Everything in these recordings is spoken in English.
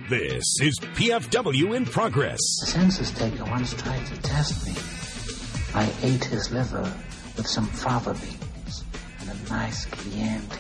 This is PFW in Progress. The census taker once tried to test me. I ate his liver with some fava beans and a nice Chianti.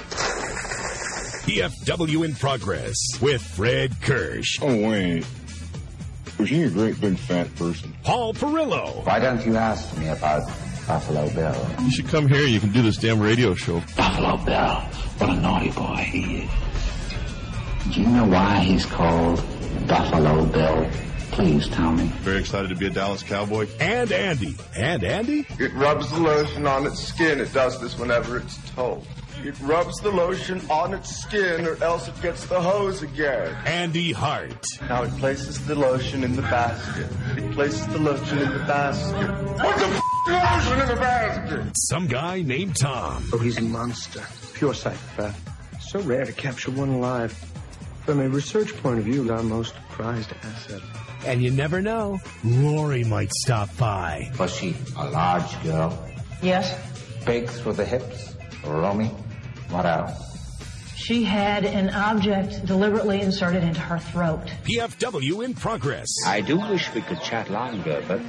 PFW in Progress with Fred Kirsch. Oh, wait. Was he a great big fat person? Paul Perillo. Why don't you ask me about Buffalo Bill? You should come here. You can do this damn radio show. Buffalo Bill. What a naughty boy he is. Do you know why he's called Buffalo Bill? Please tell me. Very excited to be a Dallas Cowboy. And Andy. And Andy? It rubs the lotion on its skin. It does this whenever it's told. It rubs the lotion on its skin or else it gets the hose again. Andy Hart. Now it places the lotion in the basket. It places the lotion in the basket. What the lotion in the basket? Some guy named Tom. Oh, he's a monster. Pure psychopath. So rare to capture one alive. From a research point of view, our most prized asset. And you never know, Lori might stop by. Was she a large girl? Yes. Big through the hips? Roomy? What else? She had an object deliberately inserted into her throat. PFW in Progress. I do wish we could chat longer, but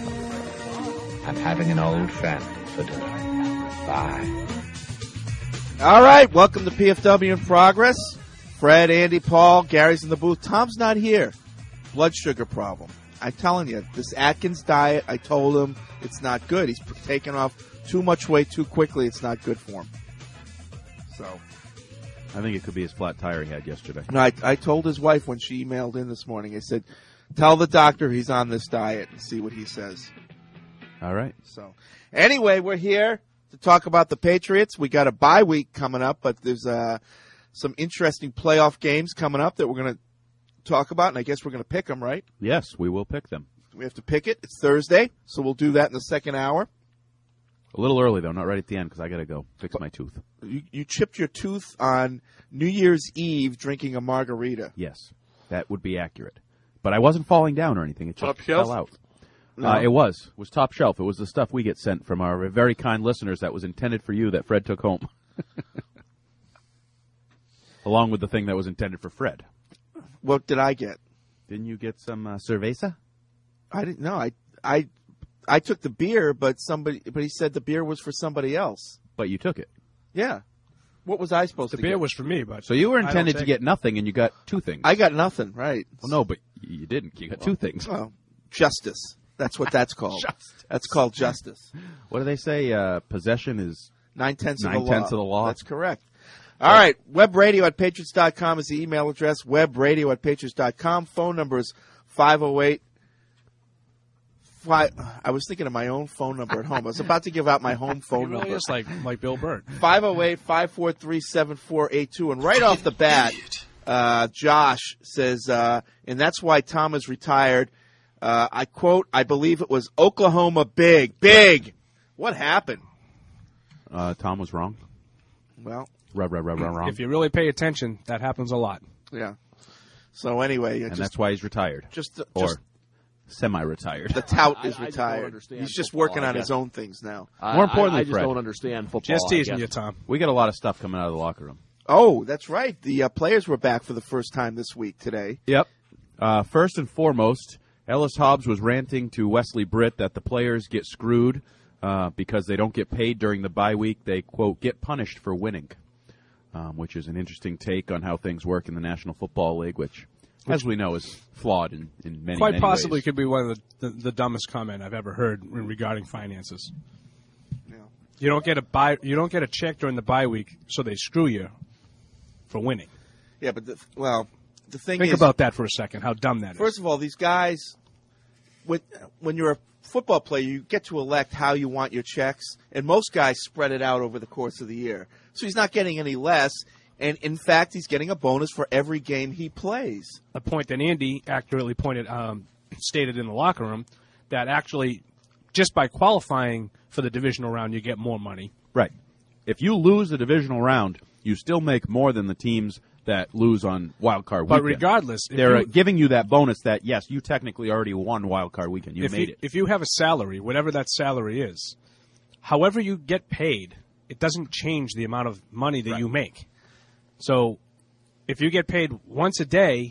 I'm having an old friend for dinner. Bye. All right, welcome to PFW in Progress. Fred, Andy, Paul, Gary's in the booth. Tom's not here. Blood sugar problem. I'm telling you, this Atkins diet, I told him it's not good. He's taking off too much weight too quickly. It's not good for him. So, I think it could be his flat tire he had yesterday. No, I told his wife when she emailed in this morning, I said, tell the doctor he's on this diet and see what he says. All right. So, anyway, we're here to talk about the Patriots. We got a bye week coming up, but there's some interesting playoff games coming up that we're going to talk about, and I guess we're going to pick them, right? Yes, we will pick them. We have to pick it. It's Thursday, so we'll do that in the second hour. A little early, though, not right at the end, because I got to go fix my tooth. You chipped your tooth on New Year's Eve drinking a margarita. Yes, that would be accurate. But I wasn't falling down or anything. It just fell out. No. It was top shelf. It was the stuff we get sent from our very kind listeners that was intended for you that Fred took home. Along with the thing that was intended for Fred. What did I get? Didn't you get some cerveza? I didn't know. I took the beer, but he said the beer was for somebody else. But you took it. Yeah. What was I supposed to get? The beer was for me, but so you were intended to get nothing, and you got two things. I got nothing, right? Well, no, but you didn't. You got two things. Well, justice. That's what that's called. That's called justice. What do they say? Possession is 9/10 of the law. 9/10 of the law. That's correct. All right. Webradio@patriots.com is the email address. Webradio@patriots.com. Phone number is 508. I was thinking of my own phone number at home. I was about to give out my home phone really number. It's like Bill Burr. 508-543-7482. And right off the bat, Josh says, and that's why Tom is retired. I quote, I believe it was Oklahoma big. Big! What happened? Tom was wrong. Well, wrong. If you really pay attention, that happens a lot. yeah. So anyway, And that's why he's retired. Or semi-retired. the tout is I just retired. don't understand He's just football, working I on his guess. own things now. More importantly, I just Fred, don't understand football. Just teasing I you, guess. Tom. we got a lot of stuff coming out of the locker room. Oh, that's right. The players were back for the first time this week today. Yep. First and foremost, Ellis Hobbs was ranting to Wesley Britt that the players get screwed because they don't get paid during the bye week. They, quote, get punished for winning, which is an interesting take on how things work in the National Football League, which as we know, is flawed in many, Quite many possibly ways. could be one of the dumbest comment I've ever heard regarding finances. Yeah. You don't get a check during the bye week, so they screw you for winning. Yeah, but the thing Think is, about that for a second. How dumb that is. first of all, these guys, when you're a football player, you get to elect how you want your checks, and most guys spread it out over the course of the year. So he's not getting any less. And, in fact, he's getting a bonus for every game he plays. A point that Andy accurately stated in the locker room, that actually just by qualifying for the divisional round, you get more money. Right. If you lose the divisional round, you still make more than the teams that lose on wild card weekend. But regardless, they're giving you that bonus that, yes, you technically already won wild card weekend. You made it. If you have a salary, whatever that salary is, however you get paid, it doesn't change the amount of money that you make. So if you get paid once a day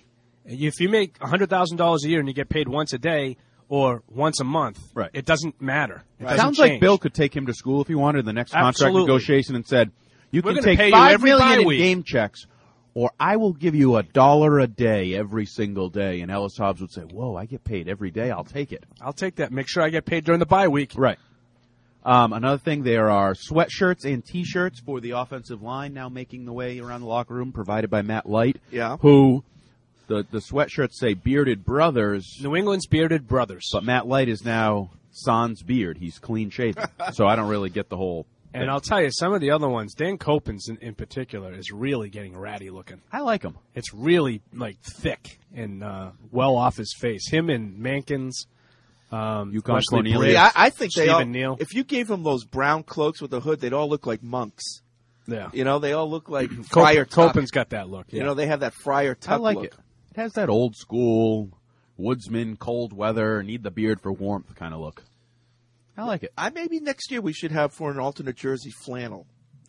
If you make $100,000 a year and you get paid once a day or once a month, Right. it doesn't matter. It Sounds doesn't like change. Bill could take him to school if he wanted in the next contract Absolutely. negotiation and said, you We're can gonna take pay you $5 every million in bye week. game checks, or I will give you $1 a day every single day. And Ellis Hobbs would say, whoa, I get paid every day. I'll take it. I'll take that. Make sure I get paid during the bye week. Right. Another thing, there are sweatshirts and T-shirts for the offensive line now making the way around the locker room, provided by Matt Light. Yeah. Who, the sweatshirts say Bearded Brothers, New England's Bearded Brothers. but Matt Light is now sans beard. He's clean shaven. So I don't really get the whole And thing. I'll tell you, some of the other ones, Dan Copens in particular, is really getting ratty looking. I like him. It's really like thick and well off his face. Him and Mankins, Yukon Wesley Cornelius. Briggs, Yeah, I think they all. Stephen Neal. If you gave them those brown cloaks with the hood, they'd all look like monks. Yeah, You know, they all look like Friar Tuck. Copens got that look. Yeah. You know, they have that Friar Tuck I like look. it. It has that old school woodsman, cold weather, need the beard for warmth kind of look. I like it. Maybe next year we should have for an alternate jersey flannel.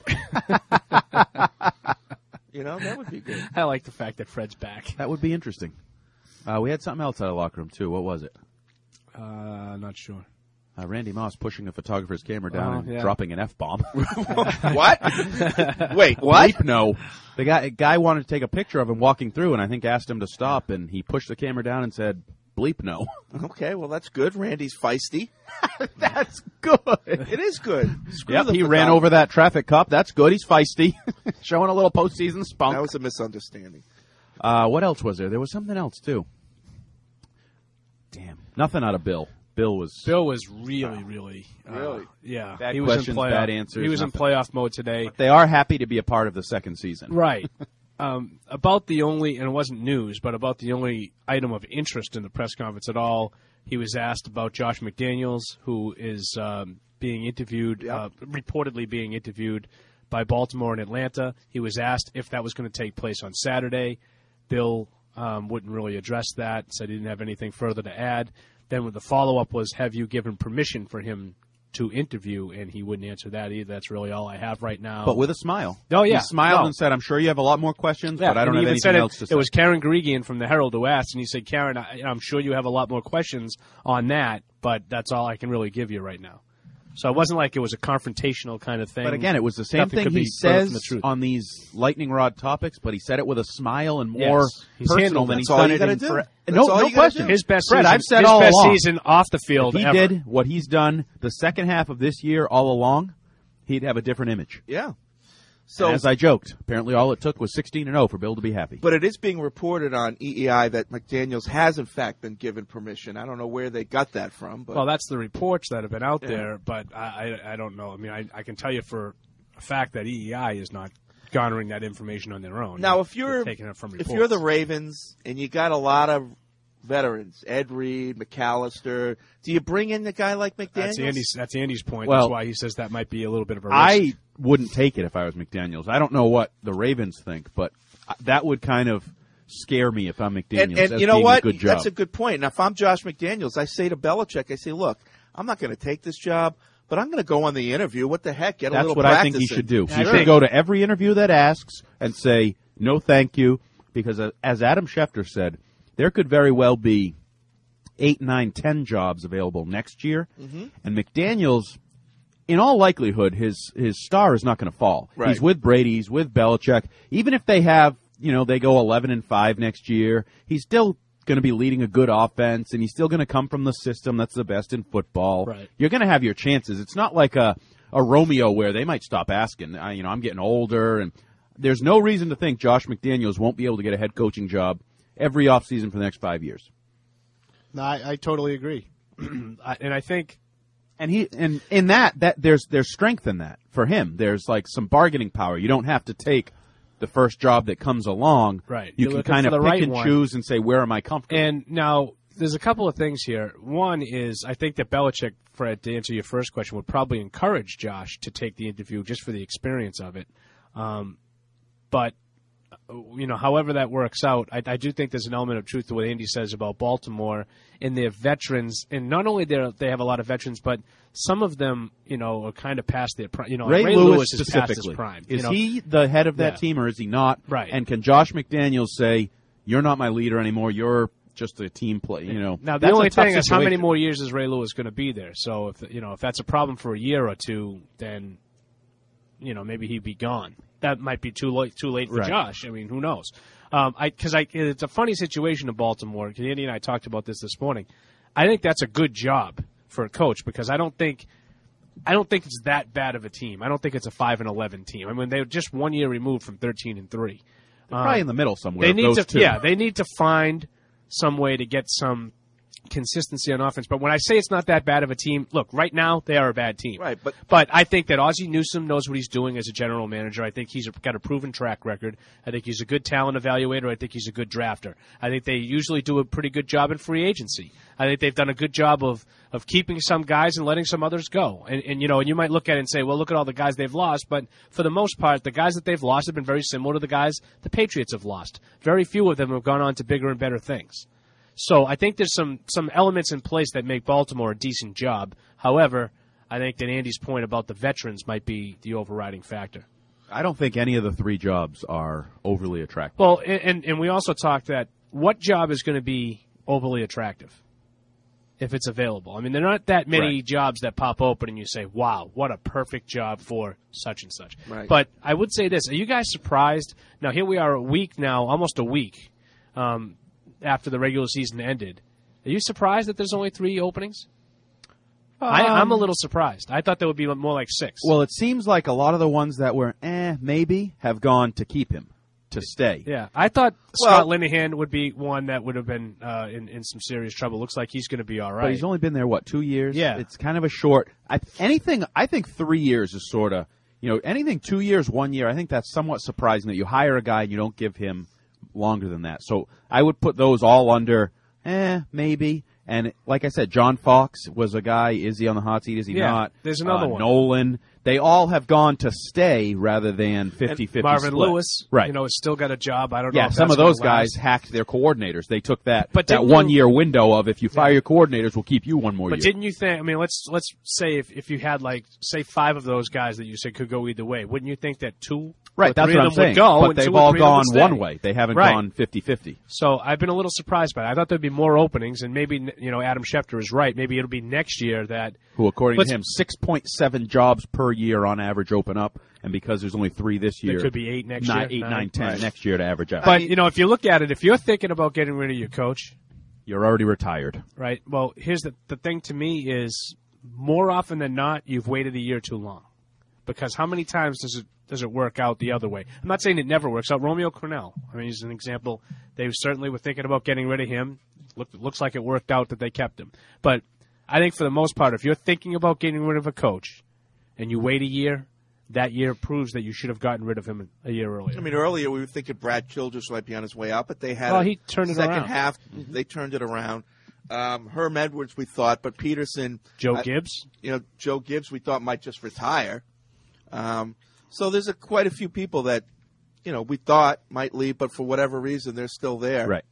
You know, that would be good. I like the fact that Fred's back. That would be interesting. We had something else out of the locker room, too. What was it? Not sure. Randy Moss pushing a photographer's camera down and yeah. dropping an F-bomb. What? Wait, what? Bleep no. The guy wanted to take a picture of him walking through, and I think asked him to stop, and he pushed the camera down and said, bleep no. Okay, well, that's good. Randy's feisty. That's good. It is good. Screw Yep, the he ran photographer. over that traffic cop. That's good. He's feisty. Showing a little postseason spunk. That was a misunderstanding. What else was there? There was something else, too. Damn. Nothing out of Bill. Bill was really, really, yeah. Bad he was questions, in playoff, bad answers, He was nothing. in playoff mode today. They are happy to be a part of the second season. Right. About the only, and it wasn't news, but about the only item of interest in the press conference at all, he was asked about Josh McDaniels, who is being interviewed, reportedly being interviewed by Baltimore and Atlanta. He was asked if that was going to take place on Saturday. Bill wouldn't really address that, said he didn't have anything further to add. Then the follow-up was, have you given permission for him to interview? And he wouldn't answer that either. That's really all I have right now. But with a smile. Oh, yeah. He smiled No. and said, I'm sure you have a lot more questions, Yeah, but I don't and have he even said anything else to say. It was Karen Gregian from the Herald who asked, and he said, Karen, I'm sure you have a lot more questions on that, but that's all I can really give you right now. So it wasn't like it was a confrontational kind of thing. But again, it was the same Nothing thing could he be further from says the truth. on these lightning rod topics, but he said it with a smile and more Yes. He's personal handled than it. he's That's all done you it gotta in do. for- That's No, all no you gotta question. do. His best Fred, season, I've said his all best along. season off the field If he ever. did what he's done the second half of this year all along, he'd have a different image. Yeah. So, So, as I joked, apparently all it took was 16-0 for Bill to be happy. but it is being reported on EEI that McDaniels has, in fact, been given permission. I don't know where they got that from, but Well, that's the reports that have been out there, but I don't know. I mean, I can tell you for a fact that EEI is not garnering that information on their own. now if They're you're taking it from if reports. you're the Ravens and you got a lot of veterans, Ed Reed, McAllister, do you bring in a guy like McDaniels? That's Andy's point. Well, That's why he says that might be a little bit of a risk. I wouldn't take it if I was McDaniels. I don't know what the Ravens think, but that would kind of scare me if I'm McDaniels. And as you know being what? A good job. That's a good point. Now, if I'm Josh McDaniels, I say to Belichick, I say, look, I'm not going to take this job, but I'm going to go on the interview. What the heck? Get a That's little what I think he practice in. should do. He Sure. should go to every interview that asks and say, no, thank you, because as Adam Schefter said, there could very well be 8, 9, 10 jobs available next year, and McDaniels, in all likelihood, his star is not going to fall. Right. He's with Brady, he's with Belichick. Even if they have, they go 11-5 next year, he's still going to be leading a good offense, and he's still going to come from the system that's the best in football. Right. You're going to have your chances. It's not like a Romeo where they might stop asking. I'm getting older, and there's no reason to think Josh McDaniels won't be able to get a head coaching job every offseason for the next 5 years. No, I totally agree. and I think And in that there's strength in that for him. There's like some bargaining power. You don't have to take the first job that comes along. Right. You You're can looking kind for of the pick right and one. choose and say, where am I comfortable? And now there's a couple of things here. One is I think that Belichick, Fred, to answer your first question, would probably encourage Josh to take the interview just for the experience of it. But however that works out, I do think there's an element of truth to what Andy says about Baltimore and their veterans. And not only they have a lot of veterans, but some of them, are kind of past their prime. Ray Lewis is past his specifically. prime. Is he the head of that Yeah. team or is he not? Right. And can Josh McDaniels say, you're not my leader anymore. You're just a team play. Now the that's only a tough thing is how many situation. more years is Ray Lewis going to be there? So if that's a problem for a year or two, then maybe he'd be gone. That might be too late for Right. Josh. I mean, who knows? It's a funny situation in Baltimore. Andy and I talked about this morning. I think that's a good job for a coach because I don't think it's that bad of a team. I don't think it's a 5-11 team. I mean, they're just 1 year removed from 13-3. They're probably in the middle somewhere. They need those to, two. yeah, they need to find some way to get some consistency on offense. But when I say it's not that bad of a team, look, right now they are a bad team. Right, but I think that Ozzie Newsome knows what he's doing as a general manager. I think he's got a proven track record. I think he's a good talent evaluator. I think he's a good drafter. I think they usually do a pretty good job in free agency. I think they've done a good job of keeping some guys and letting some others go. And you might look at it and say, well, look at all the guys they've lost. But for the most part, the guys that they've lost have been very similar to the guys the Patriots have lost. Very few of them have gone on to bigger and better things. So I think there's some elements in place that make Baltimore a decent job. However, I think that Andy's point about the veterans might be the overriding factor. I don't think any of the three jobs are overly attractive. Well, and we also talked that what job is going to be overly attractive if it's available? I mean, there are not that many jobs that pop open and you say, wow, what a perfect job for such and such. Right. But I would say this. Are you guys surprised? Now, here we are almost a week after the regular season ended. Are you surprised that there's only 3 openings? I'm a little surprised. I thought there would be more like 6. Well, it seems like a lot of the ones that were maybe have gone to keep him, to stay. Yeah, I thought Scott Linehan would be one that would have been in some serious trouble. Looks like he's going to be all right. But he's only been there, 2 years? Yeah. It's kind of a short. I think 3 years is sort of, anything 2 years, 1 year, I think that's somewhat surprising that you hire a guy and you don't give him longer than that. So I would put those all under, maybe. And like I said, John Fox was a guy. Is he on the hot seat? Is he not? There's another one. Nolan. They all have gone to stay rather than 50-50 Marvin split. Lewis, right? Has still got a job. I don't know. Yeah, if some that's of those gonna guys last. hacked their coordinators. They took that But 1 year window of if you fire your coordinators, we'll keep you one more year. But didn't you think? I mean, let's say if you had say 5 of those guys that you said could go either way, wouldn't you think that 2? Right, or that's 3 what of I'm them saying. would go, but and they've 2 or all 3 of them gone would stay? one way. They haven't gone 50-50. So I've been a little surprised by it. I thought there'd be more openings, and maybe Adam Schefter is right. Maybe it'll be next year that. Who, according to him, 6.7 jobs per year on average open up, and because there's only 3 this year, There could be 8 next year. 8, 9, 10 Right. next year to average out. But if you look at it, if you're thinking about getting rid of your coach, you're already retired. right? Well, here's the thing to me is more often than not, you've waited a year too long. Because how many times does it work out the other way? I'm not saying it never works out. Romeo Crennel, I mean, he's an example. They certainly were thinking about getting rid of him. Looks like it worked out that they kept him. But I think for the most part, if you're thinking about getting rid of a coach and you wait a year, that year proves that you should have gotten rid of him a year earlier. I mean, earlier we were thinking Brad Childress might be on his way out, but they had he turned it second around. half. They turned it around. Herm Edwards, we thought, but Peterson. Joe Gibbs? Joe Gibbs, we thought might just retire. So there's quite a few people that, we thought might leave, but for whatever reason, they're still there. Right.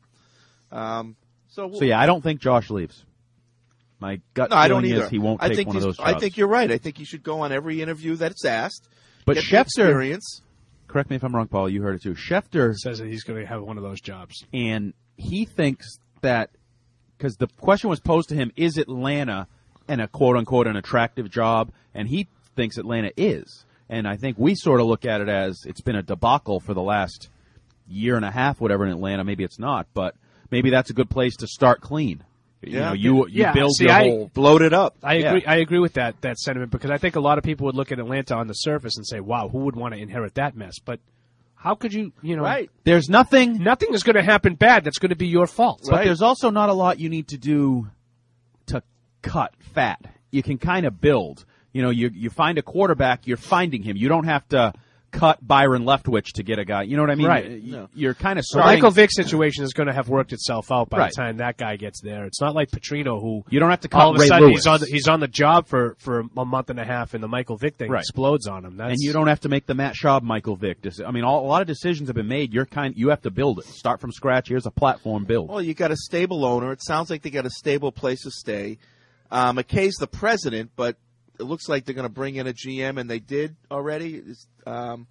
So yeah, I don't think Josh leaves. My gut I feeling don't either. is he won't take one of those jobs. I think you're right. I think he should go on every interview that's asked. But get the Schefter, experience. correct me if I'm wrong, Paul, you heard it too. Schefter Says that he's going to have one of those jobs. and he thinks that because the question was posed to him, is Atlanta and a quote-unquote an attractive job? And he thinks Atlanta is. And I think we sort of look at it as it's been a debacle for the last year and a half, whatever, in Atlanta. Maybe it's not, but maybe that's a good place to start clean. Yeah. You build See, your whole Bloat it up. I agree. I agree with that sentiment because I think a lot of people would look at Atlanta on the surface and say, "Wow, who would want to inherit that mess?" But how could you? Right. There's nothing Nothing is going to happen bad. That's going to be your fault. But there's also not a lot you need to do to cut fat. You can kind of build. You find a quarterback, you're finding him. You don't have to cut Byron Leftwich to get a guy. You know what I mean? Right. You're kind of The starting. Michael Vick situation is going to have worked itself out by Right. the time that guy gets there. It's not like Petrino, who You don't have to cut all of a Ray sudden Lewis. he's on the job for a month and a half, and the Michael Vick thing Right. explodes on him. And you don't have to make the Matt Schaub, Michael Vick. A lot of decisions have been made. You have to build it. Start from scratch. Here's a platform build. Well, you got a stable owner. It sounds like they got a stable place to stay. McKay's the president, but it looks like they're going to bring in a GM, and they did already.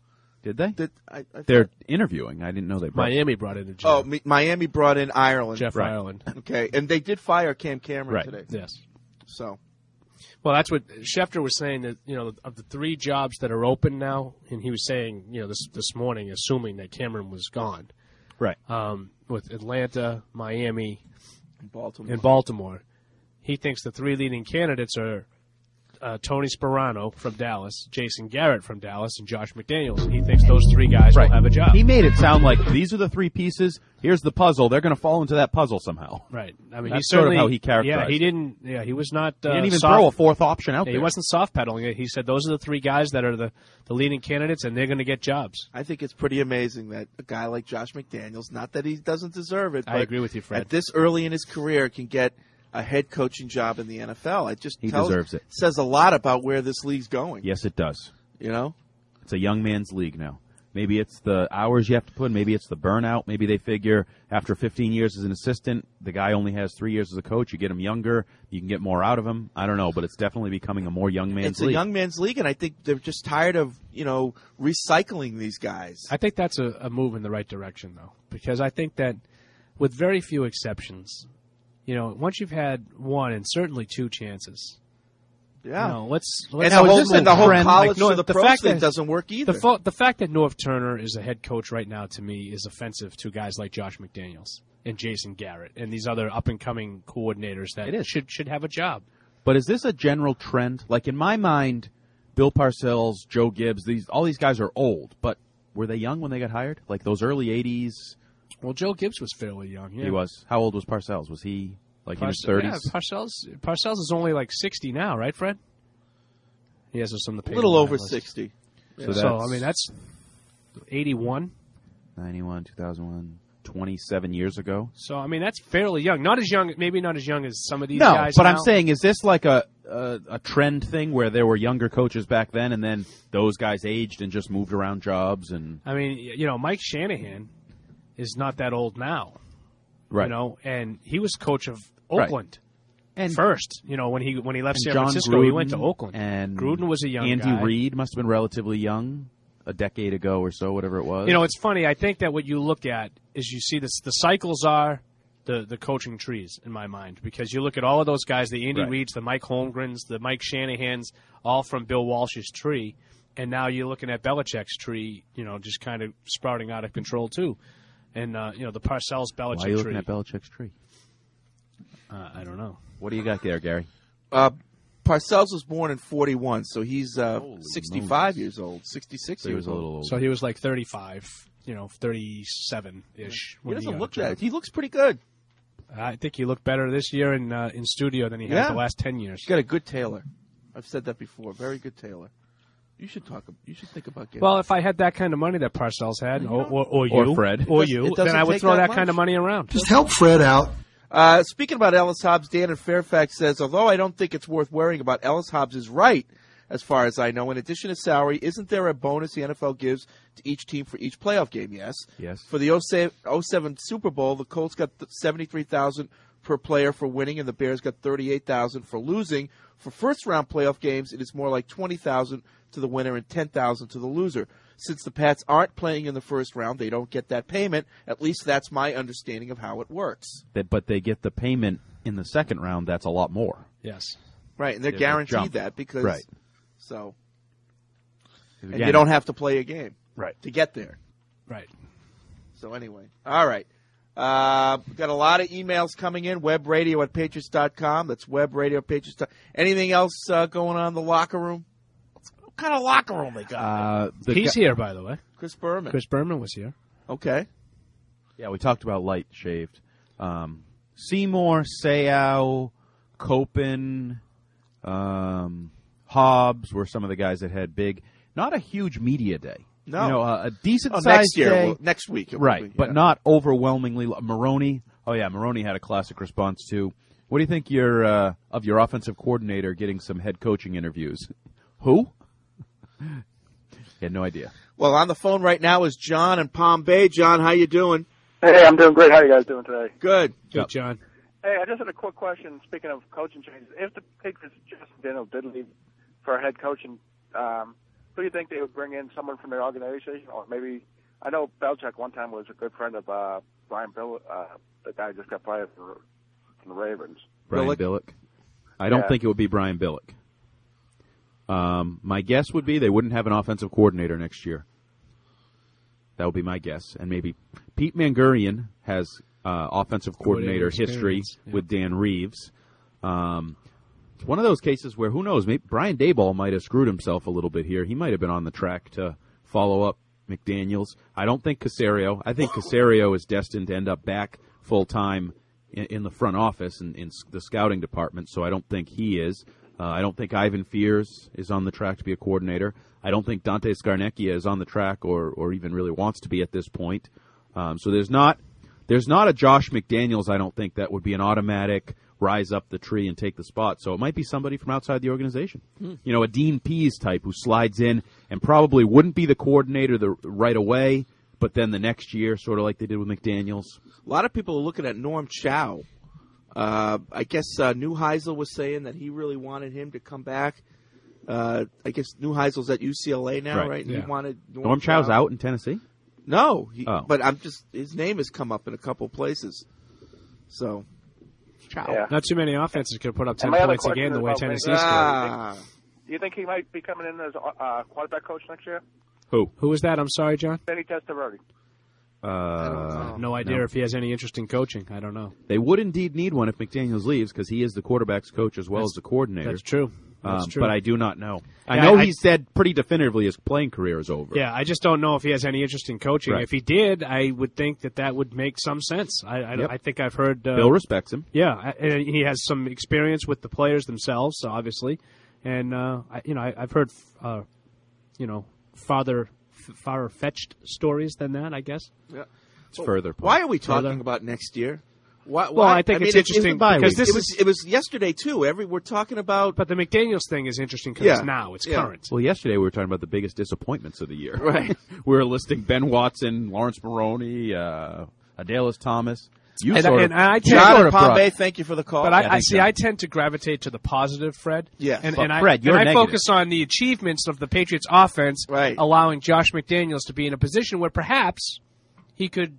Did they? I They're interviewing. I didn't know they brought Miami brought in a GM. Miami brought in Ireland. Jeff Ireland. Okay, and they did fire Cam Cameron today. Yes. So. Well, that's what Schefter was saying, that, of the 3 jobs that are open now, and he was saying, this morning, assuming that Cameron was gone. Right. With Atlanta, Miami, and Baltimore. He thinks the 3 leading candidates are Tony Sperano from Dallas, Jason Garrett from Dallas, and Josh McDaniels. He thinks those 3 guys will have a job. He made it sound like these are the 3 pieces. Here's the puzzle. They're going to fall into that puzzle somehow. Right. I mean, that's sort of how he characterized. Yeah, he didn't. Yeah, he was not. He didn't even throw a 4th option out there. He wasn't soft pedaling it. He said those are the 3 guys that are the leading candidates, and they're going to get jobs. I think it's pretty amazing that a guy like Josh McDaniels, not that he doesn't deserve it, but I agree with you, Fred. At this early in his career, can get a head coaching job in the NFL. He deserves it. Says a lot about where this league's going. Yes, it does. It's a young man's league now. Maybe it's the hours you have to put in. Maybe it's the burnout. Maybe they figure after 15 years as an assistant, the guy only has 3 years as a coach. You get him younger, you can get more out of him. I don't know, but it's definitely becoming a more young man's league. It's a young man's league, and I think they're just tired of, recycling these guys. I think that's a move in the right direction, though, because I think that with very few exceptions, once you've had 1 and certainly 2 chances. Yeah. Let's and the whole college to the pro thing doesn't work either. The fact that Norv Turner is a head coach right now, to me, is offensive to guys like Josh McDaniels and Jason Garrett and these other up-and-coming coordinators that should have a job. But is this a general trend? Like, in my mind, Bill Parcells, Joe Gibbs, all these guys are old, but were they young when they got hired? Like those early 80s? Well, Joe Gibbs was fairly young. Yeah. He was. How old was Parcells? Was he in his 30s? Yeah, Parcells is only like 60 now, right, Fred? He has us on the page. A little over 60. Yeah. So, I mean, that's 81. 91, 2001, 27 years ago. So, I mean, that's fairly young. Maybe not as young as some of these guys. No, but now. I'm saying, is this like a trend thing where there were younger coaches back then and then those guys aged and just moved around jobs? And I mean, Mike Shanahan is not that old now. Right. And he was coach of Oakland. Right. And first, when he left San John Francisco, Gruden, he went to Oakland. And Gruden was a young guy. Andy Reid must have been relatively young, a decade ago or so, whatever it was. It's funny. I think that what you look at is you see the cycles are the coaching trees in my mind, because you look at all of those guys, the Andy Reids, the Mike Holmgrens, the Mike Shanahans, all from Bill Walsh's tree, and now you're looking at Belichick's tree, just kind of sprouting out of control too. And, the Parcells-Belichick tree. Why are you looking at Belichick's tree? I don't know. What do you got there, Gary? Parcells was born in 41, so he's 65 years old, 66 years old. So he was like 35, 37-ish. He doesn't look that. He looks pretty good. I think he looked better this year in studio than he had the last 10 years. He's got a good tailor. I've said that before. Very good tailor. You should think about getting. Well, if I had that kind of money that Parcells had, or you, or Fred, or you, then I would throw that kind of money around. Just help Fred out. Speaking about Ellis Hobbs, Dan in Fairfax says, although I don't think it's worth worrying about, Ellis Hobbs is right, as far as I know. In addition to salary, isn't there a bonus the NFL gives to each team for each playoff game? Yes. For the 07 Super Bowl, the Colts got $73,000 per player for winning, and the Bears got $38,000 for losing. For first-round playoff games, it is more like $20,000 to the winner and $10,000 to the loser. Since the Pats aren't playing in the first round, they don't get that payment. At least that's my understanding of how it works. But they get the payment in the second round. That's a lot more. Yes. Right, and they're guaranteed that because so. And Again, you don't have to play a game to get there. Right. So anyway, all right. We've got a lot of emails coming in, webradio@patriots.com. That's webradio@patriots.com. Anything else going on in the locker room? What kind of locker room they got? He's here, by the way. Chris Berman. Chris Berman was here. Okay. Yeah, we talked about light shaved. Seymour, Seau, Copen, Hobbs were some of the guys that had big, not a huge media day. No. A decent sized next year, day. well, next week. But not overwhelmingly. Maroney. Oh, yeah, Maroney had a classic response, too. What do you think of your offensive coordinator getting some head coaching interviews? Who? He had no idea. Well, on the phone right now is John in Palm Bay. John, how you doing? Hey, I'm doing great. How are you guys doing today? Good. Good, John. Hey, I just had a quick question. Speaking of coaching changes, if the Patriots Justin Daniels did leave for a head coaching who do you think they would bring in? Someone from their organization, or maybe I know Belichick one time was a good friend of Brian Billick, the guy who just got fired from the Ravens. Brian Billick. I don't think it would be Brian Billick. My guess would be they wouldn't have an offensive coordinator next year. That would be my guess. And maybe Pete Mangurian has offensive coordinator history with Dan Reeves. It's one of those cases where, who knows, maybe Brian Daboll might have screwed himself a little bit here. He might have been on the track to follow up McDaniels. I don't think Caserio. I think Caserio is destined to end up back full-time in the front office and in the scouting department, so I don't think he is. I don't think Ivan Fears is on the track to be a coordinator. I don't think Dante Scarnecchia is on the track or even really wants to be at this point. So there's not a Josh McDaniels, I don't think, that would be an automatic rise up the tree and take the spot. So it might be somebody from outside the organization. You know, a Dean Pease type who slides in and probably wouldn't be the coordinator right away, but then the next year, sort of like they did with McDaniels. A lot of people are looking at Norm Chow. I guess Neuheisel was saying that he really wanted him to come back. I guess Neuheisel's at UCLA now, right? Yeah. He wanted Norm Chow's out in Tennessee? No, but his name has come up in a couple places. So, Chow. Yeah. Not too many offenses could put up 10 my other points a game question the is way about Tennessee's Mangurian. scored. Do you think he might be coming in as quarterback coach next year? Who? Who was that? I'm sorry, John? Benny Testaverde. No idea if he has any interest in coaching. I don't know. They would indeed need one if McDaniels leaves because he is the quarterback's coach as well as the coordinator. That's true. That's true. But I do not know. Yeah, I know he said pretty definitively his playing career is over. Yeah, I just don't know if he has any interest in coaching. Right. If he did, I would think that would make some sense. I think I've heard... Bill respects him. Yeah, and he has some experience with the players themselves, obviously. And, I've heard, far-fetched stories than that, I guess. Yeah. It's further. Why are we talking about next year? Why, I think it's interesting because it was yesterday too. We're talking about, but the McDaniels thing is interesting because it's now, it's current. Well, yesterday we were talking about the biggest disappointments of the year. Right. We were listing Ben Watson, Lawrence Maroney, Adalys Thomas. I tend John Pompey, thank you for the call. But I tend to gravitate to the positive, Fred. Yeah, I focus on the achievements of the Patriots offense, allowing Josh McDaniels to be in a position where perhaps he could,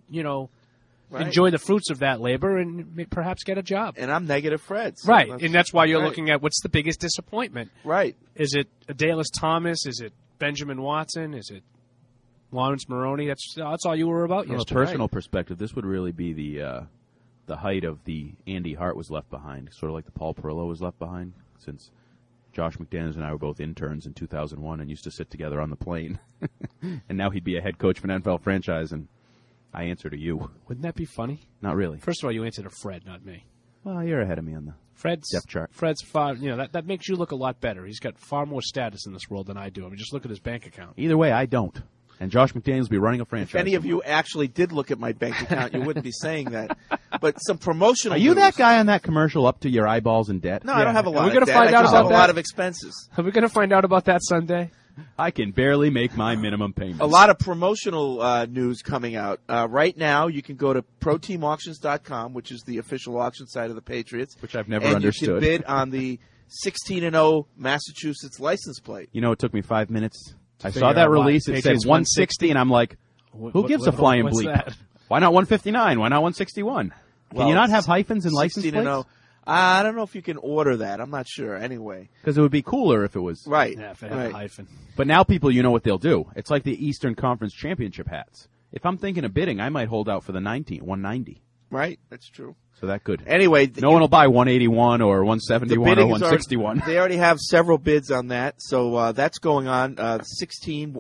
enjoy the fruits of that labor and perhaps get a job. And I'm negative Fred. So right, and that's why you're looking at what's the biggest disappointment. Right. Is it Adalys Thomas? Is it Benjamin Watson? Is it Lawrence Maroney? That's all you were about yesterday. From a personal perspective, this would really be the height of the Andy Hart was left behind, sort of like the Paul Perillo was left behind, since Josh McDaniels and I were both interns in 2001 and used to sit together on the plane. And now he'd be a head coach for an NFL franchise, and I answer to you. Wouldn't that be funny? Not really. First of all, you answer to Fred, not me. Well, you're ahead of me on the depth chart. Fred's far, that makes you look a lot better. He's got far more status in this world than I do. I mean, just look at his bank account. Either way, I don't. And Josh McDaniels will be running a franchise. If any of you actually did look at my bank account, you wouldn't be saying that. But some promotional Are you news. that guy on that commercial up to your eyeballs in debt? No, I don't have a lot Are we of gonna debt. find I out just about have that? a lot of expenses. Are we going to find out about that Sunday? I can barely make my minimum payments. A lot of promotional news coming out. Right now, you can go to ProTeamAuctions.com, which is the official auction site of the Patriots. Which I've never and understood. You can bid on the 16-0 Massachusetts license plate. You know, it took me 5 minutes. I figure saw that out why release. It said Patriots 160, and I'm like, who gives a flying what's bleep? that? Why not 159? Why not 161? Can you not have hyphens in license 16-0. plates? I don't know if you can order that. I'm not sure. Anyway. Because it would be cooler if it was. Right. Yeah, if it had a hyphen. But now people, you know what they'll do. It's like the Eastern Conference Championship hats. If I'm thinking of bidding, I might hold out for the 190. Right. That's true. So that could. Anyway. No one will buy 181 or 171 or 161. They already have several bids on that. So that's going on. 160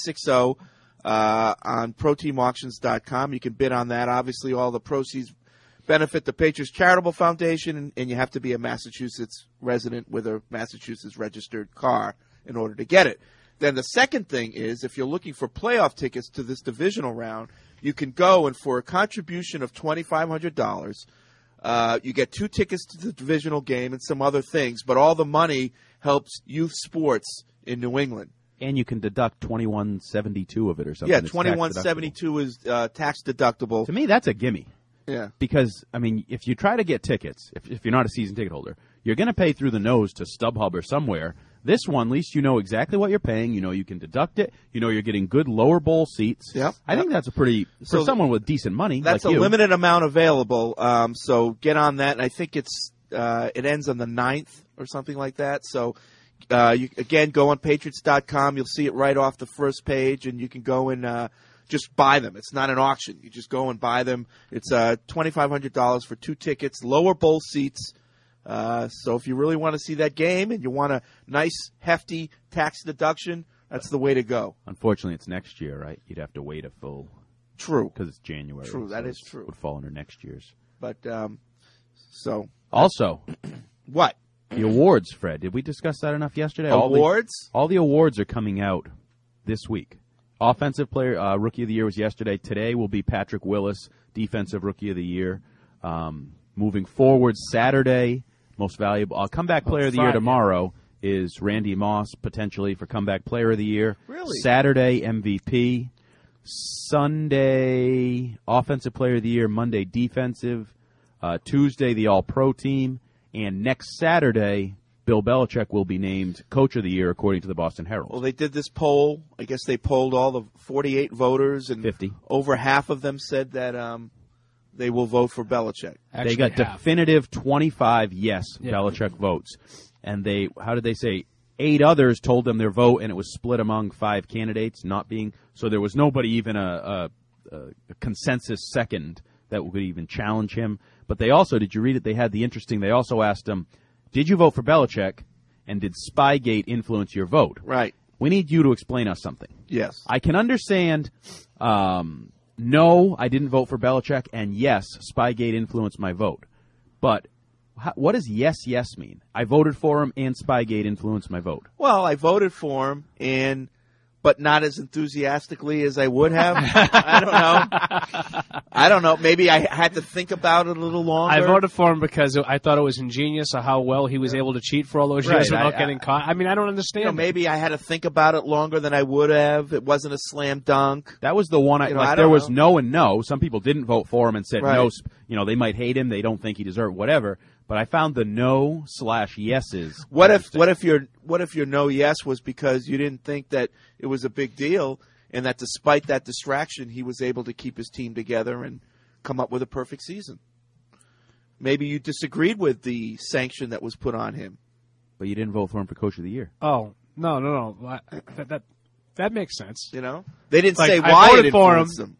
on ProTeamAuctions.com. You can bid on that. Obviously, all the proceeds benefit the Patriots Charitable Foundation, and you have to be a Massachusetts resident with a Massachusetts registered car in order to get it. Then the second thing is, if you're looking for playoff tickets to this divisional round, you can go, and for a contribution of $2,500, you get 2 tickets to the divisional game and some other things, but all the money helps youth sports in New England. And you can deduct $21.72 of it or something. Yeah, $21.72 is tax deductible. To me, that's a gimme. Yeah. Because, I mean, if you try to get tickets, if you're not a season ticket holder, you're going to pay through the nose to StubHub or somewhere, This one, at least you know exactly what you're paying. You know you can deduct it. You know you're getting good lower bowl seats. Yep. I think that's a pretty, for someone with decent money That's like a you. limited amount available, so get on that. And I think it ends on the 9th or something like that. So, you again, go on Patriots.com. You'll see it right off the first page, and you can go and just buy them. It's not an auction. You just go and buy them. It's $2,500 for 2 tickets, lower bowl seats. So if you really want to see that game and you want a nice, hefty tax deduction, that's the way to go. Unfortunately, it's next year, right? You'd have to wait a full. True. Because it's January. True, that is true. It would fall under next year's. But, so. Also. What? The awards, Fred. Did we discuss that enough yesterday? Awards? All the awards are coming out this week. Offensive player, Rookie of the Year was yesterday. Today will be Patrick Willis, Defensive Rookie of the Year. Moving forward, Saturday, most valuable. Comeback Player of the Year tomorrow is Randy Moss, potentially for Comeback Player of the Year. Really? Saturday, MVP. Sunday, Offensive Player of the Year. Monday, Defensive. Tuesday, the All-Pro team. And next Saturday, Bill Belichick will be named Coach of the Year, according to the Boston Herald. Well, they did this poll. I guess they polled all the 48 voters, and 50. Over half of them said that they will vote for Belichick. They got definitive 25 Belichick votes. And they, how did they say, 8 others told them their vote, and it was split among 5 candidates, not being, so there was nobody even a consensus second that would even challenge him. But they also, did you read it? They had the interesting, they also asked him, did you vote for Belichick, and did Spygate influence your vote? Right. We need you to explain us something. Yes. I can understand, no, I didn't vote for Belichick, and yes, Spygate influenced my vote. But what does yes mean? I voted for him, and Spygate influenced my vote. Well, I voted for him, but not as enthusiastically as I would have. I don't know. Maybe I had to think about it a little longer. I voted for him because I thought it was ingenious of how well he was able to cheat for all those years without getting caught. I mean, I don't understand. Maybe I had to think about it longer than I would have. It wasn't a slam dunk. That was the one. There was no and no. Some people didn't vote for him and said no. They might hate him. They don't think he deserved whatever. But I found the no/yeses. What if your no yes was because you didn't think that it was a big deal, and that despite that distraction, he was able to keep his team together and come up with a perfect season? Maybe you disagreed with the sanction that was put on him, but you didn't vote for him for Coach of the Year. Oh no! That makes sense. They didn't say why it influenced him.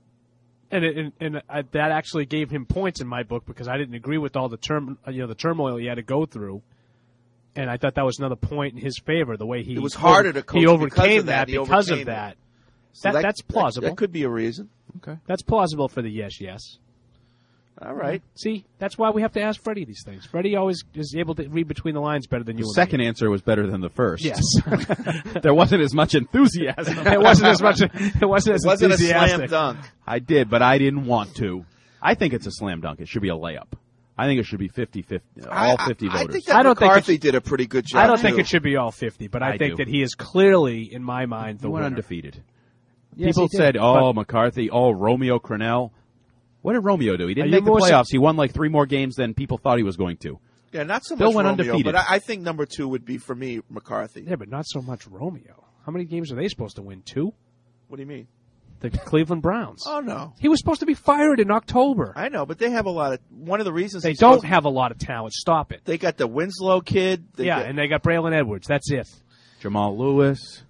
And that actually gave him points in my book because I didn't agree with all the turmoil he had to go through, and I thought that was another point in his favor. The way he it was harder to coach. He overcame that because of that. So that's plausible. That could be a reason. Okay, that's plausible for the yes. All right. See, that's why we have to ask Freddie these things. Freddie always is able to read between the lines better than you. The second answer was better than the first. Yes. There wasn't as much enthusiasm. It wasn't as enthusiastic. A slam dunk. I did, but I didn't want to. I think it's a slam dunk. It should be a layup. I think it should be 50-50, all 50 voters. I think that McCarthy did a pretty good job. I don't think it should be all 50, but I think that he is clearly, in my mind, the winner. Undefeated. Yes, people said, McCarthy, Romeo Crennel. What did Romeo do? He didn't make the playoffs. He won like 3 more games than people thought he was going to. Yeah, not so Bill much went Romeo, undefeated. but I think number 2 would be, for me, McCarthy. Yeah, but not so much Romeo. How many games are they supposed to win? 2? What do you mean? The Cleveland Browns. Oh, no. He was supposed to be fired in October. I know, but they have a lot of... One of the reasons... They don't have a lot of talent. Stop it. They got the Winslow kid. And they got Braylon Edwards. That's it. Jamal Lewis.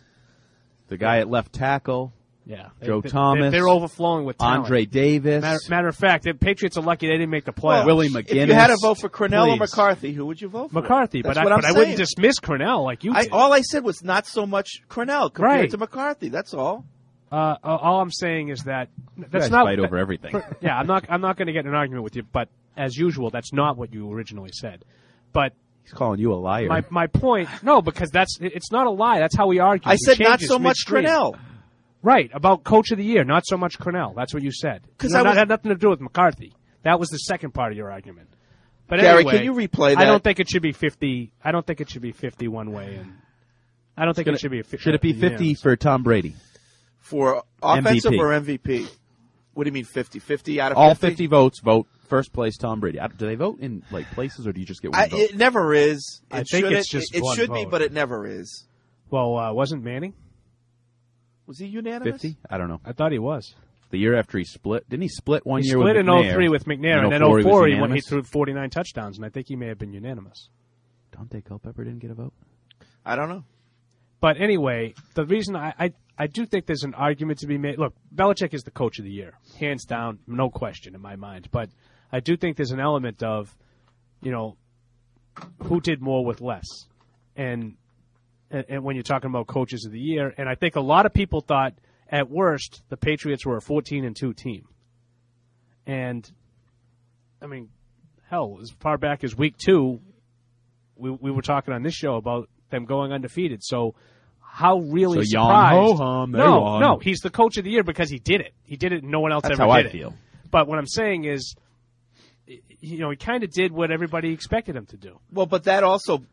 The guy at left tackle. Yeah. Joe Thomas. They're overflowing with talent. Andre Davis. Matter of fact, the Patriots are lucky they didn't make the playoffs. Well, Willie McGinnis. If you had to vote for Crennel or McCarthy, who would you vote for? McCarthy, but I wouldn't dismiss Crennel like you did. All I said was not so much Crennel compared to McCarthy. That's all. All I'm saying is that that's not fight over everything. Yeah, I'm not going to get in an argument with you, but as usual, that's not what you originally said. But he's calling you a liar. My point, because it's not a lie. That's how we argue. I said not so much Crennel. Right, about Coach of the Year, not so much Crennel. That's what you said. Because that had nothing to do with McCarthy. That was the second part of your argument. But Gary, anyway, can you replay that? I don't think it should be 50. I don't think it should be 50 one way, and I don't think it should be. Should it be 50 for Tom Brady? For offensive MVP. or MVP? What do you mean 50? 50 out of 50? All 50 votes vote first place Tom Brady. Do they vote in like places, or do you just get one vote? It never is. I think it's just it one should be, vote. but it never is. Well, wasn't Manning? Was he unanimous? 50? I don't know. I thought he was. The year after he split, didn't he split one He year split with in McNair? 03 with McNair, and then 04 04 he unanimous? threw 49 touchdowns, and I think he may have been unanimous. Dante Culpepper didn't get a vote? I don't know. But anyway, the reason I do think there's an argument to be made. Look, Belichick is the coach of the year, hands down, no question in my mind. But I do think there's an element of, who did more with less, and when you're talking about coaches of the year, and I think a lot of people thought at worst the Patriots were a 14-2 team, and I mean, hell, as far back as week 2, we were talking on this show about them going undefeated. So how really So surprised? yon ho-hum, they won. No, he's the coach of the year because he did it. He did it, and no one else That's ever how did I it. feel. But what I'm saying is, he kind of did what everybody expected him to do. Well, but that also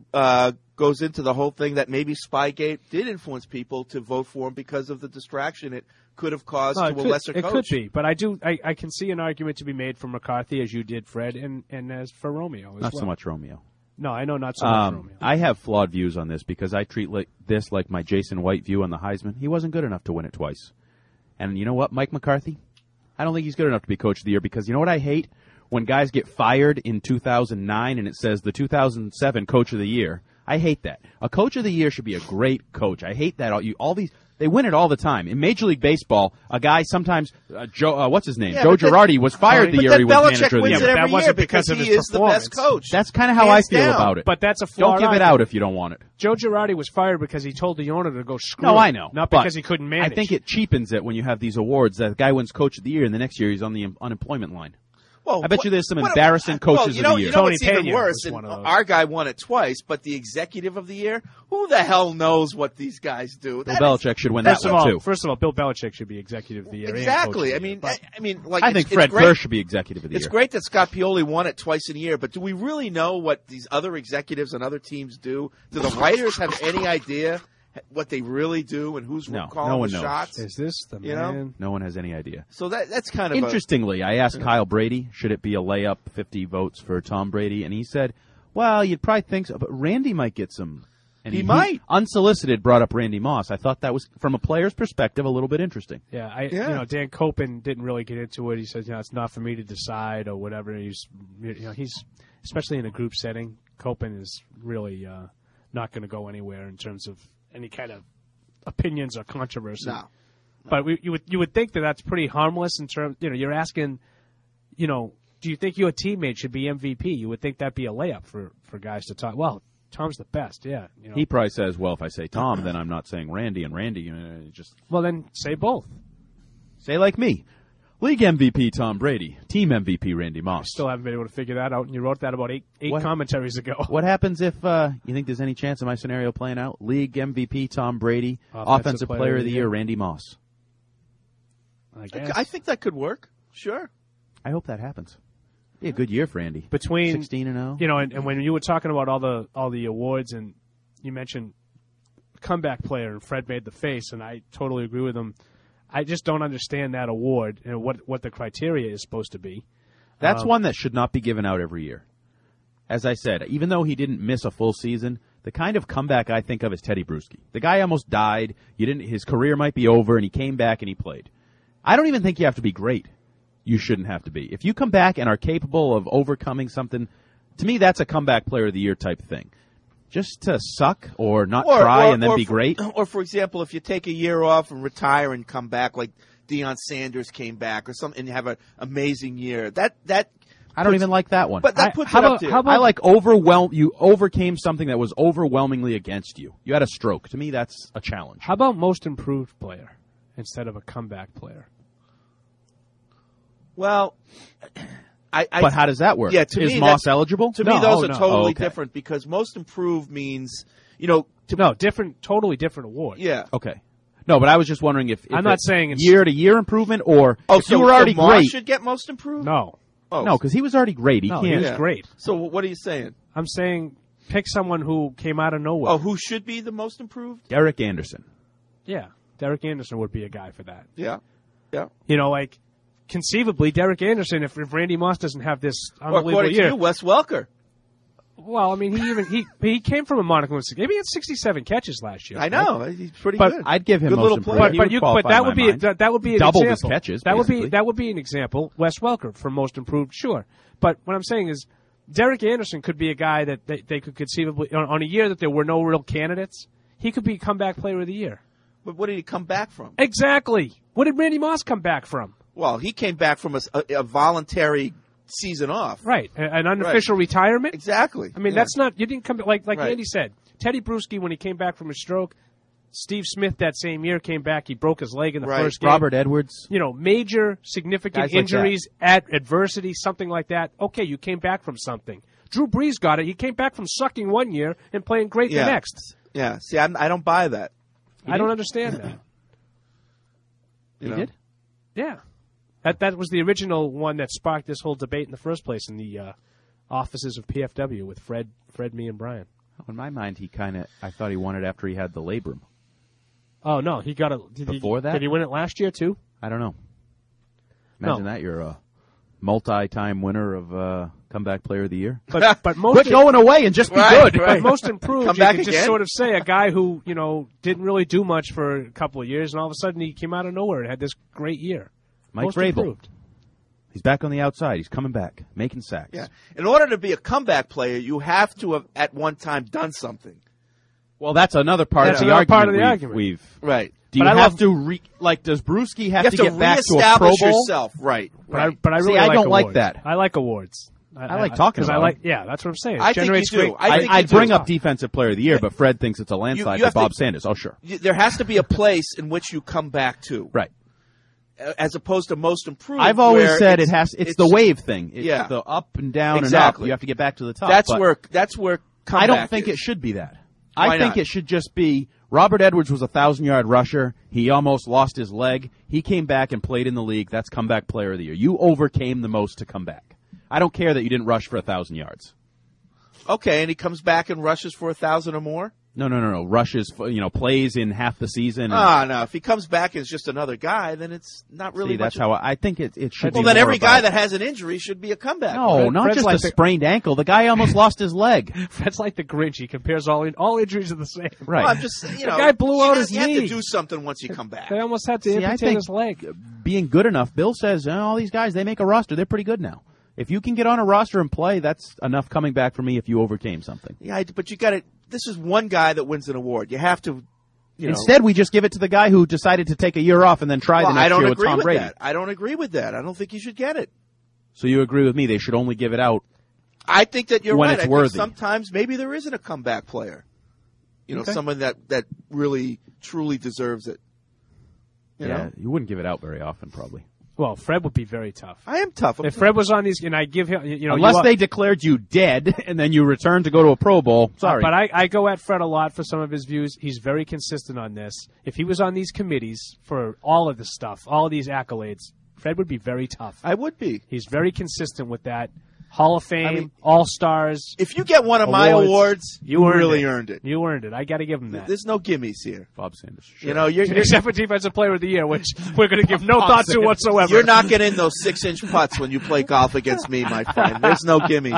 goes into the whole thing that maybe Spygate did influence people to vote for him because of the distraction it could have caused to a lesser coach. It could be, but I can see an argument to be made for McCarthy, as you did, Fred, and as for Romeo as Not well. so much Romeo. No, I know not so much Romeo. I have flawed views on this because I treat this like my Jason White view on the Heisman. He wasn't good enough to win it twice. And you know what, Mike McCarthy? I don't think he's good enough to be coach of the year because you know what I hate? When guys get fired in 2009 and it says the 2007 coach of the year. I hate that. A coach of the year should be a great coach. I hate that. They win it all the time. In Major League Baseball, a guy sometimes, what's his name? Yeah, Joe but then- Girardi was fired the but year then he was Belichick manager of the wins year. it that every wasn't year because because of he his is the best performance. coach. That's kind of how I Hands feel down. about it. But that's a flawed Don't give it argument. out if you don't want it. Joe Girardi was fired because he told the owner to go screw No, it, I know. not but because he couldn't manage. I think it cheapens it when you have these awards that the guy wins coach of the year and the next year he's on the unemployment line. Well, I bet you there's some what- embarrassing coaches well, of the year. You know Tony what's even Pena worse? was And one of those. our guy won it twice, but the executive of the year, who the hell knows what these guys do? Well, That is- Belichick should win that one, too. First of all, Bill Belichick should be executive of the year. and coach Exactly. of the I year. mean, But like I think it's Fred great. Kerr should be executive of the It's year. great that Scott Pioli won it twice in a year, but do we really know what these other executives and other teams do? Do the writers have any idea what they really do and who's No, calling no one the knows. shots? is this the You know? man? No one has any idea. So that's kind of Interestingly, I asked Kyle Brady, should it be a layup, 50 votes for Tom Brady? And he said, well, you'd probably think so, but Randy might get some. And He might. Unsolicited brought up Randy Moss. I thought that was, from a player's perspective, a little bit interesting. Yeah, Dan Copen didn't really get into it. He says, it's not for me to decide or whatever. He's especially in a group setting. Copen is really not going to go anywhere in terms of any kind of opinions or controversy. No. But you would think that that's pretty harmless in terms. You're asking, do you think your teammate should be MVP? You would think that'd be a layup for guys to talk. Well, Tom's the best. Yeah. He probably says, well, if I say Tom, then I'm not saying Randy, and Randy, just Well, then say both. say like me. League MVP Tom Brady, team MVP Randy Moss. Still haven't been able to figure that out, and you wrote that about eight What? commentaries ago. What happens if you think there's any chance of my scenario playing out? League MVP Tom Brady, Offensive Player of the Year Randy Moss. I guess. I think that could work. Sure. I hope that happens. Be a good year for Andy. Between 16-0. And when you were talking about all the awards, and you mentioned comeback player, and Fred made the face, and I totally agree with him. I just don't understand that award and what the criteria is supposed to be. That's one that should not be given out every year. As I said, even though he didn't miss a full season, the kind of comeback I think of is Teddy Bruschi. The guy almost died. His career might be over, and he came back and he played. I don't even think you have to be great. You shouldn't have to be. If you come back and are capable of overcoming something, to me that's a comeback player of the year type thing. Just to suck or not try and then be great. Or, for example, if you take a year off and retire and come back like Deion Sanders came back or something and have an amazing year, that I don't even like that one. But that puts it up there. I like you overcame something that was overwhelmingly against you. You had a stroke. To me, that's a challenge. How about most improved player instead of a comeback player? Well, but how does that work? Yeah, to is me, Moss eligible? To me, those are totally okay. different because most improved means, totally different award. Yeah. Okay. No, but I was just wondering if I'm not saying it's year-to-year improvement or if so you were already Moss great. should get most improved? No. Oh. No, because he was already great. He No, can't. he was great. So what are you saying? I'm saying pick someone who came out of nowhere. Oh, who should be the most improved? Derek Anderson. Yeah. Derek Anderson would be a guy for that. Yeah. Yeah. conceivably, Derek Anderson, if Randy Moss doesn't have this Or unbelievable according year. to you, Wes Welker. Well, I mean, he came from a Monaco. Maybe he had 67 catches last year. I know. Right? He's pretty But good. I'd give him Good most little improved. player. But that would be an Double example. his catches. That basically. would be an example. Wes Welker for most improved, sure. But what I'm saying is, Derek Anderson could be a guy that they could conceivably on a year that there were no real candidates. He could be comeback player of the year. But what did he come back from? Exactly. What did Randy Moss come back from? Well, he came back from a voluntary season off. Right, an unofficial retirement. Exactly. I mean, that's not. You didn't come like Right. Andy said. Teddy Bruschi, when he came back from his stroke, Steve Smith that same year came back. He broke his leg in the first game. Robert Edwards. Major significant Guys like injuries, adversity, something like that. Okay, you came back from something. Drew Brees got it. He came back from sucking one year and playing great the next. Yeah. See, I don't buy that. I don't understand that. He did? Yeah. That was the original one that sparked this whole debate in the first place in the offices of PFW with Fred, me, and Brian. In my mind, I thought he won it after he had the labrum. Oh, no, he got it. Before that? Did he win it last year, too? I don't know. Imagine that. You're a multi-time winner of Comeback Player of the Year. But most quit going away and just be good. But most improved, Come you back could just again? sort of say a guy who, didn't really do much for a couple of years, and all of a sudden he came out of nowhere and had this great year. Mike Most Vrabel. improved. He's back on the outside. He's coming back, making sacks. Yeah. In order to be a comeback player, you have to have at one time done something. Well, that's another part That's of the another argument. part of the argument. We've Right. Do you But I have love- to does Brewski have You have to to get back to a Pro reestablish Bowl? yourself. Right. But I See, really I like don't like awards. that. I like awards. I like talking 'cause about I like. them. Yeah, that's what I'm saying. It I think generates you do. great. I think I'd you bring do. up Defensive Player of the Year, but Fred thinks it's a landslide you for have Bob to- Sanders. Oh, sure. There has to be a place in which you come back to. Right. As opposed to most improved. I've always where said it's the wave thing. It's Yeah. the up and down Exactly. and up. You have to get back to the top. That's but where comeback I don't think is. it should be that. Why I think not? it should just be Robert Edwards was a 1,000-yard rusher. He almost lost his leg. He came back and played in the league. That's comeback player of the year. You overcame the most to come back. I don't care that you didn't rush for 1,000 yards. Okay, and he comes back and rushes for 1,000 or more? No. Rushes, plays in half the season. No. If he comes back as just another guy, then it's not really See, that's much. how I think it should be. Well, then more every guy about- that has an injury should be a comeback. No, not Fred's just like a the- sprained ankle. The guy almost lost his leg. Fred's like the Grinch. He compares all injuries are the same. Right. Well, I'm just, The guy blew out his You have knee. to do something once you come back. They almost had to See, I amputate think his leg. being good enough, Bill says, all these guys, they make a roster. They're pretty good now. If you can get on a roster and play, that's enough coming back for me if you overcame something. Yeah, but you got to. This is one guy that wins an award. You have to. Instead, we just give it to the guy who decided to take a year off and then try the Well, next I don't year with agree Tom with Brady. that. I don't agree with that. I don't think you should get it. So you agree with me? They should only give it out. I think that you're When right. it's I think worthy. sometimes maybe there isn't a comeback player. Okay. Someone that really truly deserves it. You know? You wouldn't give it out very often, probably. Well, Fred would be very tough. I am tough. If Fred was on these, and I give him, Unless they declared you dead and then you return to go to a Pro Bowl. Sorry. But I go at Fred a lot for some of his views. He's very consistent on this. If he was on these committees for all of this stuff, all of these accolades, Fred would be very tough. I would be. He's very consistent with that. Hall of Fame, I mean, All-Stars. If you get one of my awards, you really earned it. You earned it. I got to give him that. There's no gimmies here. Bob Sanders. Sure. You're Except for Defensive Player of the Year, which we're going to give no thought to whatsoever. You're not getting those 6-inch putts when you play golf against me, my friend. There's no gimmies.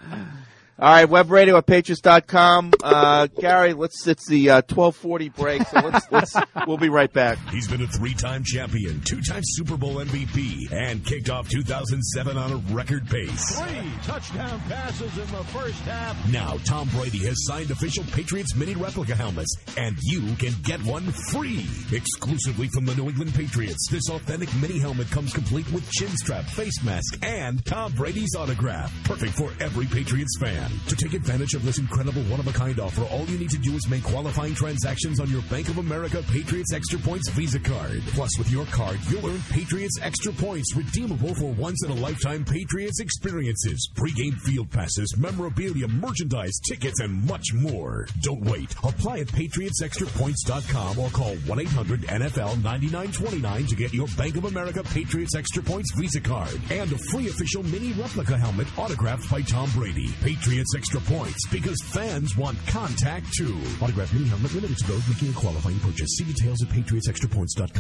All right, web radio at patriots.com. Gary, it's the 12:40 break, so we'll be right back. He's been a 3-time champion, 2-time Super Bowl MVP, and kicked off 2007 on a record pace. 3 touchdown passes in the first half. Now, Tom Brady has signed official Patriots mini replica helmets, and you can get one free. Exclusively from the New England Patriots, this authentic mini helmet comes complete with chin strap, face mask, and Tom Brady's autograph. Perfect for every Patriots fan. To take advantage of this incredible one-of-a-kind offer, all you need to do is make qualifying transactions on your Bank of America Patriots Extra Points Visa card. Plus, with your card, you'll earn Patriots Extra Points, redeemable for once-in-a-lifetime Patriots experiences, pregame field passes, memorabilia, merchandise, tickets, and much more. Don't wait. Apply at PatriotsExtraPoints.com or call 1-800-NFL-9929 to get your Bank of America Patriots Extra Points Visa card and a free official mini replica helmet autographed by Tom Brady. Patriots Extra Points, because fans want contact too. Autographed mini helmet limited to those making a qualifying purchase. See details at PatriotsExtraPoints.com.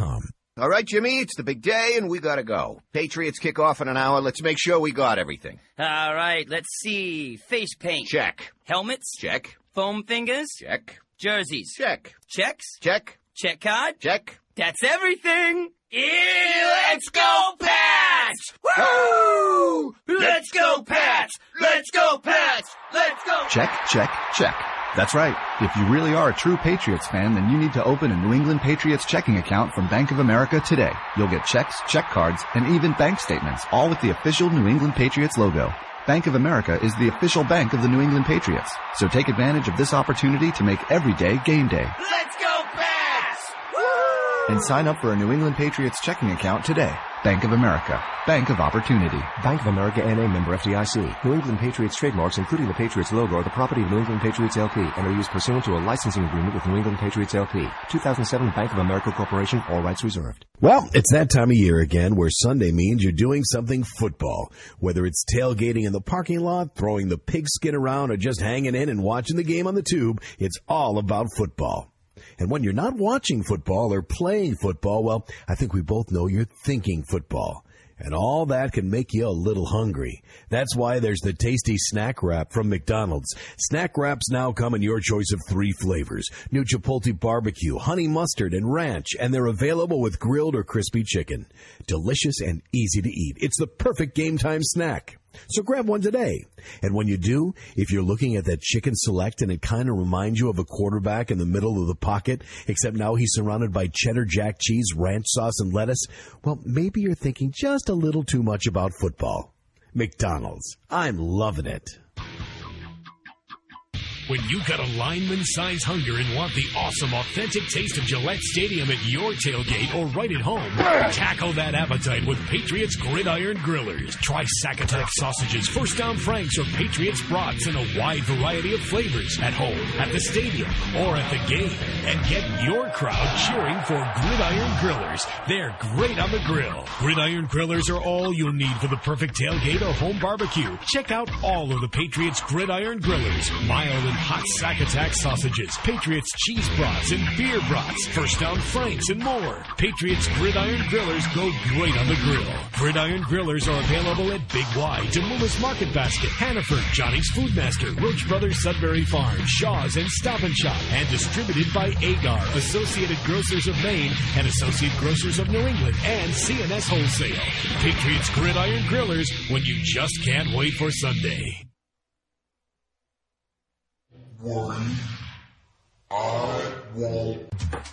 All right, Jimmy, it's the big day, and we gotta go. Patriots kick off in an hour. Let's make sure we got everything. All right, let's see. Face paint. Check. Helmets. Check. Foam fingers. Check. Jerseys. Check. Checks. Check. Check card. Check. That's everything. Let's go, Pats! Woo! Let's go, Pats! Let's go, Pats! Let's go! Check, check, check. That's right. If you really are a true Patriots fan, then you need to open a New England Patriots checking account from Bank of America today. You'll get checks, check cards, and even bank statements, all with the official New England Patriots logo. Bank of America is the official bank of the New England Patriots. So take advantage of this opportunity to make every day game day. Let's go, Pats! And sign up for a New England Patriots checking account today. Bank of America. Bank of Opportunity. Bank of America N.A. member FDIC. New England Patriots trademarks, including the Patriots logo, are the property of New England Patriots LP and are used pursuant to a licensing agreement with New England Patriots LP. 2007 Bank of America Corporation. All rights reserved. Well, it's that time of year again where Sunday means you're doing something football. Whether it's tailgating in the parking lot, throwing the pigskin around, or just hanging in and watching the game on the tube, it's all about football. And when you're not watching football or playing football, well, I think we both know you're thinking football. And all that can make you a little hungry. That's why there's the tasty Snack Wrap from McDonald's. Snack Wraps now come in your choice of 3 flavors. New Chipotle Barbecue, Honey Mustard, and Ranch. And they're available with grilled or crispy chicken. Delicious and easy to eat. It's the perfect game time snack. So grab one today. And when you do, if you're looking at that chicken select and it kind of reminds you of a quarterback in the middle of the pocket, except now he's surrounded by cheddar jack cheese, ranch sauce, and lettuce, well, maybe you're thinking just a little too much about football. McDonald's. I'm loving it. When you've got a lineman-sized hunger and want the awesome, authentic taste of Gillette Stadium at your tailgate or right at home, tackle that appetite with Patriots Gridiron Grillers. Try Sack-Attack sausages, First Down Franks, or Patriots brats in a wide variety of flavors at home, at the stadium, or at the game. And get your crowd cheering for Gridiron Grillers. They're great on the grill. Gridiron Grillers are all you'll need for the perfect tailgate or home barbecue. Check out all of the Patriots Gridiron Grillers. Mild and hot Sack-Attack sausages, Patriots cheese brats and beer brats, First Down Franks, and more. Patriots Gridiron Grillers go great on the grill. Gridiron Grillers are available at Big Y, Demoulas Market Basket, Hannaford, Johnny's Food Master, Roach Brothers Sudbury Farm, Shaw's, and Stop and Shop, and distributed by Agar, Associated Grocers of Maine, and Associate Grocers of New England, and CNS Wholesale. Patriots Gridiron Grillers, when you just can't wait for Sunday. Worry, I won't.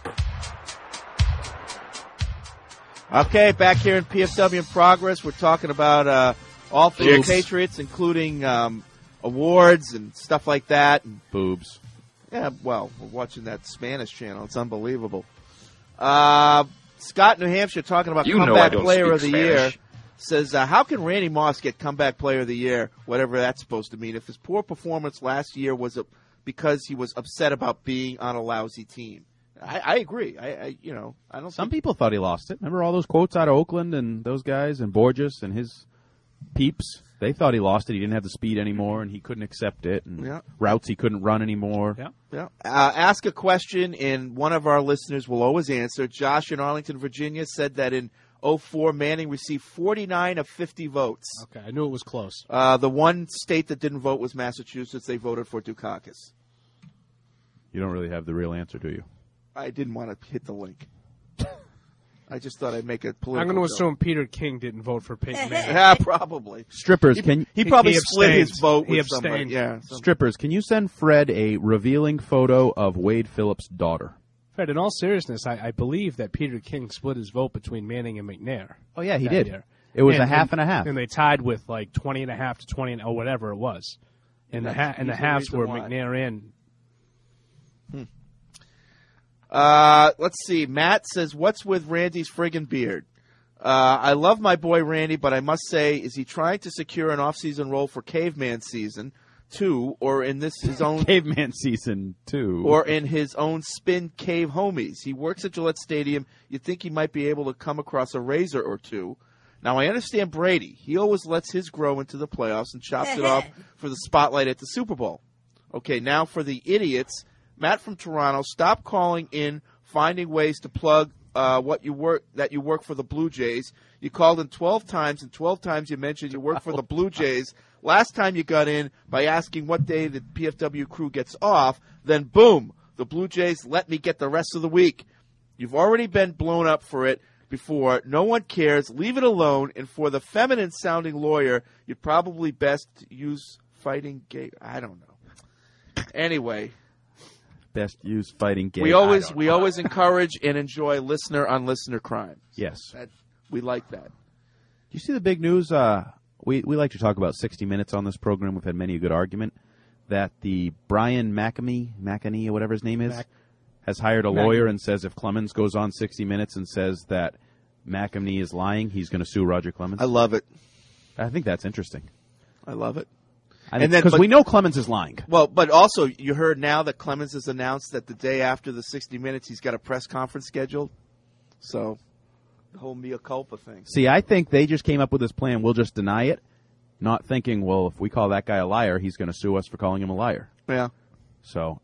Okay, back here in PFW in Progress, we're talking about all things Patriots, including awards and stuff like that. And boobs. Yeah, well, we're watching that Spanish channel. It's unbelievable. Scott, New Hampshire, talking about comeback player of the year. Says, how can Randy Moss get comeback player of the year, whatever that's supposed to mean, if his poor performance last year was because he was upset about being on a lousy team? I agree. I don't. Some people thought he lost it. Remember all those quotes out of Oakland and those guys and Borges and his peeps? They thought he lost it. He didn't have the speed anymore, and he couldn't accept it. And routes he couldn't run anymore. Yeah. Ask a question, and one of our listeners will always answer. Josh in Arlington, Virginia, said that in 2004, Manning received 49 of 50 votes. Okay, I knew it was close. The one state that didn't vote was Massachusetts. They voted for Dukakis. You don't really have the real answer, do you? I didn't want to hit the link. I just thought I'd make a political I'm going to joke. assume Peter King didn't vote for Peyton Manning. Yeah, probably. Strippers, he probably split his vote with abstained. somebody. Yeah. Strippers, can you send Fred a revealing photo of Wade Phillips' daughter? Fred, in all seriousness, I believe that Peter King split his vote between Manning and McNair. Oh, yeah, he that did. Year. It was a half and a half. And they tied with like 20.5 to 20 or whatever it was. And the halves were McNair and... Let's see. Matt says, what's with Randy's friggin' beard? I love my boy Randy, but I must say, is he trying to secure an off-season role for Caveman Season 2, or in his own Caveman Season 2, or in his own Spin Cave Homies? He works at Gillette Stadium. You'd think he might be able to come across a razor or two. Now, I understand Brady. He always lets his grow into the playoffs and chops it off for the spotlight at the Super Bowl. Okay, now for the idiots. Matt from Toronto, stop calling in, finding ways to plug that you work for the Blue Jays. You called in 12 times, and 12 times you mentioned you work for the Blue Jays. Last time you got in by asking what day the PFW crew gets off. Then, boom, the Blue Jays let me get the rest of the week. You've already been blown up for it before. No one cares. Leave it alone. And for the feminine-sounding lawyer, you'd probably best use fighting gay. I don't know. Anyway. Best use fighting gay. We always encourage and enjoy listener-on-listener crime. Yes. We like that. Do you see the big news? We like to talk about 60 Minutes on this program. We've had many a good argument that the Brian McEnany, or whatever his name is, has hired a lawyer and says if Clemens goes on 60 Minutes and says that McEnany is lying, he's going to sue Roger Clemens. I love it. I think that's interesting. I love it. Because we know Clemens is lying. Well, but also you heard now that Clemens has announced that the day after the 60 Minutes he's got a press conference scheduled. So the whole mea culpa thing. See, I think they just came up with this plan. We'll just deny it, not thinking, well, if we call that guy a liar, he's going to sue us for calling him a liar. Yeah. So,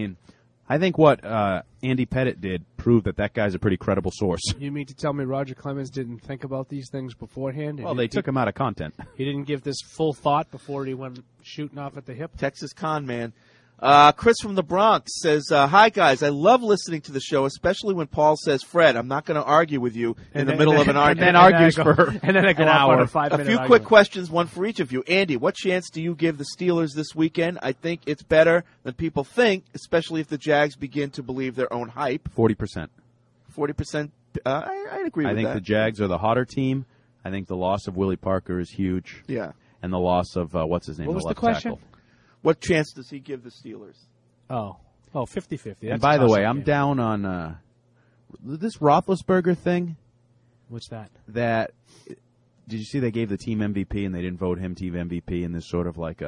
I think what Andy Pettit did proved that guy's a pretty credible source. You mean to tell me Roger Clemens didn't think about these things beforehand? Well, they took him out of content. He didn't give this full thought before he went shooting off at the hip? Texas con man. Chris from the Bronx says, hi, guys. I love listening to the show, especially when Paul says, Fred, I'm not going to argue with you in the middle of an argument. And then I go off on a 5-minute A few quick questions, one for each of you. Andy, what chance do you give the Steelers this weekend? I think it's better than people think, especially if the Jags begin to believe their own hype. 40%. 40%? I'd agree with that. I think the Jags are the hotter team. I think the loss of Willie Parker is huge. Yeah. And the loss of, what's his name? What was the left the question? tackle. What chance does he give the Steelers? Oh, 50-50. And by the way, I'm down on this Roethlisberger thing. What's that? Did you see they gave the team MVP and they didn't vote him team MVP, and there's sort of like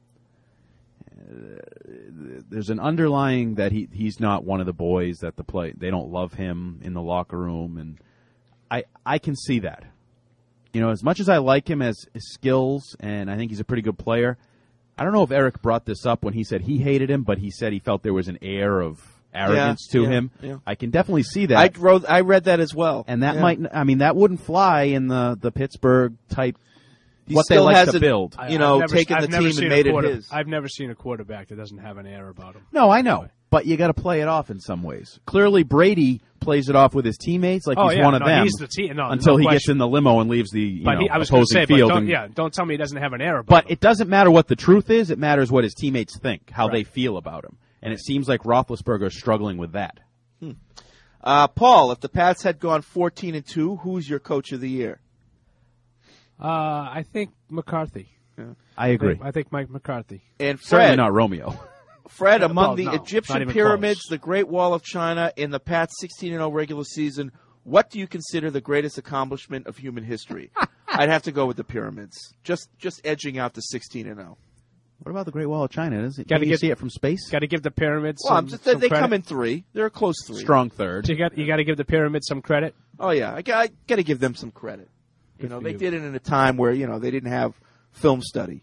there's an underlying that he's not one of the boys that they don't love him in the locker room, and I can see that. You know, as much as I like him as his skills, and I think he's a pretty good player, I don't know if Eric brought this up when he said he hated him, but he said he felt there was an air of arrogance to him. Yeah. I can definitely see that. I read that as well. And that that wouldn't fly in the Pittsburgh type, what they like to build. Taking the team and made it his. I've never seen a quarterback that doesn't have an air about him. No, I know. But you got to play it off in some ways. Clearly, Brady plays it off with his teammates like he's one of them until he gets in the limo and leaves the opposing field. Don't tell me he doesn't have an error. But it doesn't matter what the truth is. It matters what his teammates think, how they feel about him. And it seems like Roethlisberger is struggling with that. Paul, if the Pats had gone 14-2, who's your coach of the year? I think McCarthy. Yeah. I agree. I think Mike McCarthy. And Fred, certainly not Romeo. Fred, among the Egyptian pyramids, the Great Wall of China, and the Pats' 16-0 regular season, what do you consider the greatest accomplishment of human history? I'd have to go with the pyramids, just edging out the 16-0. What about the Great Wall of China? Can you see it from space? Got to give the pyramids some credit. Come in 3. They're a close 3. Strong third. So you got to give the pyramids some credit? Oh, yeah. I got to give them some credit. They did it in a time where, they didn't have film study.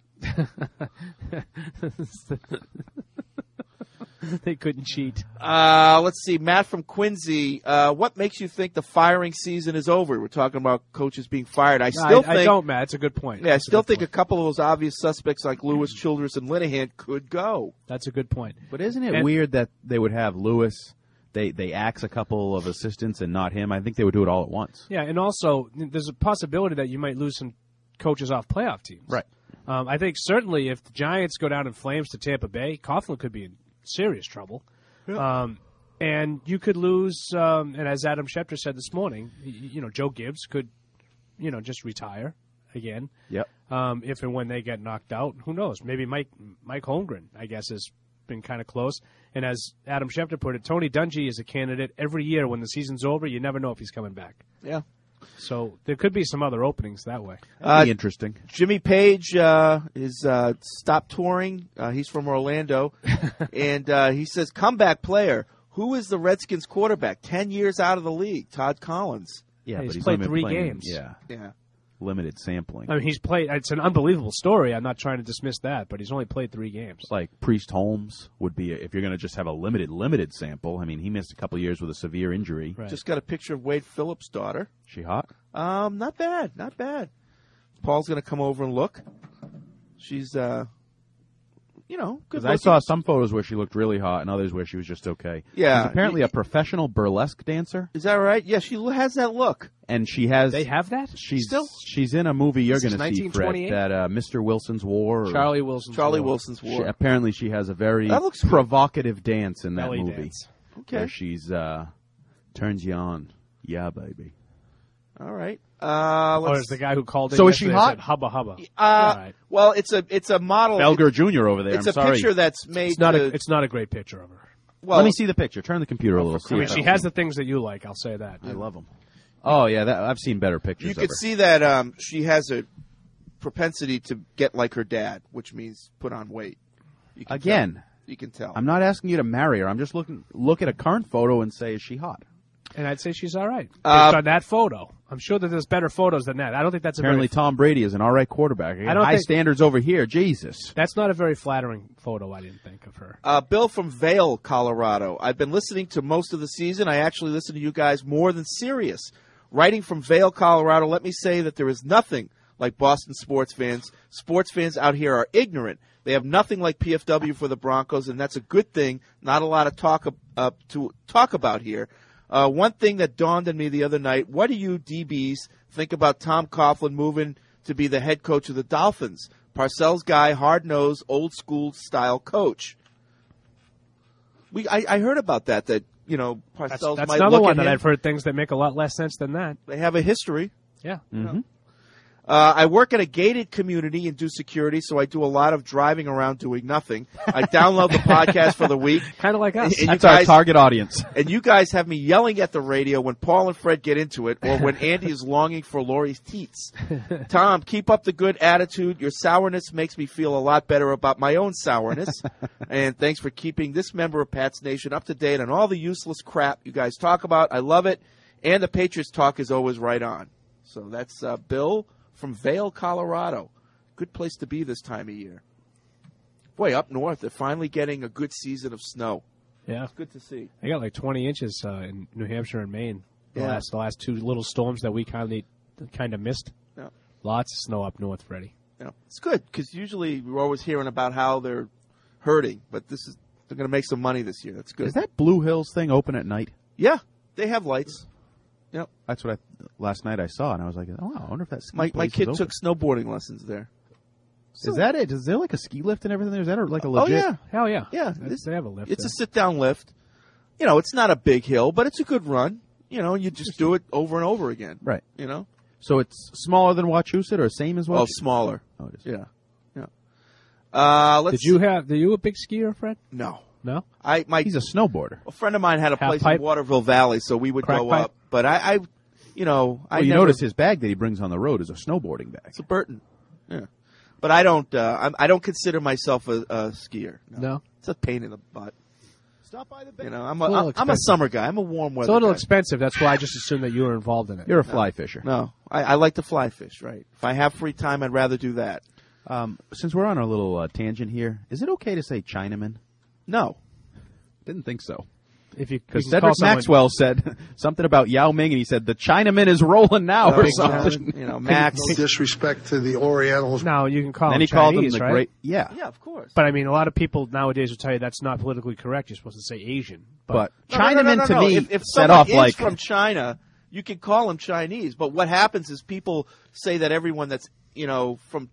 They couldn't cheat. Let's see. Matt from Quincy. What makes you think the firing season is over? We're talking about coaches being fired. I don't, Matt. It's a good point. Yeah, I still think a couple of those obvious suspects like Lewis, Childress, and Linehan could go. That's a good point. But isn't it weird that they would have Lewis, they axe a couple of assistants and not him? I think they would do it all at once. Yeah, and also there's a possibility that you might lose some coaches off playoff teams. Right. I think certainly if the Giants go down in flames to Tampa Bay, Coughlin could be in serious trouble. Yeah. And you could lose, and as Adam Schefter said this morning, Joe Gibbs could, just retire again. Yep. If and when they get knocked out, who knows? Maybe Mike Holmgren, I guess, has been kind of close. And as Adam Schefter put it, Tony Dungy is a candidate every year when the season's over. You never know if he's coming back. Yeah. So there could be some other openings that way. That'd be interesting. Jimmy Page is stopped touring. He's from Orlando. And he says, comeback player. Who is the Redskins quarterback? 10 years out of the league. Todd Collins. Yeah, but he's played 3 games. Yeah. Yeah. limited sampling. I mean, he's played. It's an unbelievable story. I'm not trying to dismiss that, but he's only played 3 games. Like Priest Holmes would be, if you're going to just have a limited sample. I mean, he missed a couple of years with a severe injury. Right. Just got a picture of Wade Phillips' daughter. She hot? Not bad. Paul's going to come over and look. She's, good. Because I saw some photos where she looked really hot and others where she was just okay. Yeah. She's apparently a professional burlesque dancer. Is that right? Yeah, she has that look. And she has... They have that? She's in a movie you're going to see, Fred, that Mr. Wilson's War. Charlie Wilson's War. Apparently she has a very looks provocative dance in that Belly movie. dance. Okay. Where she's turns you on. Yeah, baby. All right. There's the guy who called in. So is she yesterday hot? and said, hubba hubba. Right. Well, it's a model. Felger Jr. over there. It's I'm a sorry. picture that's made. It's not a great picture of her. Well, let me see the picture. Turn the computer a little. I mean, she has the things that you like. I'll say that. I love them. Oh yeah, I've seen better pictures. You of could her. see that she has a propensity to get like her dad, which means put on weight. You can tell. I'm not asking you to marry her. I'm just look at a current photo and say, is she hot? And I'd say she's all right. Based on that photo. I'm sure that there's better photos than that. I don't think that's Apparently Tom Brady is an all right quarterback. I don't high think- standards over here. Jesus. That's not a very flattering photo, I didn't think, of her. Bill from Vail, Colorado. I've been listening to most of the season. I actually listen to you guys more than Sirius. Writing from Vail, Colorado, let me say that there is nothing like Boston sports fans. Sports fans out here are ignorant. They have nothing like PFW for the Broncos, and that's a good thing. Not a lot of to talk about here. One thing that dawned on me the other night, what do you DBs think about Tom Coughlin moving to be the head coach of the Dolphins? Parcells guy, hard-nosed, old-school style coach. I heard about that Parcells That's might another look one at that him. I've heard things that make a lot less sense than that. They have a history. Yeah. Mm-hmm. I work in a gated community and do security, so I do a lot of driving around doing nothing. I download the podcast for the week. Kind of like us. And That's our target audience. And you guys have me yelling at the radio when Paul and Fred get into it, or when Andy is longing for Lori's teats. Tom, keep up the good attitude. Your sourness makes me feel a lot better about my own sourness. And thanks for keeping this member of Pat's Nation up to date on all the useless crap you guys talk about. I love it. And the Patriots talk is always right on. So that's Bill from Vail, Colorado. Good place to be this time of year. Boy, up north, they're finally getting a good season of snow. Yeah. It's good to see. They got like 20 inches in New Hampshire and Maine. The Yeah. last 2 little storms that we kind of missed. Yeah. Lots of snow up north, Freddie. Yeah. It's good because usually we're always hearing about how they're hurting, but they're going to make some money this year. That's good. Is that Blue Hills thing open at night? Yeah, they have lights. Yep. That's what last night I saw, and I was like, oh, I wonder if that ski My place kid is took open. snowboarding lessons there. Is that it? Is there like a ski lift and everything there? Is that like a legit? Oh, yeah. Hell yeah. Yeah. They have a lift. It's there. a sit-down lift. It's not a big hill, but it's a good run. You just do it over and over again. Right. So it's smaller than Wachusett or same as Wachusett? Well, smaller. Oh, it is. Yeah. Yeah. Are you a big skier, Fred? No. No? He's a snowboarder. A friend of mine had a Half place pipe? in Waterville Valley, so we would Crack go pipe? up. But I You never, notice his bag that he brings on the road is a snowboarding bag. It's a Burton. Yeah. But I don't. I don't consider myself a skier. No. It's a pain in the butt. Stop by the I'm a little I'm a expensive. summer guy. I'm a warm weather. It's a little guy. expensive. That's why I just assumed that you were involved in it. You're a fly fisher. No, I like to fly fish. Right. If I have free time, I'd rather do that. Since we're on a little tangent here, is it okay to say Chinaman? No. Didn't think so. Because Cedric Maxwell said something about Yao Ming, and he said the Chinaman is rolling now or something. Max. No disrespect to the Orientals. No, you can call Then them he called Chinese, them the right? great. Yeah. Yeah, of course. But I mean, a lot of people nowadays will tell you that's not politically correct. You're supposed to say Asian. But No, Chinaman to me If set someone off is like from China, you can call them Chinese. But what happens is people say that everyone that's from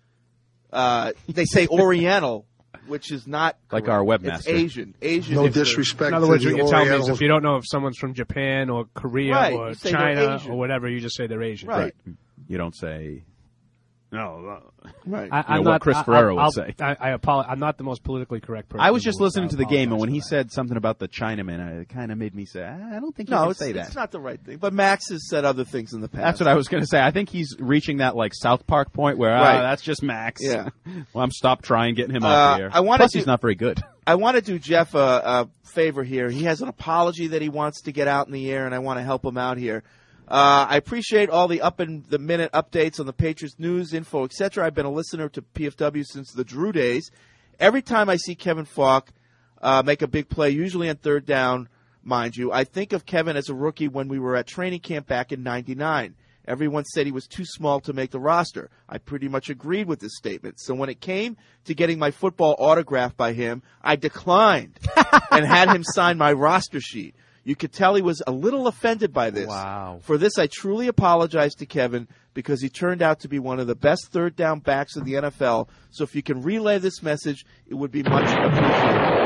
they say Oriental, which is not like correct. our webmaster. It's Asian. Asian. No is the- disrespect in other to words, the what you're telling me is Orientals. if you don't know if someone's from Japan or Korea Right, or you say they're China Asian. or whatever, you just say they're Asian. Right. You don't say. No. Right. I'm what not, Chris Ferrero would I'll- say. I apologize. I'm not the most politically correct person. I was in the just world. listening I to the game, and apologize when for he that. said something about the Chinaman, it kind of made me say, I don't think you No, can it's, say that. it's not the right thing. But Max has said other things in the past. That's what I was going to say. I think he's reaching that like South Park point where Right. that's just Max. Yeah. Well, I'm stopped trying getting him off the air. I wanted Plus, to- he's not very good. I want to do Jeff a favor here. He has an apology that he wants to get out in the air, and I want to help him out here. I appreciate all the up-in-the-minute updates on the Patriots news, info, etc. I've been a listener to PFW since the Drew days. Every time I see Kevin Falk make a big play, usually on third down, mind you, I think of Kevin as a rookie when we were at training camp back in '99. Everyone said he was too small to make the roster. I pretty much agreed with this statement. So when it came to getting my football autographed by him, I declined and had him sign my roster sheet. You could tell he was a little offended by this. Wow. For this, I truly apologize to Kevin because he turned out to be one of the best third down backs in the NFL. So if you can relay this message, it would be much appreciated.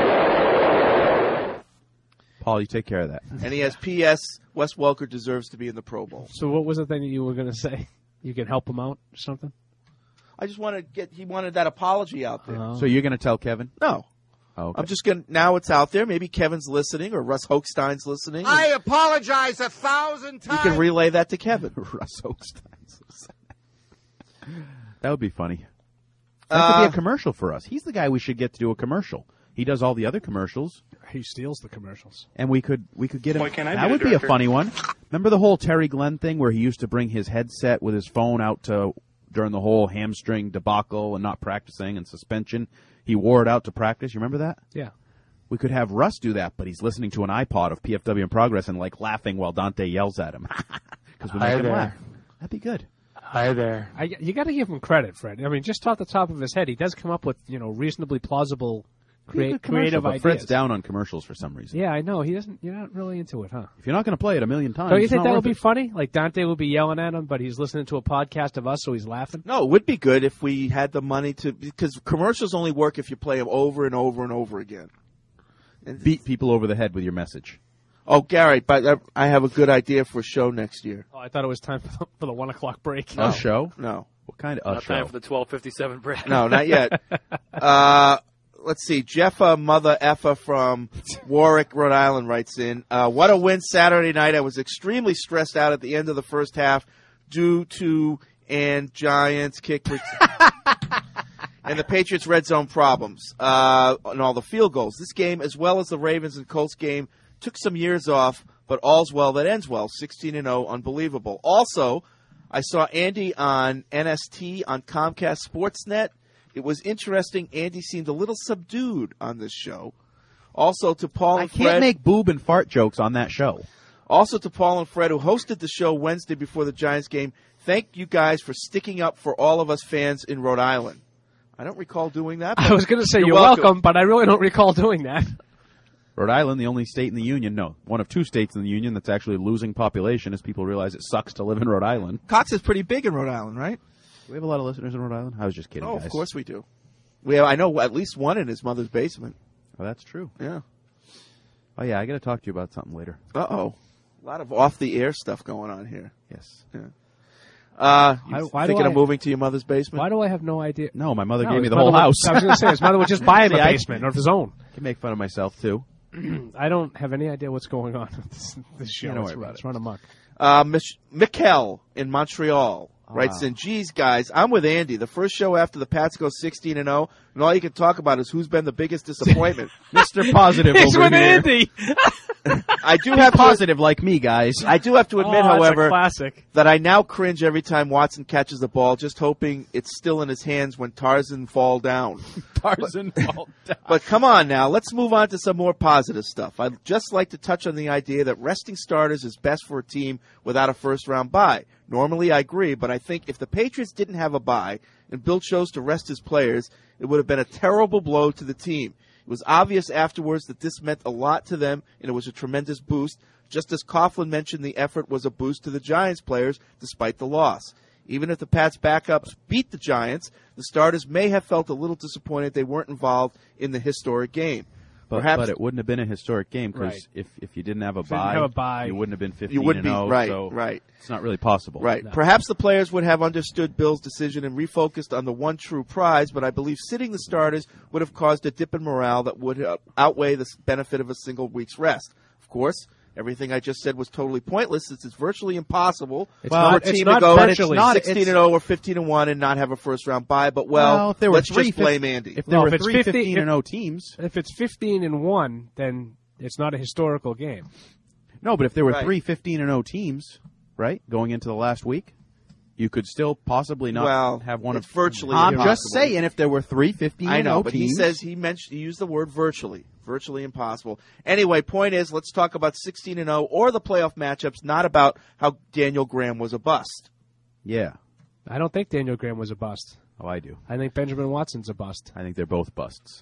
Paul, you take care of that. And he has P.S. Wes Welker deserves to be in the Pro Bowl. So what was the thing that you were going to say? You can help him out or something? I just want to he wanted that apology out there. So you're going to tell Kevin? No. Oh, okay. I'm just going to, now it's out there. Maybe Kevin's listening or Russ Hochstein's listening. I apologize 1,000 times. You can relay that to Kevin. Russ Hochstein's listening. That would be funny. That could be a commercial for us. He's the guy we should get to do a commercial. He does all the other commercials. He steals the commercials. And we could get him. Why can't I that be would the be a director? funny one. Remember the whole Terry Glenn thing where he used to bring his headset with his phone out during the whole hamstring debacle and not practicing and suspension? He wore it out to practice. You remember that? Yeah. We could have Russ do that, but he's listening to an iPod of PFW in progress and like laughing while Dante yells at him because we make him laugh. That'd be good. Hi there. You got to give him credit, Fred. I mean, just off the top of his head, he does come up with reasonably plausible, creative but ideas. Fred's down on commercials for some reason. Yeah, I know. He doesn't. You're not really into it, huh? If you're not going to play it a million times, Don't you it's think not that worth would be it. funny? Like Dante would be yelling at him, but he's listening to a podcast of us, so he's laughing. No, it would be good if we had the money to, because commercials only work if you play them over and over and over again. And Beat people over the head with your message. Oh, Gary, but I have a good idea for a show next year. Oh, I thought it was time for the 1 o'clock break. A show? No. What kind of Not show? time for the 12:57 break. No, not yet. Let's see. Jeffa Mother Effa from Warwick, Rhode Island writes in, what a win Saturday night. I was extremely stressed out at the end of the first half due to Giants kick and the Patriots red zone problems and all the field goals. This game, as well as the Ravens and Colts game, took some years off, but all's well that ends well. 16-0, unbelievable. Also, I saw Andy on NST on Comcast Sportsnet. It was interesting. Andy seemed a little subdued on this show. Also to Paul and Fred. I can't make boob and fart jokes on that show. Also to Paul and Fred, who hosted the show Wednesday before the Giants game. Thank you guys for sticking up for all of us fans in Rhode Island. I don't recall doing that. I was going to say you're welcome, but I really don't recall doing that. Rhode Island, the only state in the union, no, one of two states in the union that's actually losing population as people realize it sucks to live in Rhode Island. Cox is pretty big in Rhode Island, right? Do we have a lot of listeners in Rhode Island? I was just kidding, Oh, guys. of course we do. I know at least one in his mother's basement. Oh, that's true. Yeah. Oh, yeah, I got to talk to you about something later. Uh-oh. A lot of off-the-air stuff going on here. Yes. Yeah. Why thinking do of moving to your mother's basement? Why do I have no idea? No, my mother gave his me the mother whole house. I was going to say, his mother would just buy him a See, basement of his own. I can make fun of myself, too. I don't have any idea what's going on with this show. Yeah, don't worry about It's run amok. Mikkel in Montreal writes in, geez, guys, I'm with Andy. The first show after the Pats go 16-0, and all you can talk about is who's been the biggest disappointment. Mr. Positive He's over with here. Andy. I do have positive like me, guys. I do have to admit, Oh, that's a however, classic. that I now cringe every time Watson catches the ball, just hoping it's still in his hands when Tarzan fall down. Tarzan fall down. But come on now, let's move on to some more positive stuff. I'd just like to touch on the idea that resting starters is best for a team without a first-round bye. Normally I agree, but I think if the Patriots didn't have a bye and Bill chose to rest his players, it would have been a terrible blow to the team. It was obvious afterwards that this meant a lot to them, and it was a tremendous boost, just as Coughlin mentioned the effort was a boost to the Giants players despite the loss. Even if the Pats' backups beat the Giants, the starters may have felt a little disappointed they weren't involved in the historic game. But it wouldn't have been a historic game because Right. if you didn't have a If you didn't have a bye, you wouldn't have been 15-0. You wouldn't be right, so right. It's not really possible. Right. No. Perhaps the players would have understood Bill's decision and refocused on the one true prize, but I believe sitting the starters would have caused a dip in morale that would outweigh the benefit of a single week's rest. Of course, everything I just said was totally pointless since it's virtually impossible for a team to go 16-0 or 15-1 and not have a first-round bye. But, if there were let's just blame Andy. If there were if it's 3 50 15-0 teams. If it's 15-1, then it's not a historical game. No, but if there were Right. 3 15-0 teams, right? Going into the last week, you could still possibly not have one of virtually. I'm impossible. just saying, if there were 350, I know, but teams, he used the word virtually impossible. Anyway, point is, let's talk about 16-0 or the playoff matchups, not about how Daniel Graham was a bust. Yeah, I don't think Daniel Graham was a bust. Oh, I do. I think Benjamin Watson's a bust. I think they're both busts.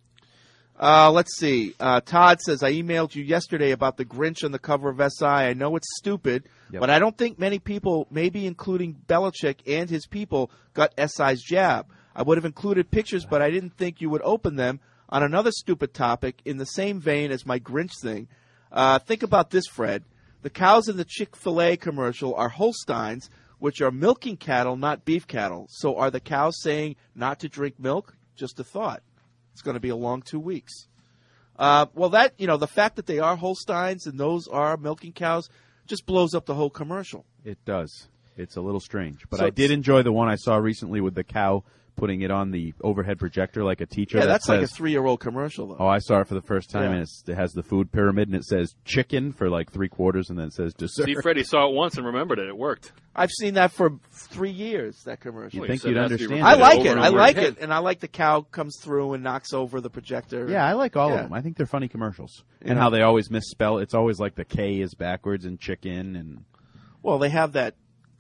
Let's see. Todd says, I emailed you yesterday about the Grinch on the cover of SI. I know it's stupid, but I don't think many people, maybe including Belichick and his people, got SI's jab. I would have included pictures, but I didn't think you would open them on another stupid topic in the same vein as my Grinch thing. Think about this, Fred. The cows in the Chick-fil-A commercial are Holsteins, which are milking cattle, not beef cattle. So are the cows saying not to drink milk? Just a thought. It's going to be a long 2 weeks. Well, the fact that they are Holsteins and those are milking cows just blows up the whole commercial. It does. It's a little strange. But So I did enjoy the one I saw recently with the cow putting it on the overhead projector like a teacher. Yeah, that that's says, like a 3-year-old commercial, though. Oh, I saw it for the first time, Yeah. and it has the food pyramid, and it says chicken for like 3/4, and then it says dessert. See, Freddie saw it once and remembered it. It worked. I've seen that for 3 years, that commercial. You think you'd understand I it like over it. and I over like again. it. And I like the cow comes through and knocks over the projector. Yeah, I like all Yeah. of them. I think they're funny commercials. You And know? how they always misspell. It's always like the K is backwards in chicken. And Well, they have that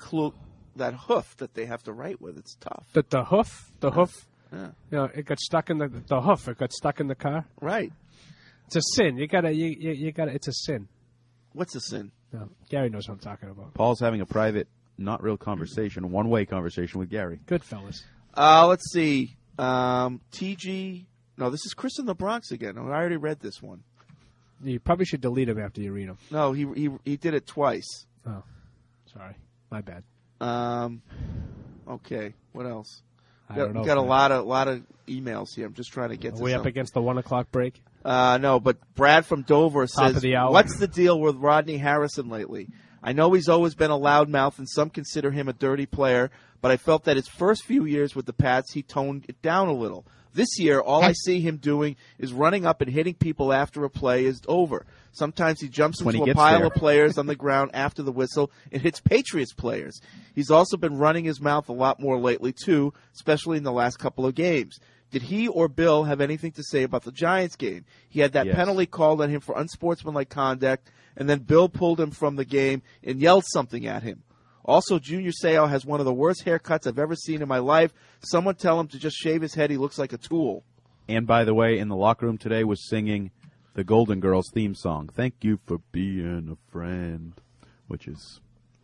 hoof that they have to write with. It's tough. The hoof. Yeah. You know, it got stuck in the hoof. It got stuck in the car. Right. It's a sin. You gotta. It's a sin. What's a sin? No, Gary knows what I'm talking about. Paul's having a private, not real conversation, one-way conversation with Gary. Good fellas. Let's see. TG. No, this is Chris in the Bronx again. I already read this one. You probably should delete him after you read him. No, he did it twice. Oh, sorry, my bad. Okay. What else? I don't know, We got a Fred. lot of emails here. I'm just trying to get Are to we some. up against the 1 o'clock break? No, but Brad from Dover Top says, of the hour. what's the deal with Rodney Harrison lately? I know he's always been a loudmouth, and some consider him a dirty player, but I felt that his first few years with the Pats, he toned it down a little. This year, all I see him doing is running up and hitting people after a play is over. Sometimes he jumps When he into a gets pile there. of players on the ground after the whistle and hits Patriots players. He's also been running his mouth a lot more lately, too, especially in the last couple of games. Did he or Bill have anything to say about the Giants game? He had that Yes. penalty called on him for unsportsmanlike conduct, and then Bill pulled him from the game and yelled something at him. Also, Junior Seau has one of the worst haircuts I've ever seen in my life. Someone tell him to just shave his head. He looks like a tool. And by the way, in the locker room today was singing the Golden Girls theme song, Thank You for Being a Friend, which is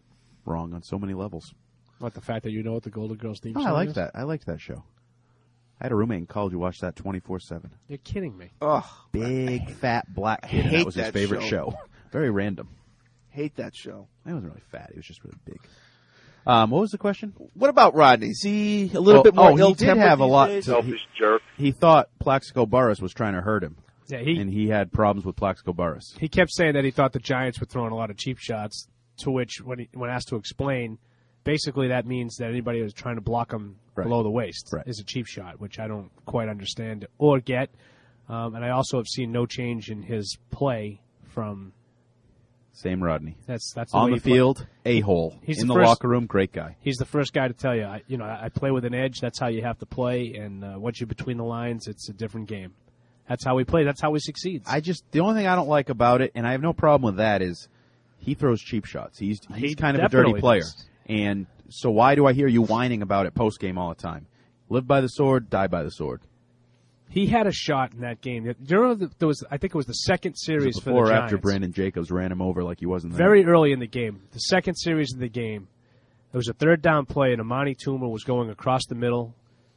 wrong on so many levels. What, the fact that you know what the Golden Girls theme Oh, song I like is? that. I liked that show. I had a roommate in college who watched that 24/7. You're kidding me. Ugh. Big, fat, black kid, and hate that was his that favorite show. show. Very random. Hate that show. He wasn't really fat. He was just really big. What was the question? What about Rodney? Is he a little bit more he did ill-tempered have a these lot. days? Selfish jerk. He thought Plaxico Burress was trying to hurt him. Yeah, and he had problems with Plaxico Burress. He kept saying that he thought the Giants were throwing a lot of cheap shots, to which, when asked to explain, basically that means that anybody who's trying to block him below the waist is a cheap shot, which I don't quite understand or get. And I also have seen no change in his play from... Same Rodney. That's the on way the he play- field, a-hole. He's in the the first- locker room, great guy. He's the first guy to tell you, I play with an edge. That's how you have to play. And once you're between the lines, it's a different game. That's how he plays. That's how he succeeds. The only thing I don't like about it, and I have no problem with that, is he throws cheap shots. He's He kind of a dirty definitely player. does. And so why do I hear you whining about it post-game all the time? Live by the sword, die by the sword. He had a shot in that game. You know, there was, I think it was the second series for the Before or Giants. after Brandon Jacobs ran him over like he wasn't there. Very early in the game, the second series of the game, there was a third down play, and Amani Toomer was going across the middle.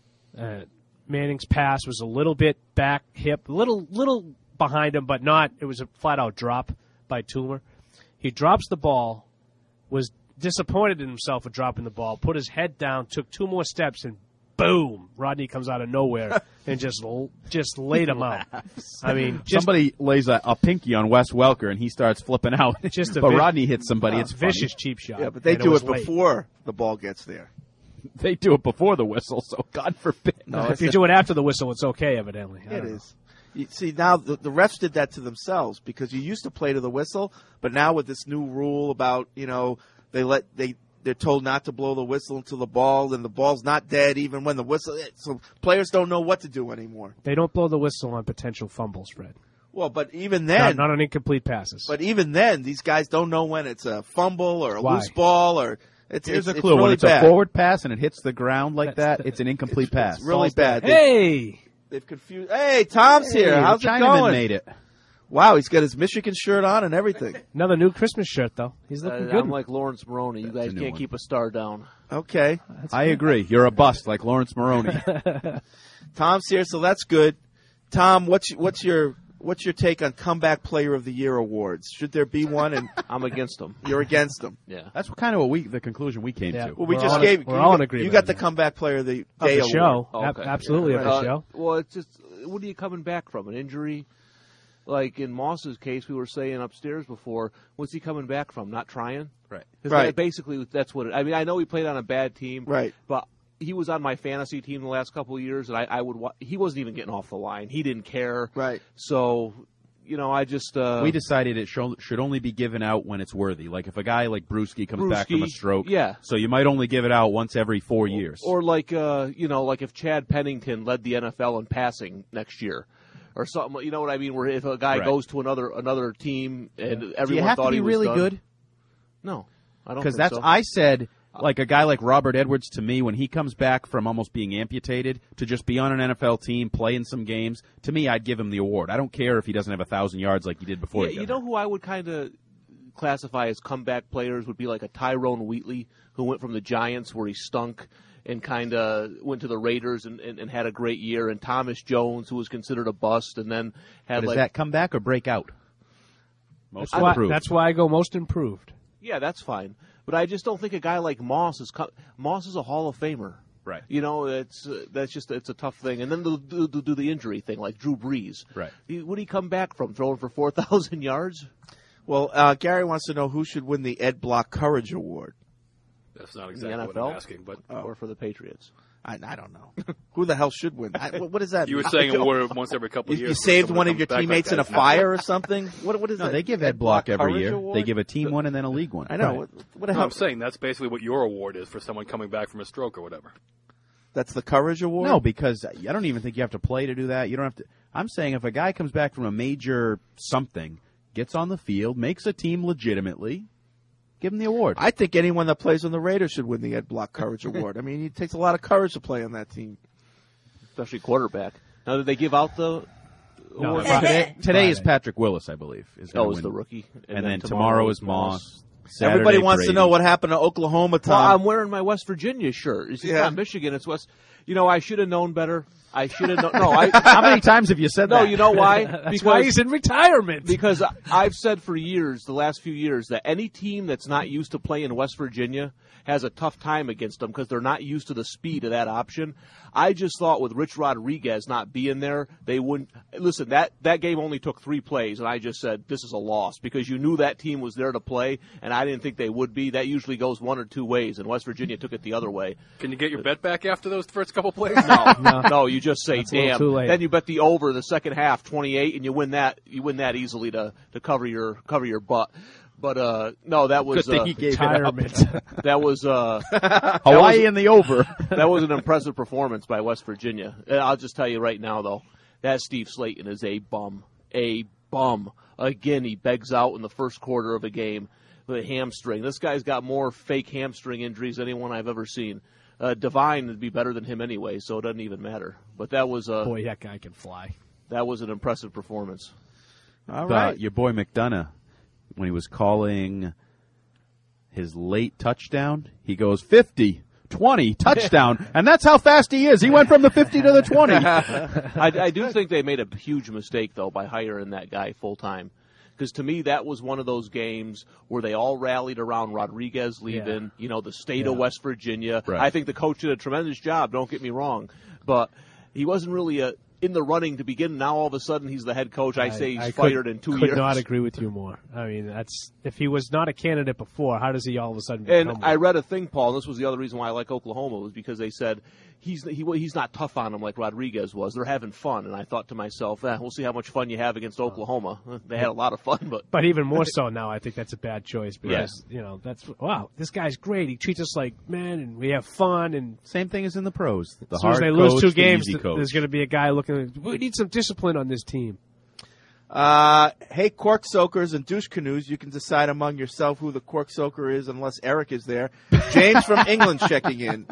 Manning's pass was a little bit back hip, little behind him, but not. It was a flat-out drop by Toomer. He drops the ball, was disappointed in himself for dropping the ball, put his head down, took 2 more steps, and boom! Rodney comes out of nowhere and just laid him out. I mean, somebody lays a pinky on Wes Welker and he starts flipping out. Just a but vi- Rodney hits somebody. a It's funny. vicious cheap shot. Yeah, but they and do was it late. before the ball gets there. They do it before the whistle, so God forbid. No, if you do it after the whistle, it's okay, evidently. I It don't know. is. You see, now the refs did that to themselves because you used to play to the whistle, but now with this new rule about, they're told not to blow the whistle until the ball's not dead even when the whistle. So players don't know what to do anymore. They don't blow the whistle on potential fumbles, Fred. Well, but even then, not on incomplete passes. But even then, these guys don't know when it's a fumble or a Why? loose ball or. Here's a it's clue. really When it's bad. a forward pass and it hits the ground like that, it's an incomplete pass. It's really bad. Hey! They've confused. Hey, Tom's here. How's it Chinaman going? made it. Wow, he's got his Michigan shirt on and everything. Another new Christmas shirt, though. He's looking good. I'm like Lawrence Maroney. You guys can't keep a star down. Okay. I agree. You're a bust like Lawrence Maroney. Tom's here, so that's good. Tom, what's your take on Comeback Player of the Year awards? Should there be one? And I'm against them. You're against them. Yeah. That's kind of the conclusion we came to. Well, we're all in agreement. You got the Comeback Player of the Day award. show. Oh, okay. Absolutely, of the show. Well, it's just, what are you coming back from? An injury? Like in Moss's case, we were saying upstairs before, what's he coming back from? Not trying? Right. Right. Basically, that's what I mean, I know he played on a bad team. Right. But he was on my fantasy team the last couple of years, and he wasn't even getting off the line. He didn't care. Right. So, I just... we decided it should only be given out when it's worthy. Like if a guy like Brewski comes back from a stroke. Yeah. So you might only give it out once every 4 years. Or like, like if Chad Pennington led the NFL in passing next year. Or something, you know what I mean? Where if a guy goes to another team and everyone Do you have thought to be he was really done. good? No, I don't. Because think that's so. I said like a guy like Robert Edwards to me when he comes back from almost being amputated to just be on an NFL team playing some games. To me, I'd give him the award. I don't care if he doesn't have 1,000 yards like he did before. Yeah, you know who I would kind of classify as comeback players would be like a Tyrone Wheatley who went from the Giants where he stunk and kind of went to the Raiders and had a great year, and Thomas Jones, who was considered a bust, and then had But is that comeback or breakout? Most improved. That's why I go most improved. Yeah, that's fine. But I just don't think a guy like Moss is a Hall of Famer. Right. It's a tough thing. And then do the injury thing like Drew Brees. Right. Would he come back from throwing for 4,000 yards? Well, Gary wants to know who should win the Ed Block Courage Award. That's not In exactly the what NFL? I'm asking, but Or for the Patriots. I don't know. Who the hell should win? What is that? you were saying award once every couple of years. You saved one of your teammates in a fire or something? What is No, that? they give Ed Block every Courage year. Award? They give a team one and then a league one. I know. Right. What the No, hell? I'm saying that's basically what your award is for someone coming back from a stroke or whatever. That's the Courage Award? No, because I don't even think you have to play to do that. You don't have to. I'm saying if a guy comes back from a major something, gets on the field, makes a team legitimately, give him the award. I think anyone that plays on the Raiders should win the Ed Block Courage Award. I mean, it takes a lot of courage to play on that team. Especially quarterback. Now, did they give out the award? Today is Patrick Willis, I believe. Is Oh, gonna is win. the rookie. And then tomorrow is Moss. Everybody Saturday, wants to Brady. know what happened to Oklahoma, Tom. Well, I'm wearing my West Virginia shirt. It's Yeah. not Michigan. It's West. I should have known better. I should have known. No, How many times have you said that? No, you know why? That's why he's in retirement. Because I've said for years, the last few years, that any team that's not used to playing in West Virginia has a tough time against them because they're not used to the speed of that option. I just thought with Rich Rodriguez not being there, they wouldn't. Listen, that game only took 3 plays, and I just said, this is a loss because you knew that team was there to play, and I didn't think they would be. That usually goes one or two ways, and West Virginia took it the other way. Can you get your bet back after those first couple plays? No, you just say, That's a little damn. too late. Then you bet the over the second half, 28, and you win that. You win that easily to cover your butt. But no, that was Good thing he gave retirement. it up. that was Hawaii in the over. that was an impressive performance by West Virginia. I'll just tell you right now, though, that Steve Slayton is a bum. A bum. Again, he begs out in the first quarter of a game with a hamstring. This guy's got more fake hamstring injuries than anyone I've ever seen. Divine would be better than him anyway, so it doesn't even matter. But that was Boy, that guy can fly. That was an impressive performance. All right. Your boy McDonough, when he was calling his late touchdown, he goes 50, 20, touchdown, and that's how fast he is. He went from the 50 to the 20. I do think they made a huge mistake, though, by hiring that guy full-time. Because to me, that was one of those games where they all rallied around Rodriguez leaving, the state of West Virginia. Right. I think the coach did a tremendous job, don't get me wrong. But he wasn't really in the running to begin. Now all of a sudden he's the head coach. I say he's fired in 2 years. Could not agree with you more. I mean, if he was not a candidate before, how does he all of a sudden become And one? I read a thing, Paul, and this was the other reason why I like Oklahoma, was because they said he's not tough on them like Rodriguez was. They're having fun. And I thought to myself, we'll see how much fun you have against Oklahoma. They had a lot of fun. But even more so now, I think that's a bad choice because, wow, this guy's great. He treats us like men, and we have fun. And same thing as in the pros. As soon as they lose 2 games, there's going to be a guy looking, we need some discipline on this team. Hey, cork soakers and douche canoes, you can decide among yourself who the cork soaker is unless Eric is there. James from England checking in.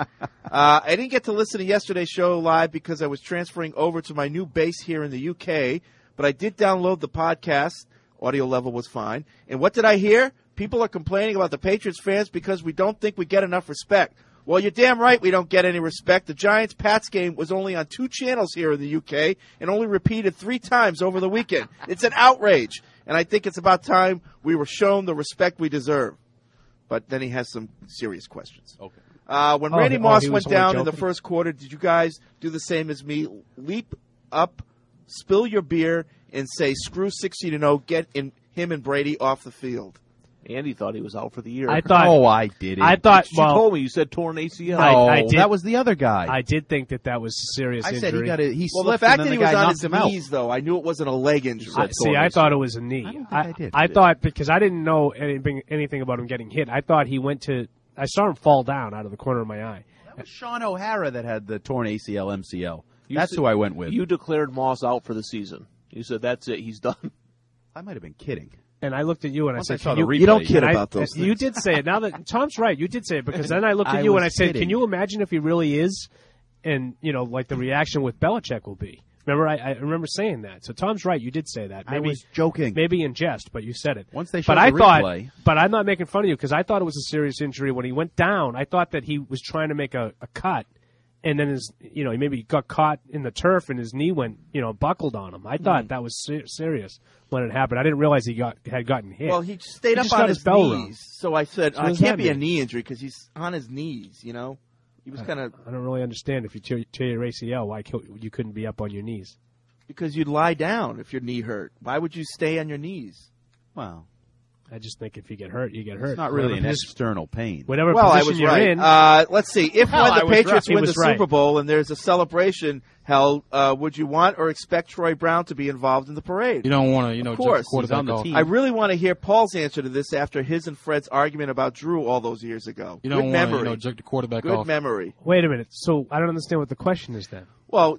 I didn't get to listen to yesterday's show live because I was transferring over to my new base here in the UK, but I did download the podcast. Audio level was fine. And what did I hear? People are complaining about the Patriots fans because we don't think we get enough respect. Well, you're damn right we don't get any respect. The Giants-Pats game was only on 2 channels here in the UK and only repeated 3 times over the weekend. It's an outrage, and I think it's about time we were shown the respect we deserve. But then he has some serious questions. Okay. When Randy Moss went down in the first quarter, did you guys do the same as me? Leap up, spill your beer, and say, screw 60-0, get him and Brady off the field? Andy thought he was out for the year. I didn't. I thought, you told me you said torn ACL. No, I did, that was the other guy. I did think that was a serious injury. I said he got it. He well, slipped, the fact and that then he was the guy on knocked his him knees, though, I knew it wasn't a leg injury. I thought it was a knee. I thought, because I didn't know anything about him getting hit, I thought he I saw him fall down out of the corner of my eye. That was Sean O'Hara that had the torn ACL, MCL. That's who I went with. You declared Moss out for the season. You said, that's it, he's done. I might have been kidding. And I looked at you and Once I I said, saw the replay, you don't kid about those You things. did say it. Now that Tom's right, you did say it, because then I looked at I you and was I said, kidding. can you imagine if he really is? And, like the reaction with Belichick will be. Remember, I remember saying that. So Tom's right, you did say that. I was joking. Maybe in jest, but you said it. Once they showed but the replay. But I'm not making fun of you, because I thought it was a serious injury. When he went down, I thought that he was trying to make a cut. And then he maybe got caught in the turf and his knee went, buckled on him. I thought that was serious when it happened. I didn't realize he had gotten hit. Well, he stayed up just on got his bell knees, rung. so I said, So it does can't that be a mean? knee injury because he's on his knees, He was kind of... I don't really understand if you tear your ACL, why you couldn't be up on your knees. Because you'd lie down if your knee hurt. Why would you stay on your knees? Wow. I just think if you get hurt, you get hurt. It's not really an external pain. Whatever Well, I position was you're right. in. Let's see. If Well, when I the was Patriots right. win He the was right. Super Bowl and there's a celebration held, would you want or expect Troy Brown to be involved in the parade? You don't want to, of jerk course. the quarterback on the off. team. I really want to hear Paul's answer to this after his and Fred's argument about Drew all those years ago. You Good don't want memory. to, jerk the quarterback Good off. memory. Wait a minute. So I don't understand what the question is then. Well,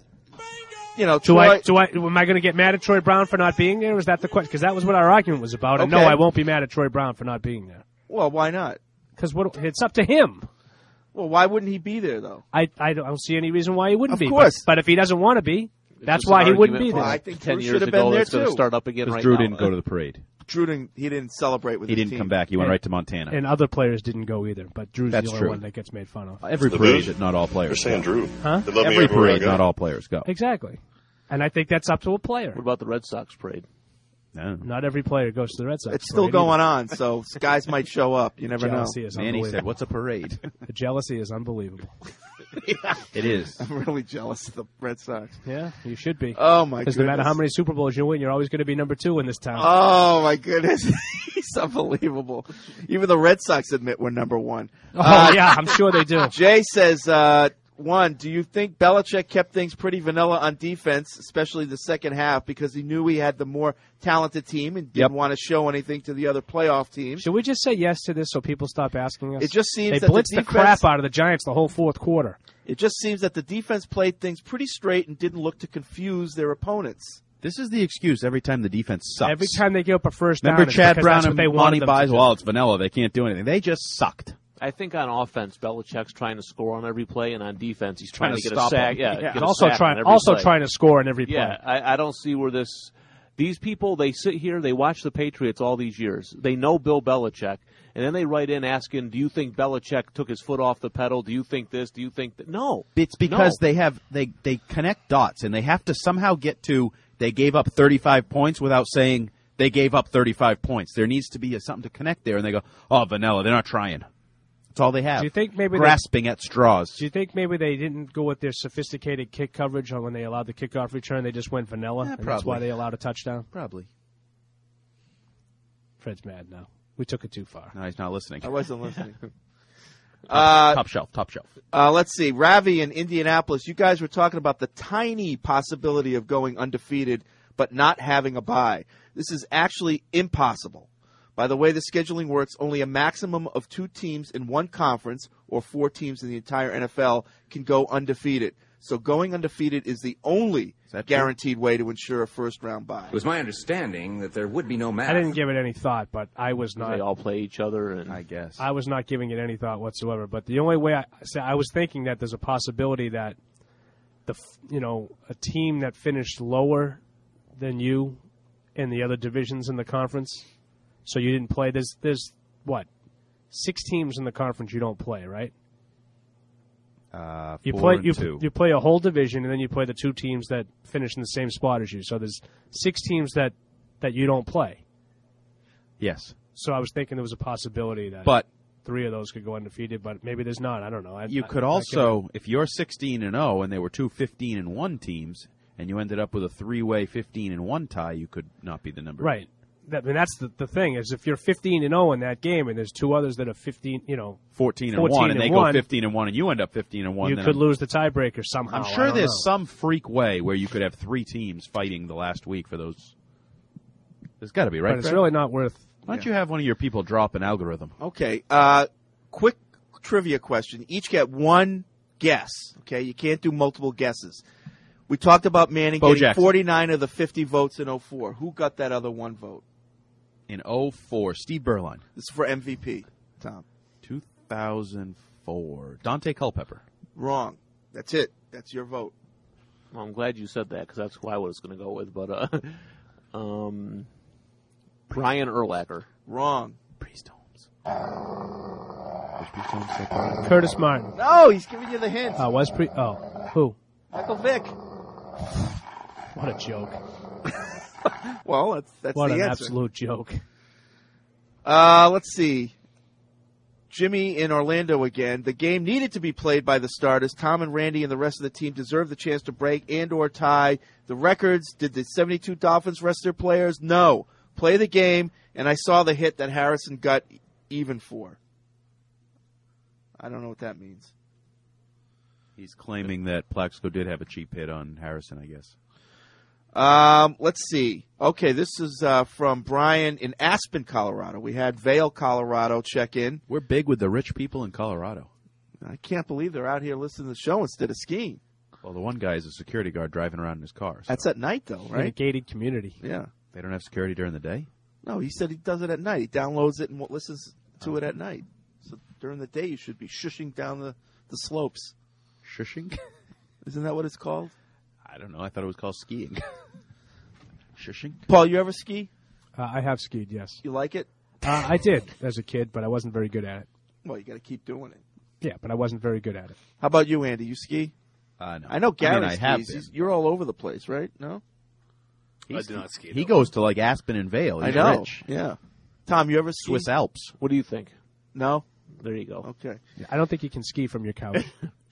Do Troy... am I going to get mad at Troy Brown for not being there? Was that the question? Because that was what our argument was about. And no, Okay. I won't be mad at Troy Brown for not being there. Well, why not? Because it's up to him. Well, why wouldn't he be there, though? I don't see any reason why he wouldn't Of be. course. But if he doesn't want to be, that's Just why an he wouldn't be argument there. Well, I think 10 Drew years should have ago been there, that's going to too. start up again Because right Drew now. didn't go to the parade. Drew didn't celebrate with He his didn't team. come back. He went And- right to Montana. And other players didn't go either. But Drew's That's the only true. one that gets made fun of. Every The parade, Bears? but not all players. They're saying Drew. Huh? They love me Every everywhere I parade, go. not all players go. Exactly. And I think that's up to a player. What about the Red Sox parade? No. Not every player goes to the Red Sox. It's still parade going either. on, so guys might show up. You never know. Jealousy is Manny unbelievable. said, "What's a parade?" The jealousy is unbelievable. It is. I'm really jealous of the Red Sox. Yeah, you should be. Oh, my Because goodness. no matter how many Super Bowls you win, you're always going to be number 2 in this town. Oh, my goodness. He's unbelievable. Even the Red Sox admit we're number 1. Yeah, I'm sure they do. Jay says, one, do you think Belichick kept things pretty vanilla on defense, especially the second half, because he knew he had the more talented team and didn't want to show anything to the other playoff teams? Should we just say yes to this so people stop asking us? It just seems they that the blitzed the defense- crap out of the Giants the whole fourth quarter. It just seems that the defense played things pretty straight and didn't look to confuse their opponents. This is the excuse every time the defense sucks. Every time they give up a first down, Remember it's Chad because Brown that's what and they Monty wanted them to Biles? do. Well, it's vanilla. They can't do anything. They just sucked. I think on offense, Belichick's trying to score on every play, and on defense, he's trying to get a stop sack. him. Yeah, Yeah, get a also sack trying on every play. trying to score in every play. Yeah, I don't see where these people, they sit here, they watch the Patriots all these years. They know Bill Belichick, and then they write in asking, do you think Belichick took his foot off the pedal? Do you think this? Do you think that? No. It's because No. they connect dots, and they have to somehow get to they gave up 35 points without saying they gave up 35 points. There needs to be something to connect there, and they go, oh, vanilla, they're not trying. That's all they have. Do you think maybe grasping at straws? Do you think maybe they didn't go with their sophisticated kick coverage when they allowed the kickoff return? They just went vanilla, and that's why they allowed a touchdown? Probably. Fred's mad now. We took it too far. No, he's not listening. I wasn't listening. Top shelf. Let's see. Ravi in Indianapolis, you guys were talking about the tiny possibility of going undefeated but not having a bye. This is actually impossible. By the way the scheduling works, only a maximum of 2 teams in one conference or 4 teams in the entire NFL can go undefeated. So going undefeated is the only guaranteed way to ensure a first-round bye. It was my understanding that there would be no math. I didn't give it any thought, but I was not. They all play each other, and I guess I was not giving it any thought whatsoever. But the only way I was thinking that there's a possibility that a team that finished lower than you in the other divisions in the conference, so you didn't play. There's what, 6 teams in the conference you don't play, right? You play a whole division, and then you play the 2 teams that finish in the same spot as you. So there's 6 teams that you don't play. Yes. So I was thinking there was a possibility that but 3 of those could go undefeated, but maybe there's not. I don't know. You could also, if you're 16-0 and there were 2 15-1 teams, and you ended up with a 3-way 15-1 tie, you could not be the number. Right. That's the thing is if you're 15-0 in that game and there's 2 others that are 14-1 and they go 15-1 and you end up 15-1, you could lose the tiebreaker somehow. I'm sure there's some freak way where you could have 3 teams fighting the last week for those. There's got to be, right? But it's really not worth. Why don't you have one of your people drop an algorithm? Okay. Quick trivia question. Each get 1 guess. Okay, you can't do multiple guesses. We talked about Manning getting Jackson. 49 of the 50 votes in 04. Who got that other 1 vote? In 04, Steve Berline. This is for MVP, Tom. 2004, Dante Culpepper. Wrong. That's it. That's your vote. Well, I'm glad you said that because that's who I was going to go with. But Brian Urlacher. Wrong. Priest Holmes. Curtis Martin. No, he's giving you the hint. Who? Michael Vick. What a joke. Well, that's what the an answer. Absolute joke. Let's see. Jimmy in Orlando again. The game needed to be played by the starters. Tom and Randy and the rest of the team deserve the chance to break and or tie the records. Did the 72 Dolphins rest their players? No. Play the game, and I saw the hit that Harrison got even for. I don't know what that means. He's claiming that Plaxico did have a cheap hit on Harrison, I guess. Let's see. Okay, this is from Brian in Aspen, Colorado. We had Vail, Colorado check in. We're big with the rich people in Colorado. I can't believe they're out here listening to the show instead of skiing. Well, the one guy is a security guard driving around in his car. So. That's at night, though, right? In a gated community. Yeah. They don't have security during the day? No, he said he does it at night. He downloads it and listens to it at night. So during the day, you should be shushing down the slopes. Shushing? Isn't that what it's called? I don't know. I thought it was called skiing. Shushing? Paul, you ever ski? I have skied, yes. You like it? I did as a kid, but I wasn't very good at it. Well, you got to keep doing it. Yeah, but I wasn't very good at it. How about you, Andy? You ski? No. I know Gary I have skis. You're all over the place, right? No? I do not ski. He goes to like Aspen and Vail. He's I know. rich. Yeah. Tom, you ever ski? Swiss Alps. What do you think? No? There you go. Okay. Yeah, I don't think you can ski from your couch.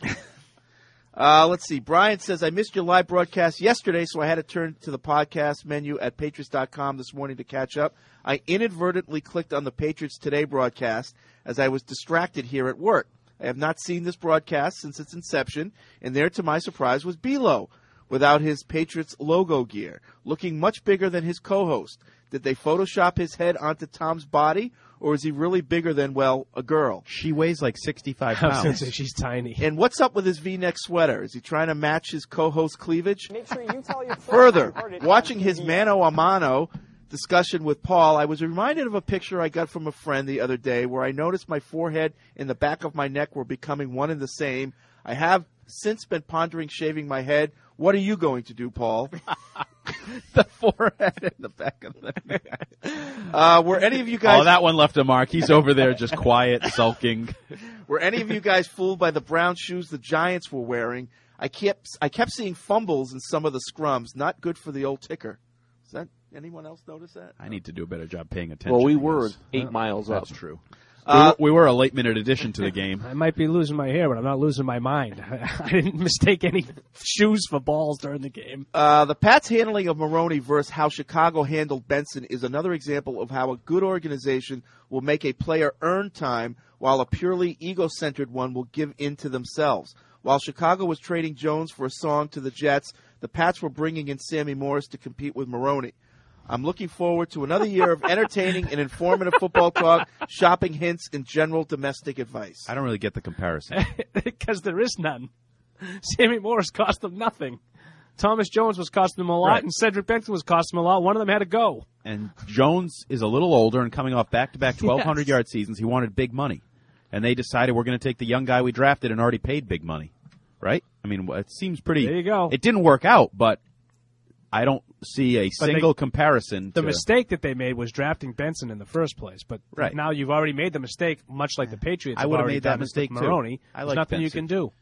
Let's see. Brian says, I missed your live broadcast yesterday, so I had to turn to the podcast menu at Patriots.com this morning to catch up. I inadvertently clicked on the Patriots Today broadcast as I was distracted here at work. I have not seen this broadcast since its inception, and there, to my surprise, was Belo without his Patriots logo gear, looking much bigger than his co-host. Did they Photoshop his head onto Tom's body, or is he really bigger than, well, a girl? She weighs like 65 I was going pounds. to say she's tiny. And what's up with his V-neck sweater? Is he trying to match his co-host cleavage? Make sure you tell your friends. Further, I heard it watching on his TV. mano a mano discussion with Paul, I was reminded of a picture I got from a friend the other day where I noticed my forehead and the back of my neck were becoming one and the same. I have since been pondering shaving my head. What are you going to do, Paul? The forehead and the back of the neck. Were any of you guys... Oh, that one left a mark. He's over there just quiet, sulking. Were any of you guys fooled by the brown shoes the Giants were wearing? I kept seeing fumbles in some of the scrums. Not good for the old ticker. Is that anyone else notice that? I need to do a better job paying attention. Well, we to were this. 8 miles up. That's true. We were a late-minute addition to the game. I might be losing my hair, but I'm not losing my mind. I didn't mistake any shoes for balls during the game. The Pats' handling of Maroney versus how Chicago handled Benson is another example of how a good organization will make a player earn time while a purely ego-centered one will give in to themselves. While Chicago was trading Jones for a song to the Jets, the Pats were bringing in Sammy Morris to compete with Maroney. I'm looking forward to another year of entertaining and informative football talk, shopping hints, and general domestic advice. I don't really get the comparison. Because there is none. Sammy Morris cost them nothing. Thomas Jones was costing them a lot, Right. and Cedric Benson was costing them a lot. One of them had to go. And Jones is a little older and coming off back-to-back 1,200-yard seasons. He wanted big money. And they decided we're going to take the young guy we drafted and already paid big money. Right? I mean, it seems pretty... There you go. It didn't work out, but I don't see a single comparison. The mistake that they made was drafting Benson in the first place. But Right. now you've already made the mistake, much like the Patriots I have would have already made that done mistake, with too. Maroney. I There's like nothing you Benson. can do.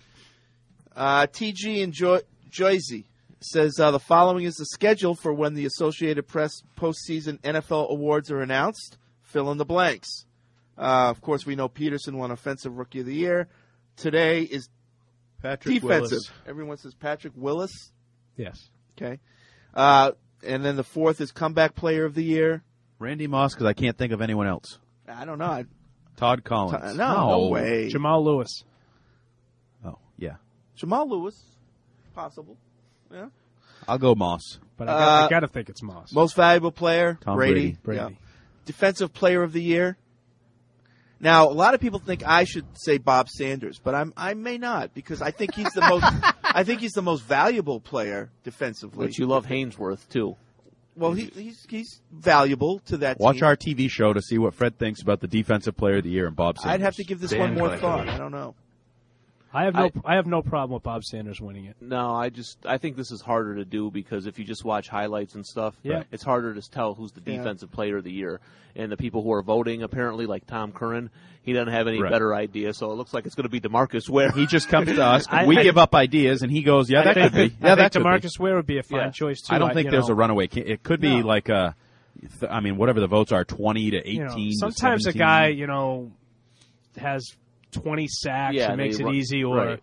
TG and Joyzy says the following is the schedule for when the Associated Press postseason NFL awards are announced. Fill in the blanks. Of course, we know Peterson won Offensive Rookie of the Year. Today is Patrick defensive. Willis. Everyone says Patrick Willis. Yes. Okay. And then the fourth is Comeback Player of the Year. Randy Moss, because I can't think of anyone else. I don't know. Todd Collins. No way. Jamal Lewis. Oh, yeah. Jamal Lewis. Possible. Yeah. I'll go Moss. But I got to think it's Moss. Most Valuable Player, Tom Brady. Brady. Yeah. Defensive Player of the Year. Now, a lot of people think I should say Bob Sanders, but I may not because I think he's the most. I think he's the most valuable player defensively. But you love Hainsworth, too. Well, he's valuable to that Watch team. our TV show to see what Fred thinks about the Defensive Player of the Year and Bob Sanders. I'd have to give this one more thought. I don't know. I have no problem with Bob Sanders winning it. No, I think this is harder to do because if you just watch highlights and stuff, Yeah. it's harder to tell who's the Yeah. defensive player of the year. And the people who are voting, apparently, like Tom Curran, he doesn't have any Right. better idea. So it looks like it's going to be DeMarcus Ware. He just comes to us. I- We I- give up ideas, and he goes, "Yeah, that could be. Yeah, I that think could be." DeMarcus Ware would be a fine choice too. I don't think there's a runaway. It could be No. like a. I mean, whatever the votes are, 20 to 18. Sometimes to a 17. guy, has 20 sacks Yeah, and makes they it run- easy, or right.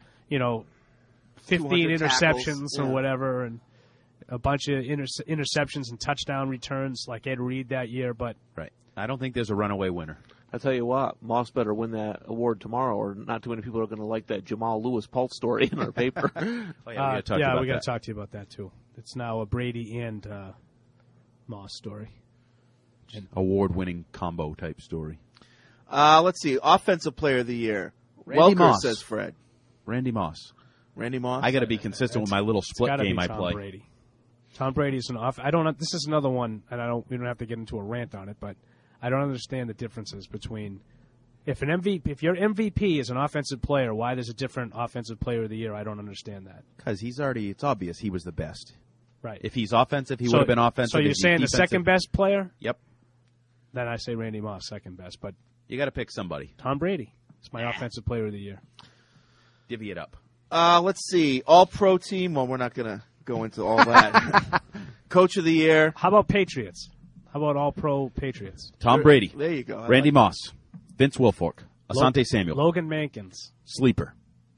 15 200 interceptions tackles, or yeah. whatever, and a bunch of interceptions and touchdown returns like Ed Reed that year. But Right. I don't think there's a runaway winner. I tell you what, Moss better win that award tomorrow, or not too many people are going to like that Jamal Lewis Pulse story in our paper. Oh, yeah, we gotta talk to you about we got that. to talk to you about that too. It's now a Brady and Moss story. Award-winning combo type story. Let's see. Offensive Player of the Year. Randy Welker, Moss. says Fred. Randy Moss. Randy Moss. I got to be consistent with my little It's split gotta game be I Tom play. Brady. Tom Brady's an off. I don't. This is another one, and we don't have to get into a rant on it, but I don't understand the differences between if your MVP is an offensive player, why there's a different offensive player of the year. I don't understand that. Because it's obvious he was the best. Right. If he's offensive, he would have been offensive. So you're If he's saying the defensive- second best player? Yep. Then I say Randy Moss, second best. But You got to pick somebody. Tom Brady is my offensive player of the year. Divvy it up. Let's see. All-Pro team. Well, we're not going to go into all that. Coach of the Year. How about Patriots? How about All-Pro Patriots? Tom Brady. There you go. I Randy like Moss. Vince Wilfork. Asante Samuel. Logan Mankins. Sleeper.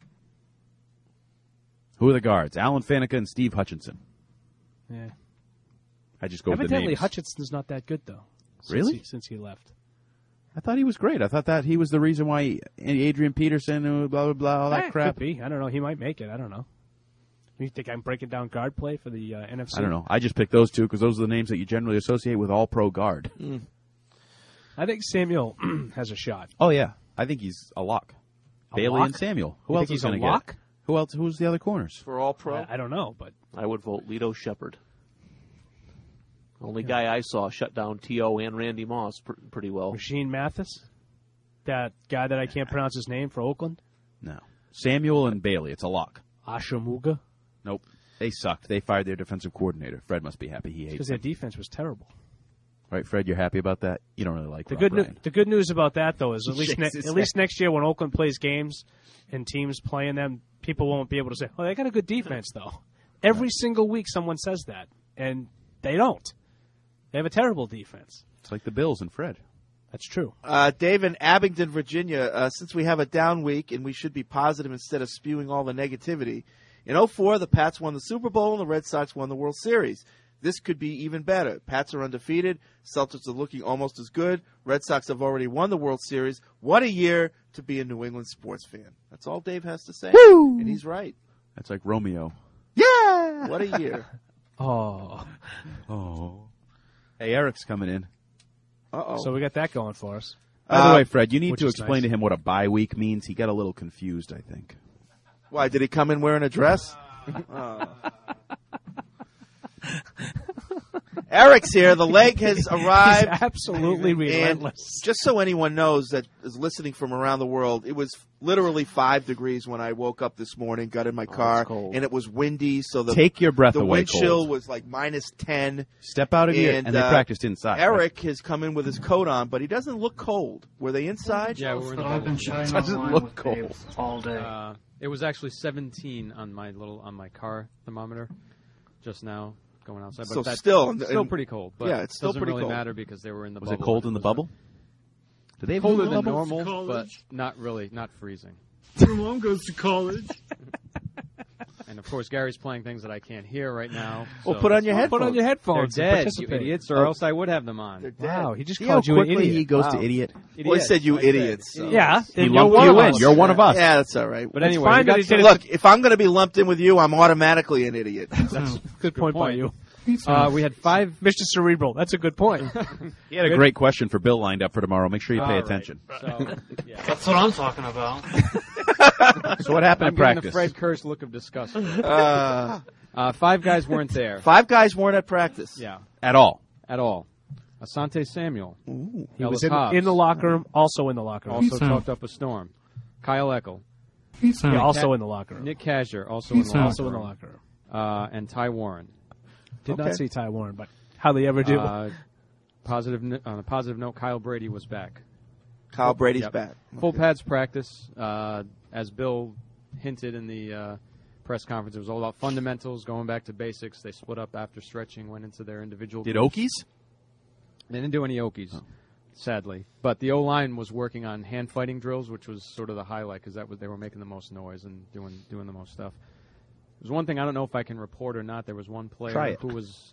Who are the guards? Alan Faneca and Steve Hutchinson. Yeah. I just go with the Evidently, names. Hutchinson's not that good though. Really? Since he left. I thought he was great. I thought that he was the reason why Adrian Peterson, blah, blah, blah, all that crap. Could be. I don't know. He might make it. I don't know. You think I'm breaking down guard play for the NFC? I don't know. I just picked those two because those are the names that you generally associate with all-pro guard. I think Samuel has a shot. Oh, yeah. I think he's a lock. A Bailey lock? and Samuel. Who You else think is he's a going to get lock? it? Who else? Who's the other corners? For All-Pro? I don't know, but I would vote Lito Shepard. Only guy I saw shut down T.O. and Randy Moss pretty well. Rasheed Mathis, that guy that I can't pronounce his name for Oakland. No. Samuel and Bailey. It's a lock. Ashamuga. Nope. They sucked. They fired their defensive coordinator. Fred must be happy. He hates Because them. their defense was terrible. Right, Fred, you're happy about that? You don't really like The Rob good Ryan. the good news about that though is at least Shakes his at least next year when Oakland plays games and teams playing them, people won't be able to say, "Oh, they got a good defense though." Every single week someone says that, and they don't. They have a terrible defense. It's like the Bills and Fred. That's true. Dave in Abingdon, Virginia, since we have a down week and we should be positive instead of spewing all the negativity, in 2004, the Pats won the Super Bowl and the Red Sox won the World Series. This could be even better. Pats are undefeated. Celtics are looking almost as good. Red Sox have already won the World Series. What a year to be a New England sports fan. That's all Dave has to say. Woo! And he's right. That's like Romeo. Yeah! What a year. Oh. Hey, Eric's coming in. Uh-oh. So we got that going for us. By the way, Fred, you need which to is explain nice. to him what a bye week means. He got a little confused, I think. Why, did he come in wearing a dress? Oh. Eric's here. The leg has arrived. He's absolutely relentless. And just so anyone knows that is listening from around the world, it was literally 5 degrees when I woke up this morning, got in my car, and it was windy. So Take your breath the away, wind chill cold. was like -10. Step out of here, and they practiced inside. Eric has come in with his coat on, but he doesn't look cold. Were they inside? Yeah, we're in the I've been bubble. doesn't look cold. all day. It was actually 17 on my car thermometer just now going outside. But So that's still pretty cold. But yeah, it's still doesn't pretty really cold. matter because they were in the Was bubble. it cold in the bubble? Did they have colder heat in the than bubble? normal, but not really, not freezing. Your mom goes to college. And of course, Gary's playing things that I can't hear right now. Well, so put on your that's- headphones. Put on your headphones. They're and dead, you participate. idiots, or else I would have them on. Wow, he just See called how you an quickly idiot. he goes to Wow. idiot? Well, he said you I said idiots. So. Yeah, He and lumped you're one you of in. us. You're one of us. Yeah, that's all right. But anyway, fine we that got he some- did it. Look, if I'm going to be lumped in with you, I'm automatically an idiot. That's Good point by you. we had 5. Mr. Cerebral, that's a good point. He had a great question for Bill lined up for tomorrow. Make sure you pay All right. attention. So, yeah. That's what I'm talking about. So what happened I'm in getting practice? the Fred Curse look of disgust. 5 guys weren't there. 5 guys weren't at practice. Yeah, At all. at all. Asante Samuel. He Ellis was Hobbs. in the locker room, also in the locker room. Also talked up a storm. Kyle Eckel. Yeah, also in the locker room. Nick Kasier, also in the locker Also in the room. locker room. And Ty Warren. Did Okay. not see Ty Warren, but how they ever do. On a positive note, Kyle Brady was back. Kyle Brady's Yep. back. Full pads practice. As Bill hinted in the press conference, it was all about fundamentals, going back to basics. They split up after stretching, went into their individual Did groups. Okies? They didn't do any Okies, sadly. But the O-line was working on hand fighting drills, which was sort of the highlight because they were making the most noise and doing the most stuff. There's one thing I don't know if I can report or not. There was one Try player it. who was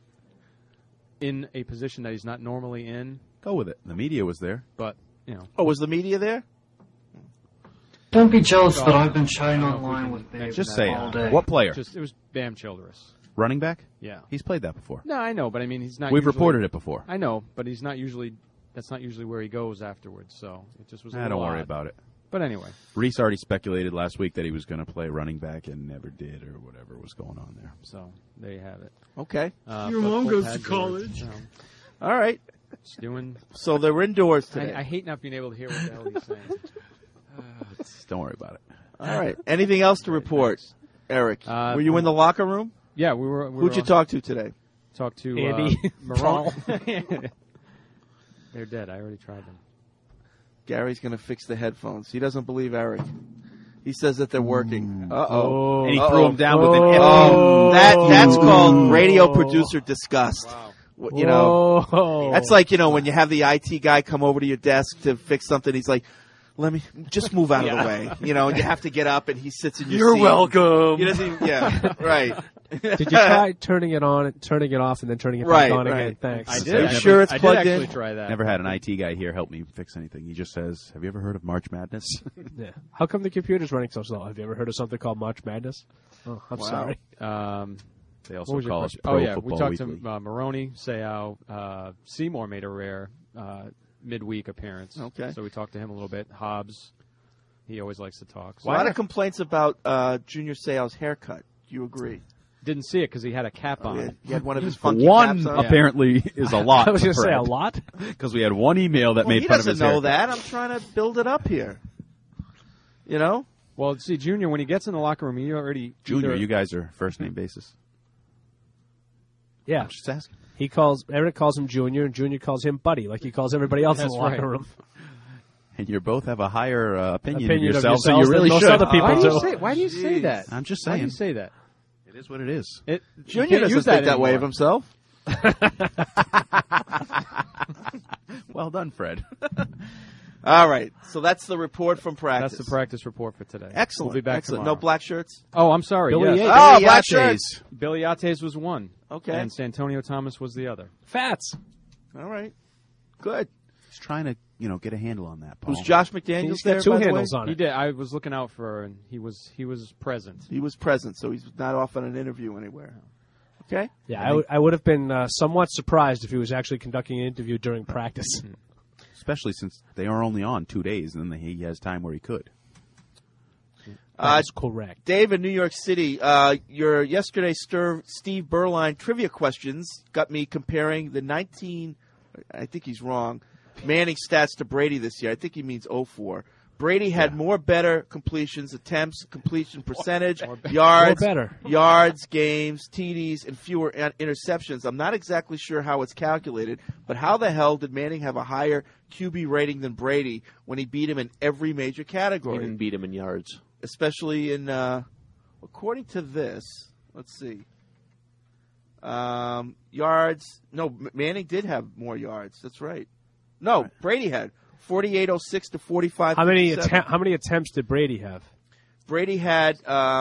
in a position that he's not normally in, Go with it. The media was there. but, you know. Oh, was the media there? Don't be jealous that I've been chatting online with Dave Just say all it. day. What player? It was Bam Childress. Running back? Yeah. He's played that before. No, I know, but I mean, he's not. We've usually- reported it before. I know, but he's not usually. That's not usually where he goes afterwards. So it just was. A Don't little worry odd. about it. But anyway, Reese already speculated last week that he was going to play running back and never did, or whatever was going on there. so there you have it. Okay. Your but mom full goes to pads are, college. you know, All right. just doing. So they're indoors today. I hate not being able to hear what the hell he's saying. Don't worry about it. All right. Anything else to report, Eric? Were you in the locker room? Yeah, we were. Who'd you talk to today? Talk to Andy, Marone. They're dead. I already tried them. Gary's going to fix the headphones. He doesn't believe Eric. He says that they're working. Uh-oh. Oh. And he threw him down with an That's called radio producer disgust. Wow. You know, Whoa. that's like, you know, when you have the IT guy come over to your desk to fix something, he's like, let me just move out of the way. You know, and you have to get up and he sits in your You're seat. welcome. He doesn't even, yeah, right. Did you try turning it on, turning it off, and then turning it back on again? Thanks. I did. Are you Actually- sure it's I did plugged actually in? try that. Never had an IT guy here help me fix anything. He just says, "Have you ever heard of March Madness?" Yeah. How come the computer's running so slow? Have you ever heard of something called March Madness? Oh, I'm Wow. sorry. They What also was your call us question? Pro Oh yeah, Football we talked Weekly. to Maroney, Seau, Seymour made a rare midweek appearance. Okay. So we talked to him a little bit. Hobbs, he always likes to talk. A So lot of complaints about Junior Seau's haircut. Do you agree? didn't see it because he had a cap on. He had one of his funky One caps on. apparently is a lot. I was going to say a lot. Because we had one email that Well, made he fun of doesn't his know haircut. that. I'm trying to build it up here. You know? Well, see, Junior, when he gets in the locker room, he already Junior, either- you guys are first name basis. Yeah. I'm just asking. Eric calls him Junior, and Junior calls him Buddy, like he calls everybody else in That's the locker right. room. And you both have a higher opinion, Opinion of of yourselves, so you yourselves really than most should. other people Why do you do. say? Why do you say that? I'm just Why do saying. you say that? It is what it is. You Junior can't doesn't use think that way of anymore. himself. Well done, Fred. All right, so that's the report from practice. That's the practice report for today. Excellent. We'll be back Excellent. tomorrow. No black shirts? Oh, I'm sorry. Billy yes. Yates. Oh, Billy black Yates. shirts. Billy Yates was one. Okay. And Santonio Thomas was the other. Fats. All right. Good. He's trying to, get a handle on that, Paul. Was Josh McDaniels He's there, got two by the way? handles on He it. did. I was looking out for, and he was present. He was present, so he's not off on an interview anywhere. Okay? Yeah, I would have been somewhat surprised if he was actually conducting an interview during practice. Especially since they are only on 2 days, and then he has time where he could. That's correct. Dave in New York City, your yesterday Steve Berline trivia questions got me comparing the I think he's wrong, Manning stats to Brady this year. I think he means 04. Brady had more better completions, attempts, completion percentage, yards, games, TDs, and fewer interceptions. I'm not exactly sure how it's calculated, but how the hell did Manning have a higher QB rating than Brady when he beat him in every major category? He didn't beat him in yards. Especially in, according to this, let's see, yards. No, Manning did have more yards. That's right. No, Brady had 4806 to 45. How many attempts did Brady have? Brady had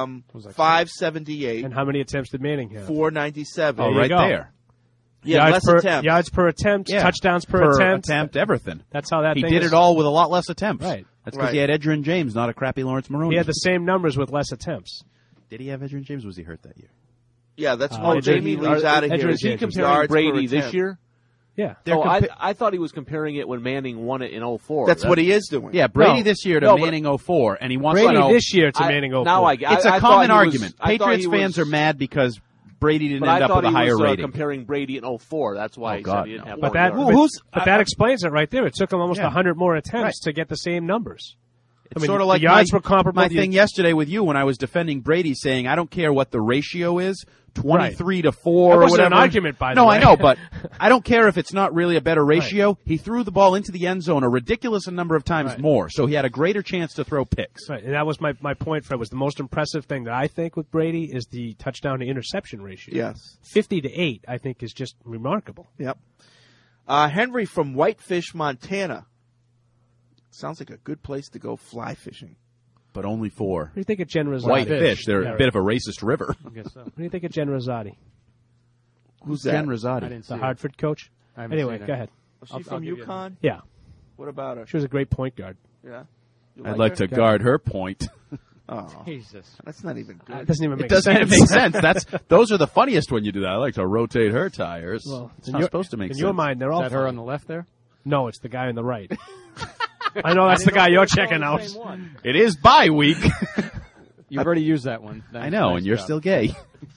578. And how many attempts did Manning have? 497. Oh, right there. Yeah, yards per attempt, touchdowns per attempt. Everything. That's how that he thing did is. it all with a lot less attempts. Right. That's because he had Edgerrin James, not a crappy Lawrence Maroney. He had the same numbers with less attempts. Did he have Edgerrin James? Was he hurt that year? Yeah, that's what Jamie leaves out of here. Is he comparing Brady this year? Yeah. I thought he was comparing it when Manning won it in 04. That's what he is doing. Yeah, Brady this year to Manning 04, and he wants Brady to know this year to Manning 04. Now it's a common argument. Patriots fans are mad because Brady didn't end up with a higher rating. Comparing Brady in 04. That's why he said he didn't have but more that yards. that explains it right there. It took him almost 100 more attempts to get the same numbers. It's sort of like yards were comparable. My thing yesterday with you when I was defending Brady, saying I don't care what the ratio is, 23 to 4 or whatever. That wasn't an argument, by the way. No, I know, but I don't care if it's not really a better ratio. Right. He threw the ball into the end zone a ridiculous number of times more, so he had a greater chance to throw picks. Right, and that was my point, Fred. Was the most impressive thing that I think with Brady is the touchdown to interception ratio. Yes, 50-8, I think, is just remarkable. Yep. Henry from Whitefish, Montana. Sounds like a good place to go fly fishing. But only for what do you think of Jen Rosati? Whitefish. They're a bit of a racist river. I guess so. What do you think of Jen Rosati? Who's that? Jen Rosati? The Hartford coach. Anyway, go ahead. Was she from UConn? Yeah. What about her? She was a great point guard. Yeah. I'd like to guard her point. Oh, Jesus, that's not even good. It doesn't even make sense. It doesn't sense. make sense. Those are the funniest when you do that. I like to rotate her tires. Well, it's not supposed to make sense. In your mind, they're all. Is that her on the left there? No, it's the guy on the right. I know that's the guy you're checking out. It is bye week. You've already used that one. I know, nice and you're job. still gay.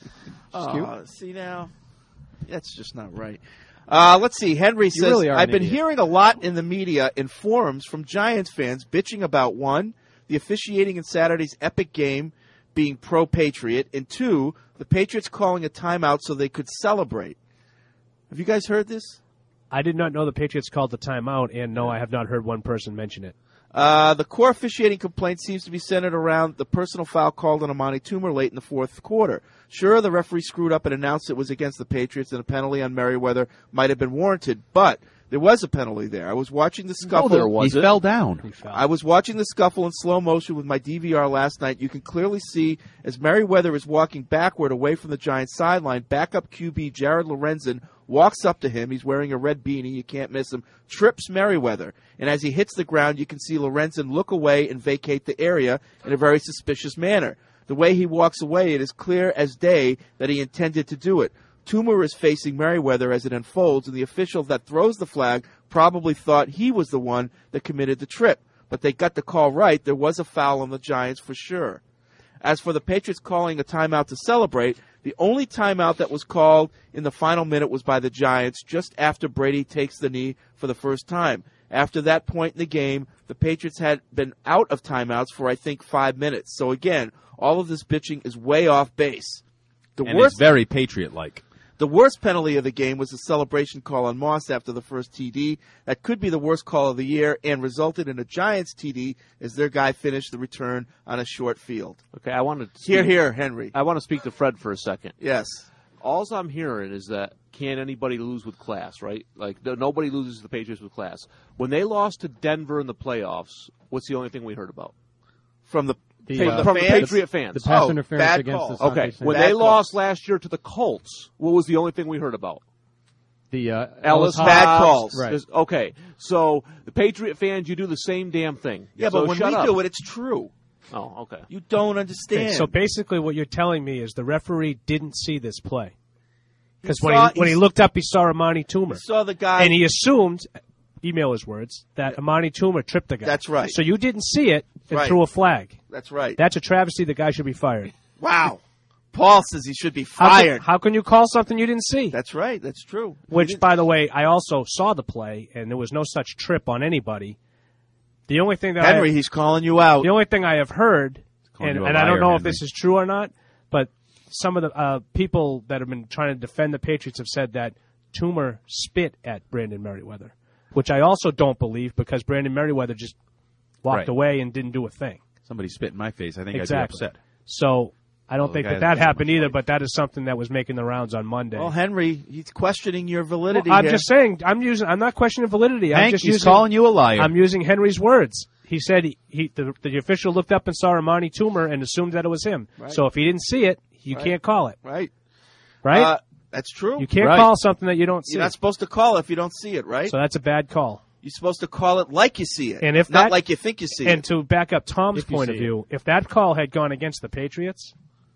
See now, that's just not right. Let's see. Henry says, really I've been hearing a lot in the media and forums from Giants fans bitching about, 1, the officiating in Saturday's epic game being pro-Patriot, and 2, the Patriots calling a timeout so they could celebrate. Have you guys heard this? I did not know the Patriots called the timeout, and no, I have not heard one person mention it. The core officiating complaint seems to be centered around the personal foul called on Amani Toomer late in the fourth quarter. Sure, the referee screwed up and announced it was against the Patriots and a penalty on Merriweather might have been warranted, but there was a penalty there. I was watching the scuffle. No, there wasn't. He fell down. I was watching the scuffle in slow motion with my DVR last night. You can clearly see as Merriweather is walking backward away from the Giants sideline, backup QB Jared Lorenzen walks up to him. He's wearing a red beanie. You can't miss him. Trips Merriweather. And as he hits the ground, you can see Lorenzen look away and vacate the area in a very suspicious manner. The way he walks away, it is clear as day that he intended to do it. Toomer is facing Merriweather as it unfolds, and the official that throws the flag probably thought he was the one that committed the trip. But they got the call right. There was a foul on the Giants for sure. As for the Patriots calling a timeout to celebrate, the only timeout that was called in the final minute was by the Giants just after Brady takes the knee for the first time. After that point in the game, the Patriots had been out of timeouts for, I think, 5 minutes. So, again, all of this bitching is way off base. It's very Patriot-like. The worst penalty of the game was the celebration call on Moss after the first TD. That could be the worst call of the year and resulted in a Giants TD as their guy finished the return on a short field. Okay, I want to Here, Henry. I want to speak to Fred for a second. Yes. All I'm hearing is that can anybody lose with class, right? Like, nobody loses to the Patriots with class. When they lost to Denver in the playoffs, what's the only thing we heard about? From the from the Patriot fans. The pass interference against the Sunday Saints. When they lost last year to the Colts, what was the only thing we heard about? The Ellis bad Hobbs. calls. Right. Okay, so the Patriot fans, you do the same damn thing. Yeah, so but when shut we up. do it, it's true. Oh, okay. You don't understand. Okay, so basically what you're telling me is the referee didn't see this play. Because saw- when he looked up, he saw Amani Toomer. He saw the guy. And he assumed, email his words, that Amani Toomer tripped the guy. That's right. So you didn't see it and Right. threw a flag. That's right. That's a travesty. The guy should be fired. Wow. Paul says he should be fired. How can you call something you didn't see? That's right. That's true. Which, by the way, I also saw the play, and there was no such trip on anybody. The only thing that Henry, he's calling you out. The only thing I have heard, Calling and you a I don't liar, know if Henry. this is true or not, but some of the people that have been trying to defend the Patriots have said that Toomer spit at Brandon Merriweather, which I also don't believe because Brandon Merriweather just walked Right. away and didn't do a thing. Somebody spit in my face. I think Exactly. I'd be upset. So I don't Well, think the guy that that happened either, but that is something that was making the rounds on Monday. Well, Henry, he's questioning your validity. I'm here. just saying. I'm not questioning validity. I'm Hank, just he's using, calling you a liar. I'm using Henry's words. He said the official looked up and saw Amani Toomer and assumed that it was him. Right. So if he didn't see it, you can't call it. Right. Right? That's true. You can't Right. call something that you don't see. You're not supposed to call it if you don't see it, right? So that's a bad call. You're supposed to call it like you see it, And if not that- like you think you see And it. to back up Tom's If you point of see view, if that call had gone against the Patriots,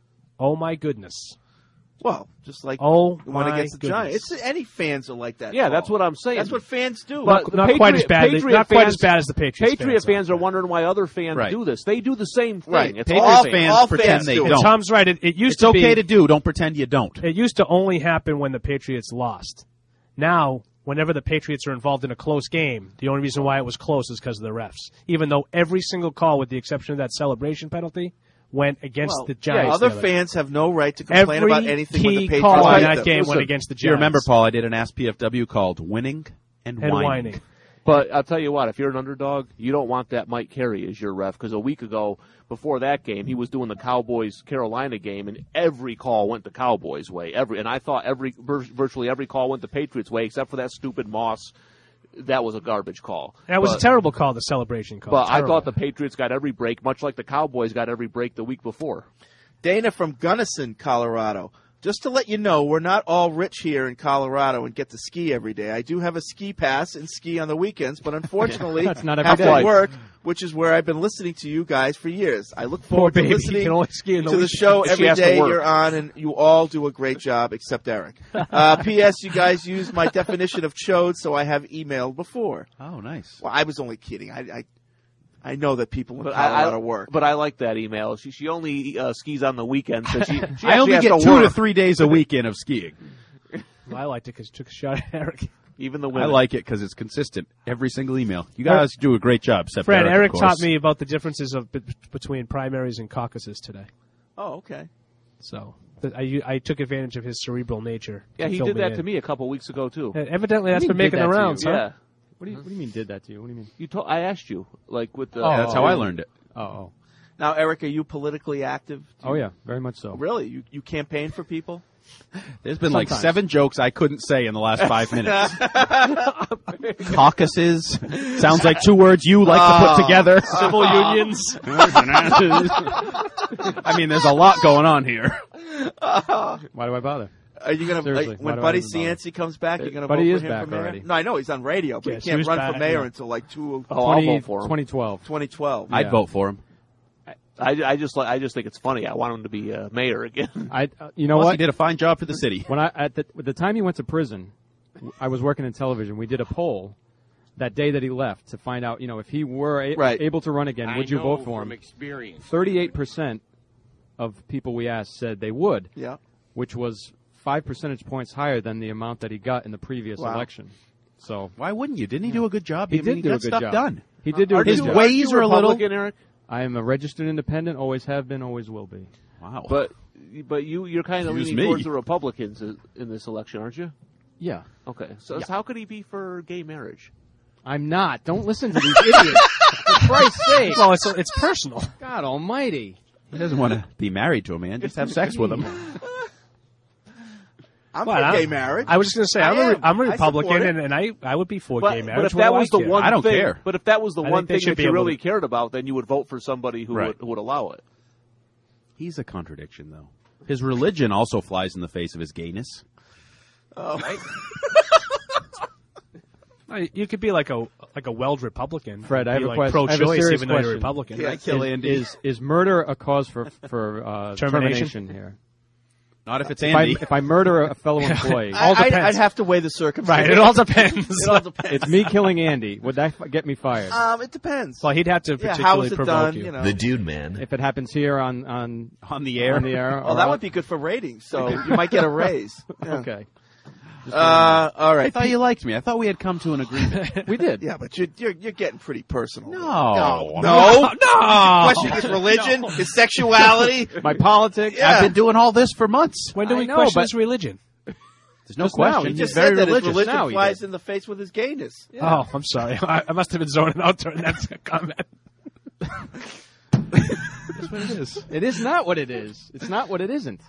oh my goodness. Well, just like Oh the one my against the goodness. Giants. Any fans are like that. Yeah, Paul. that's what I'm saying. That's what fans do. But Not quite as bad. Not quite as bad as the Patriots. Patriot fans are wondering why other fans Right. do this. They do the same thing. Right. It's Patriot all fans all pretend fans they do it. don't. Tom's right. It used It's to okay be, to do. Don't pretend you don't. It used to only happen when the Patriots lost. Now, whenever the Patriots are involved in a close game, the only reason why it was close is because of the refs. Even though every single call, with the exception of that celebration penalty, went against the Giants. other the other fans have no right to complain Every about anything when the key Patriots call in beat that them. game Listen, went against the Do you Giants. remember, Paul? I did an Ask PFW called "Winning and Whining." But I'll tell you what, if you're an underdog, you don't want that Mike Carey as your ref, because a week ago, before that game, he was doing the Cowboys-Carolina game, and every call went the Cowboys' way. And I thought virtually every call went the Patriots' way, except for that stupid Moss. That was a garbage call. That was a terrible call, the celebration call. But I Terrible. thought the Patriots got every break, much like the Cowboys got every break the week before. Dana from Gunnison, Colorado. Just to let you know, we're not all rich here in Colorado and get to ski every day. I do have a ski pass and ski on the weekends, but unfortunately, That's not every have day. to work, which is where I've been listening to you guys for years. I look Poor forward to baby, he listening can only ski in the to the weekend. show She every has to day work. you're on, and you all do a great job, except Eric. P.S. You guys used my definition of chode, so I have emailed before. Oh, nice. Well, I was only kidding. I know that people in But Colorado work. But I like that email. She only skis on the weekends. So she I only has get to 2 work. to 3 days a weekend of skiing. I liked it because you took a shot at Eric. Even the I women. like it because it's consistent. Every single email. You guys do a great job, except Fred, Eric of taught course. me about the differences between primaries and caucuses today. Oh, okay. So I took advantage of his cerebral nature. Yeah, to he fill did me that in. to me a couple weeks ago too. Evidently, that's What do been you mean making did the that to rounds, you? huh? Yeah. What do you mean did that to you? What do you mean? I asked you like with the. That's how I learned it. Oh. Now, Eric, are you politically active? Oh, yeah, very much so. Really? You campaign for people? There's been like Sometimes. 7 jokes I couldn't say in the last 5 minutes. Caucuses. Sounds like 2 words you like to put together. Civil unions. I mean, there's a lot going on here. Why do I bother? Are you gonna Seriously, when why do I Buddy even bother? Cianci comes back? You're gonna Buddy vote is for him back for mayor? already. No, I know he's on radio, but Yes, he he can't was run back, for mayor yeah. until like I'll vote for him. 2012. 2012. I'd Yeah. vote for him. I just think it's funny. I want him to be mayor again. You know Plus, what? he did a fine job for the city. When at the time he went to prison, I was working in television. We did a poll that day that he left to find out, if he were able to run again, would you vote for him? 38% of people we asked said they would. Yeah. Which was 5 percentage points higher than the amount that he got in the previous Wow. election. So Why wouldn't you? Didn't he do a good job? he did do a got good stuff job. done. He did do a Aren't good you- job. aren't ways you are a little- Republican, Eric? I am a registered independent. Always have been. Always will be. Wow. But you're kind of Excuse leaning me. towards the Republicans in this election, aren't you? Yeah. Okay. So how could he be for gay marriage? I'm not. Don't listen to these idiots. For Christ's sake. Well, it's personal. God almighty. He doesn't want to be married to a man. Just have sex with him. I'm for gay marriage. I was just going to say, I'm a Republican, and I would be for gay marriage. But if that was the one I don't thing, care. But if that was the one thing that you really to... cared about, then you would vote for somebody who would allow it. He's a contradiction, though. His religion also flies in the face of his gayness. Oh. You could be like a Weld Republican. Fred, I have a question. Pro-choice, even though you're a Republican. Can I kill Andy? Is murder a cause for termination here? Not if it's Andy. If I murder a fellow employee, I'd have to weigh the circumstances. Right, it all depends. It's me killing Andy. Would that get me fired? It depends. Well, he'd have to particularly provoke you. The dude man. If it happens here on the air. Well, that would be good for ratings, so you might get a raise. Yeah. Okay. All right. I thought you liked me. I thought we had come to an agreement. We did. Yeah, but you're getting pretty personal. No. Question his religion, his sexuality, my politics. Yeah. I've been doing all this for months. When do we question his religion? There's no question. He just He's very said that religious. his religion Now flies in the face with his gayness. Yeah. Oh, I'm sorry. I must have been zoning out during that comment. That's what it is. It is not what it is. It's not what it isn't.